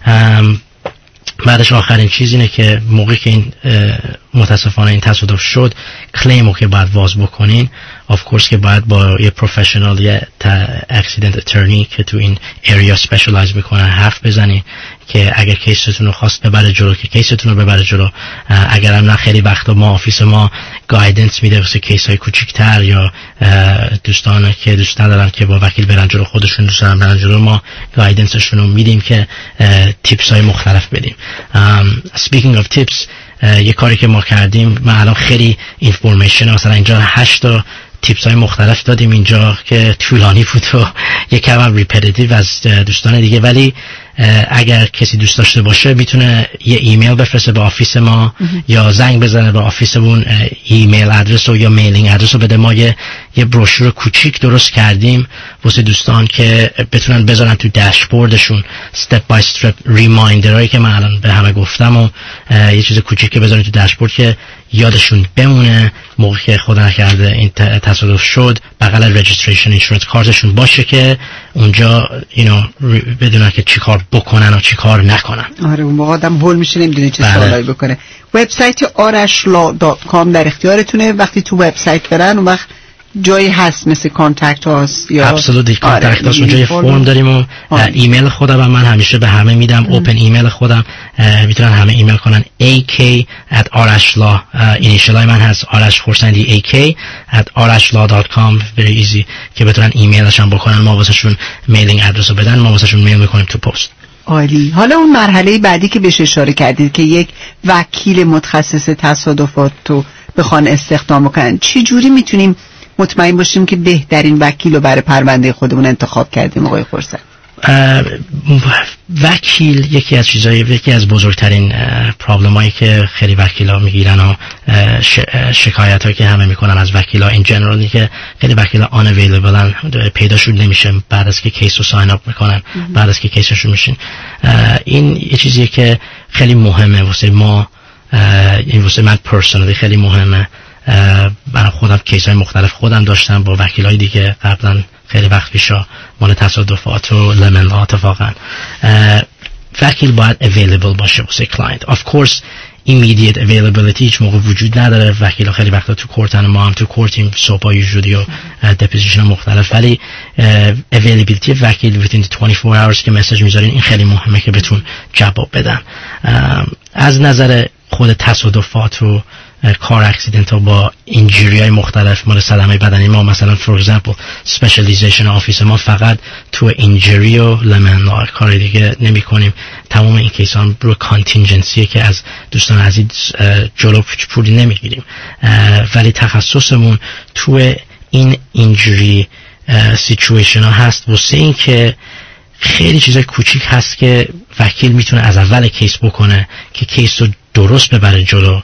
S8: بعدش آخرین چیز اینه که موقعی که این متاسفانه این تصادف شد کلیمو که باید واز بکنین of course که باید با یه پروفشنال یه اکسیدنت اترنی که تو این اریا سپشالایز میکنن حرف بزنین که اگر کیستون رو خواست ببره جلو که کیستون رو ببره جلو. اگر هم نه خیلی وقتا ما آفیس ما گایدنس میده واسه کیس های کوچیک‌تر یا دوستان که دوست ندارن که با وکیل برن جلو خودشون دوست دارن برن جلو ما گایدنسشون رو میدیم که تیپس های مختلف بدیم. speaking of tips یه کاری که ما کردیم ما الان خیلی اینفورمیشن مثلا اینجا 8 تا تیپس های مختلف دادیم اینجا که طولانی بود و یکم هم ریپتیتیو از دوستان دیگه ولی اگر کسی دوست داشته باشه میتونه یه ایمیل بفرسته به آفیس ما یا زنگ بزنه به آفیسمون ایمیل ادرس و یا میلینگ ادرس رو بده. ما یه بروشور کوچیک درست کردیم واسه دوستان که بتونن بذارن تو داشبوردشون استپ بای استپ ریمایندرایی که من الان به همه گفتم و یه چیز کوچیک که بذارن تو داشبورد که یادشون بمونه موقعی که خدا نکرده این تصادف شد بغل رجیستریشن اینشورنس کارتشون باشه که اونجا اینو بدونن که چی کار بکنن و چی کار نکنن.
S2: آره اون موقع آدم هول میشه نمیدونه چه سوالایی بکنه. وبسایت arashla.com در اختیارتونه. وقتی تو وبسایت برن اون وقت جایی هست مثل کانتکت هاست یا
S8: absolutely کانتکت هاست اونجا یه فرم داریم و ایمیل خودم من همیشه به همه میدم اوپن ایمیل خودم میتونن همه ایمیل کنن ak@arashla اینیشیالای من هست آرش خورسندی ak@arashla.com very easy که بتونن ایمیلش هم بکنن ما واسهشون میلینگ ادرس رو بدن ما واسهشون میل میکنیم تو پست.
S2: عالی. حالا اون مرحله بعدی که بهش اشاره کردید که یک وکیل متخصص تصادفات رو بخوان استخدام کنن چه جوری میتونیم مطمئن باشیم که بهترین وکیل رو برای پرونده خودمون انتخاب کردیم آقای خورسند؟
S8: وکیل یکی از بزرگترین پرابلمایی که خیلی وکیلا میگیرن و شکایت هایی که همه میکنن از وکیلا این جنرال که خیلی وکیلا آن اویلیبلن پیداشون نمیشه بعد از که کیس رو ساین اپ میکنن بعد از که کیسشون میشین. این یه چیزیه که خیلی مهمه واسه ما این واسه من پرسونالی خیلی مهمه. من خودم کیس های مختلف خودم داشتم با وکیل های دیگه قبلا خیلی وقت پیشا مال تصادفات و لمن لا اتفاقا وکیل باید available باشه واسه کلاینت. of course immediate availability هیچ موقع وجود نداره. وکیل ها خیلی وقتا تو کورتن ما هم تو کورتیم صبح یوزولی و دپوزیشن مختلف ولی availability وکیل within 24 hours که مسیج میذارین این خیلی مهمه که بتون جواب بدن. از نظر خود تصادفات و کار اکسیدنت ها با اینجوری های مختلف مال صدمه بدنی ما مثلا for example specialization آفیس ما فقط تو اینجوری و لمن لا کار دیگه نمی کنیم. تمام این کیس ها رو کانتینجنسیه که از دوستان عزیز جلو پولی نمی گیریم ولی تخصصمون تو این اینجوری سیچویشن ها هست واسه این که خیلی چیزای کوچیک هست که وکیل میتونه از اول کیس بکنه که کیس رو درست ببره جلو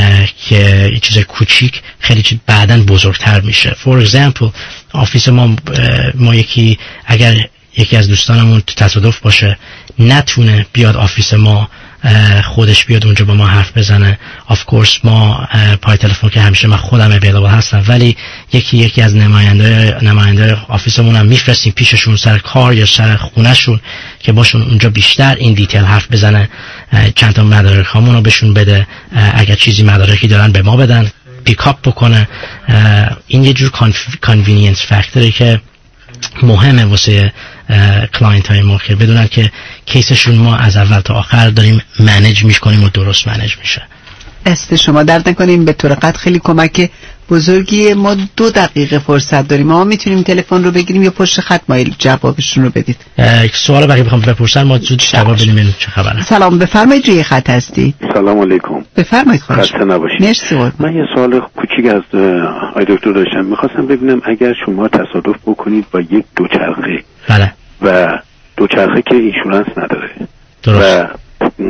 S8: که یه چیز کوچیک خیلی چیز بعداً بزرگتر میشه. for example آفیس ما اگر یکی از دوستانمون تو تصادف باشه نتونه بیاد آفیس ما خودش بیاد اونجا با ما حرف بزنه of course ما پای تلفن که همیشه من خودم available هستم ولی یکی از نماینده آفیسمون هم میفرستیم پیششون سر کار یا سر خونهشون که باشون اونجا بیشتر این دیتیل حرف بزنه چند تا مدارک هامون رو بهشون بده اگر چیزی مدارکی دارن به ما بدن پیکاپ بکنه. این یه جور convenience فاکتوری که مهمه واسه کلاینت های ما که بدونن که کیسشون ما از اول تا آخر داریم منیج میکنیم و درست منیج میشه.
S2: دست شما درد نکنیم. به طور قطع خیلی کمک بزرگی. ما 2 دقیقه فرصت داریم. ما میتونیم تلفن رو بگیریم یا پشت خط مایل جوابشون رو بدید.
S8: سوال بقیه بخوام بپرسن ما زود جواب بدیم. چه خبره؟
S2: سلام بفرمایید روی خط هستی.
S10: سلام علیکم.
S2: بفرمایید.
S10: خسته نباشید.
S2: مرسی.
S10: من یه سوال کوچیک از آقای دکتر داشتم. می‌خواستم ببینم اگر شما تصادف بکنید با یک دوچرخه
S8: بله
S10: و دوچرخه که اینشورنس نداره
S8: درست.
S10: و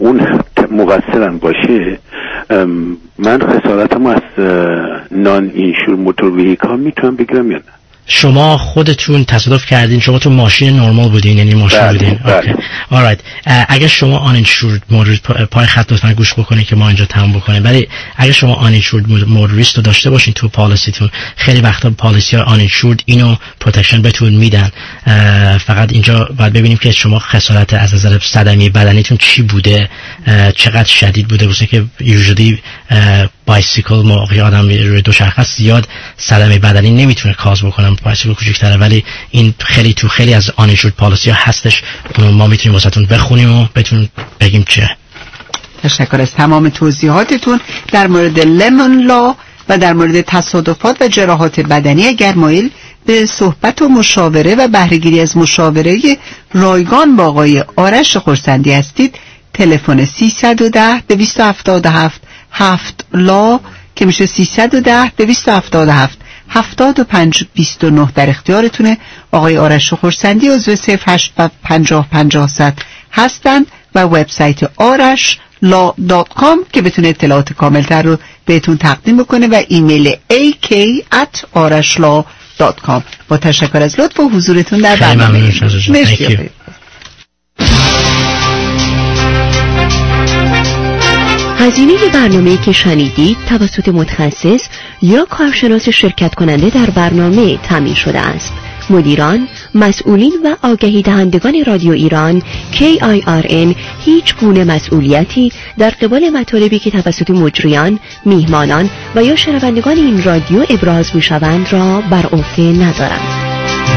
S10: اون مقصرن باشه، من خسارتمو از نان اینشور موتور ویهیکال میتونم بگیرم یا نه؟
S8: شما خودتون تصادف کردین، شما تو ماشین نورمال بودین، یعنی ماشین بودین؟
S10: بله.
S8: alright. اگه شما آنینشورد مورد پای خط لطفا گوش بکنید که ما اینجا تمام بکنیم، ولی اگه شما آنینشورد مورد رو داشته باشین تو پالیسیتون، خیلی وقتا پالیسی ها آنینشورد اینو پروتکشن بهتون میدن. فقط اینجا باید ببینیم که شما خسارت از نظر صدمه بدنیتون چی بوده، چقدر شدید بوده. واسه که یوزولی بایسیکل موقعی آدم روی دوچرخه زیاد صدمه بدنی نمیتونه کاز بکنه، بایسیکل کوچیک‌تره، ولی این خیلی از آنینشورد پالیسی ها هستش، ما میتونیم واسهتون بخونیم و بهتون بگیم چه.
S2: تشکر از تمام توضیحاتتون در مورد لمن لا و در مورد تصادفات و جراحات بدنی. اگر مایل به صحبت و مشاوره و بهره‌گیری از مشاوره رایگان با آقای آرش خرسندی هستید، تلفن 310 277 7 لا که میشه 310 277 7529 در اختیارتونه. آقای آرش خرسندی عضو 0850 هستند و وبسایت arashla.com که بتونه اطلاعات کاملتر رو بهتون تقدیم بکنه و ایمیل ak@arashla.com. با تشکر از لطف و حضورتون در برنامه. مرسی.
S16: هزینه برنامه‌ای که شنیدید توسط متخصص یا کارشناس شرکت کننده در برنامه تامین شده است. مدیران، مسئولین و آگهی دهندگان رادیو ایران KIRN هیچ گونه مسئولیتی در قبال مطالبی که توسط مجریان، میهمانان و یا شنوندگان این رادیو ابراز می‌شوند را بر عهده ندارند.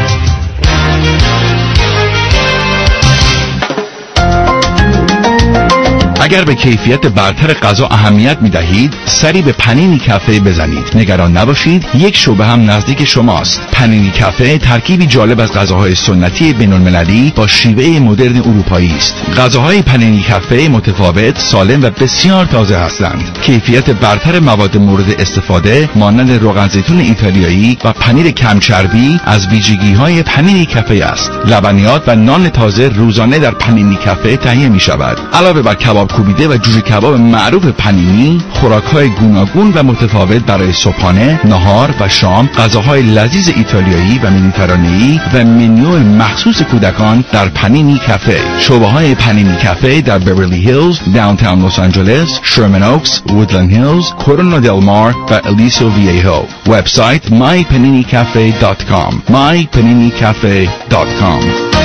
S15: اگر به کیفیت برتر غذا اهمیت می دهید، سری به پنینی کافه بزنید. نگران نباشید، یک شعبه هم نزدیک شماست. پنینی کافه ترکیبی جالب از غذاهای سنتی بین‌المللی با شیوه مدرن اروپایی است. غذاهای پنینی کافه متفاوت، سالم و بسیار تازه هستند. کیفیت برتر مواد مورد استفاده مانند روغن زیتون ایتالیایی و پنیر کم چربی از ویژگی‌های پنینی کافه است. لبنیات و نان تازه روزانه در پنینی کافه تهیه می‌شود. علاوه بر کباب کوبیده و جوجه کباب معروف پنینی، خوراک‌های گوناگون و متفاوت برای صبحانه، نهار و شام، غذاهای لذیذ ایتالیایی و مدیترانه‌ای و منیو مخصوص کودکان در پنینی کافه. شعبه‌های پنینی کافه در بیورلی هیلز، داونتاون لس آنجلس، شرمن اوکس، وودلند هیلز، کورونا دل مار و الیسو ویهو. وبسایت mypaninicafe.com mypaninicafe.com.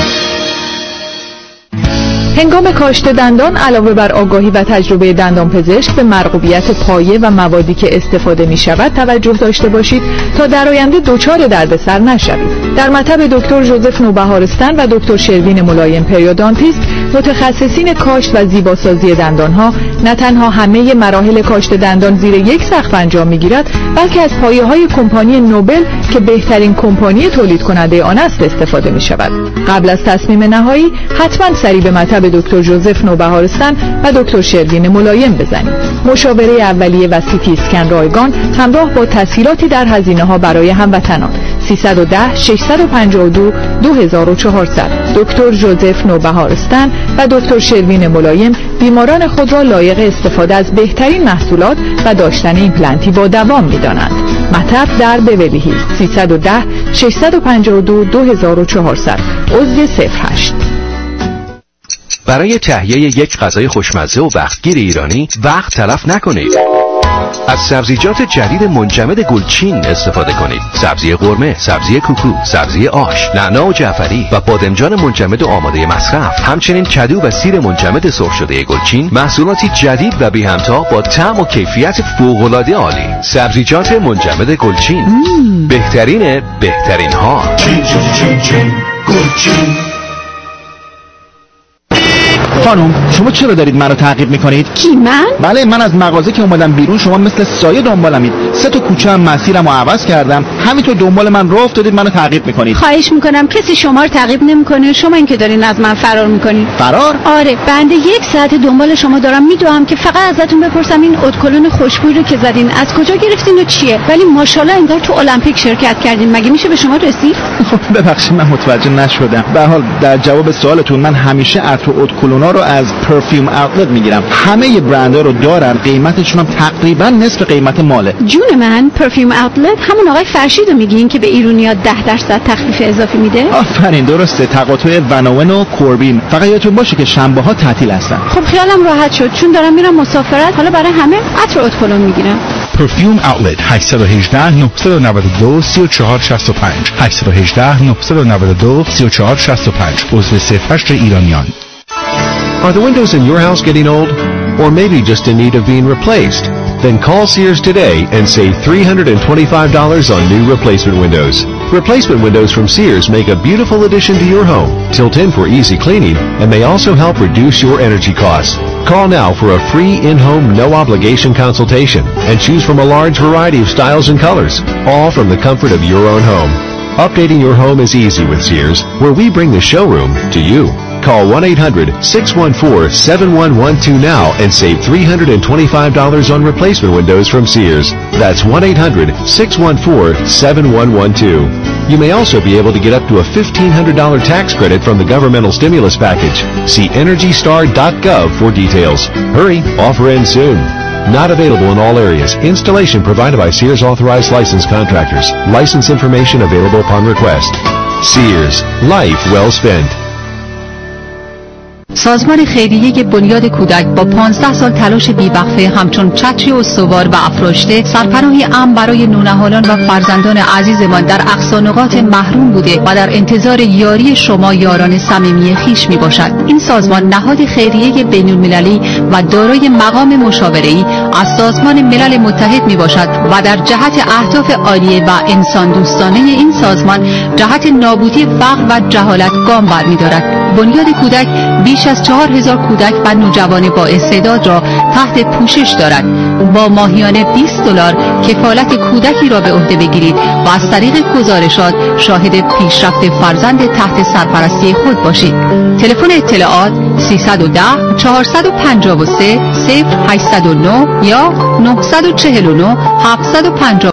S18: هنگام کاشت دندان علاوه بر آگاهی و تجربه دندان پزشک به مرغوبیت پایه و موادی که استفاده می شود توجه داشته باشید تا در آینده دچار دردسر نشوید. در مطب دکتر ژوزف نوبهارستن و دکتر شروین ملایم پریودانتیست، متخصصین کاشت و زیباسازی دندانها، نه تنها همه مراحل کاشت دندان زیر یک سقف انجام می‌گیرد، بلکه از پایه‌های کمپانی نوبل که بهترین کمپانی تولید کننده آن است استفاده می‌شود. قبل از تصمیم نهایی حتما سری به مطب دکتر ژوزف نوبهارستن و دکتر شروین ملایم بزنید. مشاوره اولیه و سی تی اسکن رایگان همراه با تسهیلاتی در هزینه‌ها برای هموطنان. 310 652 2400. دکتر ژوزف نوبهارستن و دکتر شروین ملایم بیماران خود را لایق استفاده از بهترین محصولات و داشتن ایمپلنتی با دوام می‌دانند. مطب در بیورلی هیلز، 310 652 2400. عضو 08.
S21: برای تهیه یک غذای خوشمزه و وقتگیر ایرانی وقت تلف نکنید. از سبزیجات جدید منجمد گلچین استفاده کنید. سبزی قرمه، سبزی کوکو، سبزی آش، نعنا و جعفری و بادمجان منجمد و آماده مصرف. همچنین کدو و سیر منجمد سرخ شده گلچین، محصولاتی جدید و بی همتا با طعم و کیفیت فوق‌العاده عالی. سبزیجات منجمد گلچین، بهترین ها.
S6: گلچین. خانم، شما چرا دارید منو تعقیب میکنید؟
S7: کی، من؟
S6: بله، من از مغازه که اومدم بیرون شما مثل سایه دنبالمید. 3 تا کوچه هم مسیرمو عوض کردم، همینطور دنبال من راه افتادید منو تعقیب میکنید.
S7: خواهش میکنم کسی شما رو تعقیب نمیکنه، شما این که دارین از من فرار میکنید.
S6: فرار؟
S7: آره، بنده 1 ساعت دنبال شما دارم میدوام که فقط ازتون بپرسم این ادکلون خوشبوی رو که زدین از کجا گرفتین و چیه؟ ولی ماشاءالله انگار تو المپیک شرکت کردین. مگه میشه به شما رسید؟
S6: ببخشید من متوجه نشدم. به هر حال در جواب سوالتون، من همیشه عطر ادکلونا رو از پرفیوم اوتلت میگیرم. همه برندها رو دارن، قیمتشون هم تقریبا نصف قیمت ماله.
S7: جون من، پرفیوم اوتلت همون آقای فرشید رو میگین که به ایرونیا 10% تخفیف اضافی میده؟
S6: آفرین، درسته. تقاطع ونوون و کوربین. فقط یادتون باشه که شنبه ها تعطیل هستن.
S7: خب خیالم راحت شد، چون دارم میرم مسافرت. حالا برای همه عطر اودکلون میگیرم.
S1: پرفیوم اوتلت 818 992 3465 818 992 3465 عضو صفحه ایرانیان.
S21: Are the windows in your house getting old? Or maybe just in need of being replaced? Then call Sears today and save $325 on new replacement windows. Replacement windows from Sears make a beautiful addition to your home, tilt in for easy cleaning, and may also help reduce your energy costs. Call now for a free in-home no-obligation consultation and choose from a large variety of styles and colors, all from the comfort of your own home. Updating your home is easy with Sears, where we bring the showroom to you. Call 1-800-614-7112 now and save $325 on replacement windows from Sears. That's 1-800-614-7112. You may also be able to get up to a $1,500 tax credit from the governmental stimulus package. See EnergyStar.gov for details. Hurry, offer ends soon. Not available in all areas. Installation provided by Sears authorized licensed contractors. License information available upon request. Sears. Life well spent.
S9: سازمان خیریه بنیاد کودک با 15 سال تلاش بیوقفه همچون چتری استوار و افراشته سرپناهی امن برای نونهالان و فرزندان عزیزمان در اقصا نقاط محروم بوده و در انتظار یاری شما یاران صمیمی خویش می باشد. این سازمان نهاد خیریه بین‌المللی و دارای مقام مشاوره‌ای از سازمان ملل متحد می باشد و در جهت اهداف عالیه و انسان دوستانه این سازمان جهت نابودی فقر و جهالت گام برمی‌دارد. بنیاد کودک بیش از 4000 کودک و نوجوان با استعداد را تحت پوشش دارد. با ماهیانه $20 کفالت کودکی را به عهده بگیرید و از طریق گزارشات شاهد پیشرفت فرزند تحت سرپرستی خود باشید. تلفن اطلاعات 310 453 0809 یا 949 750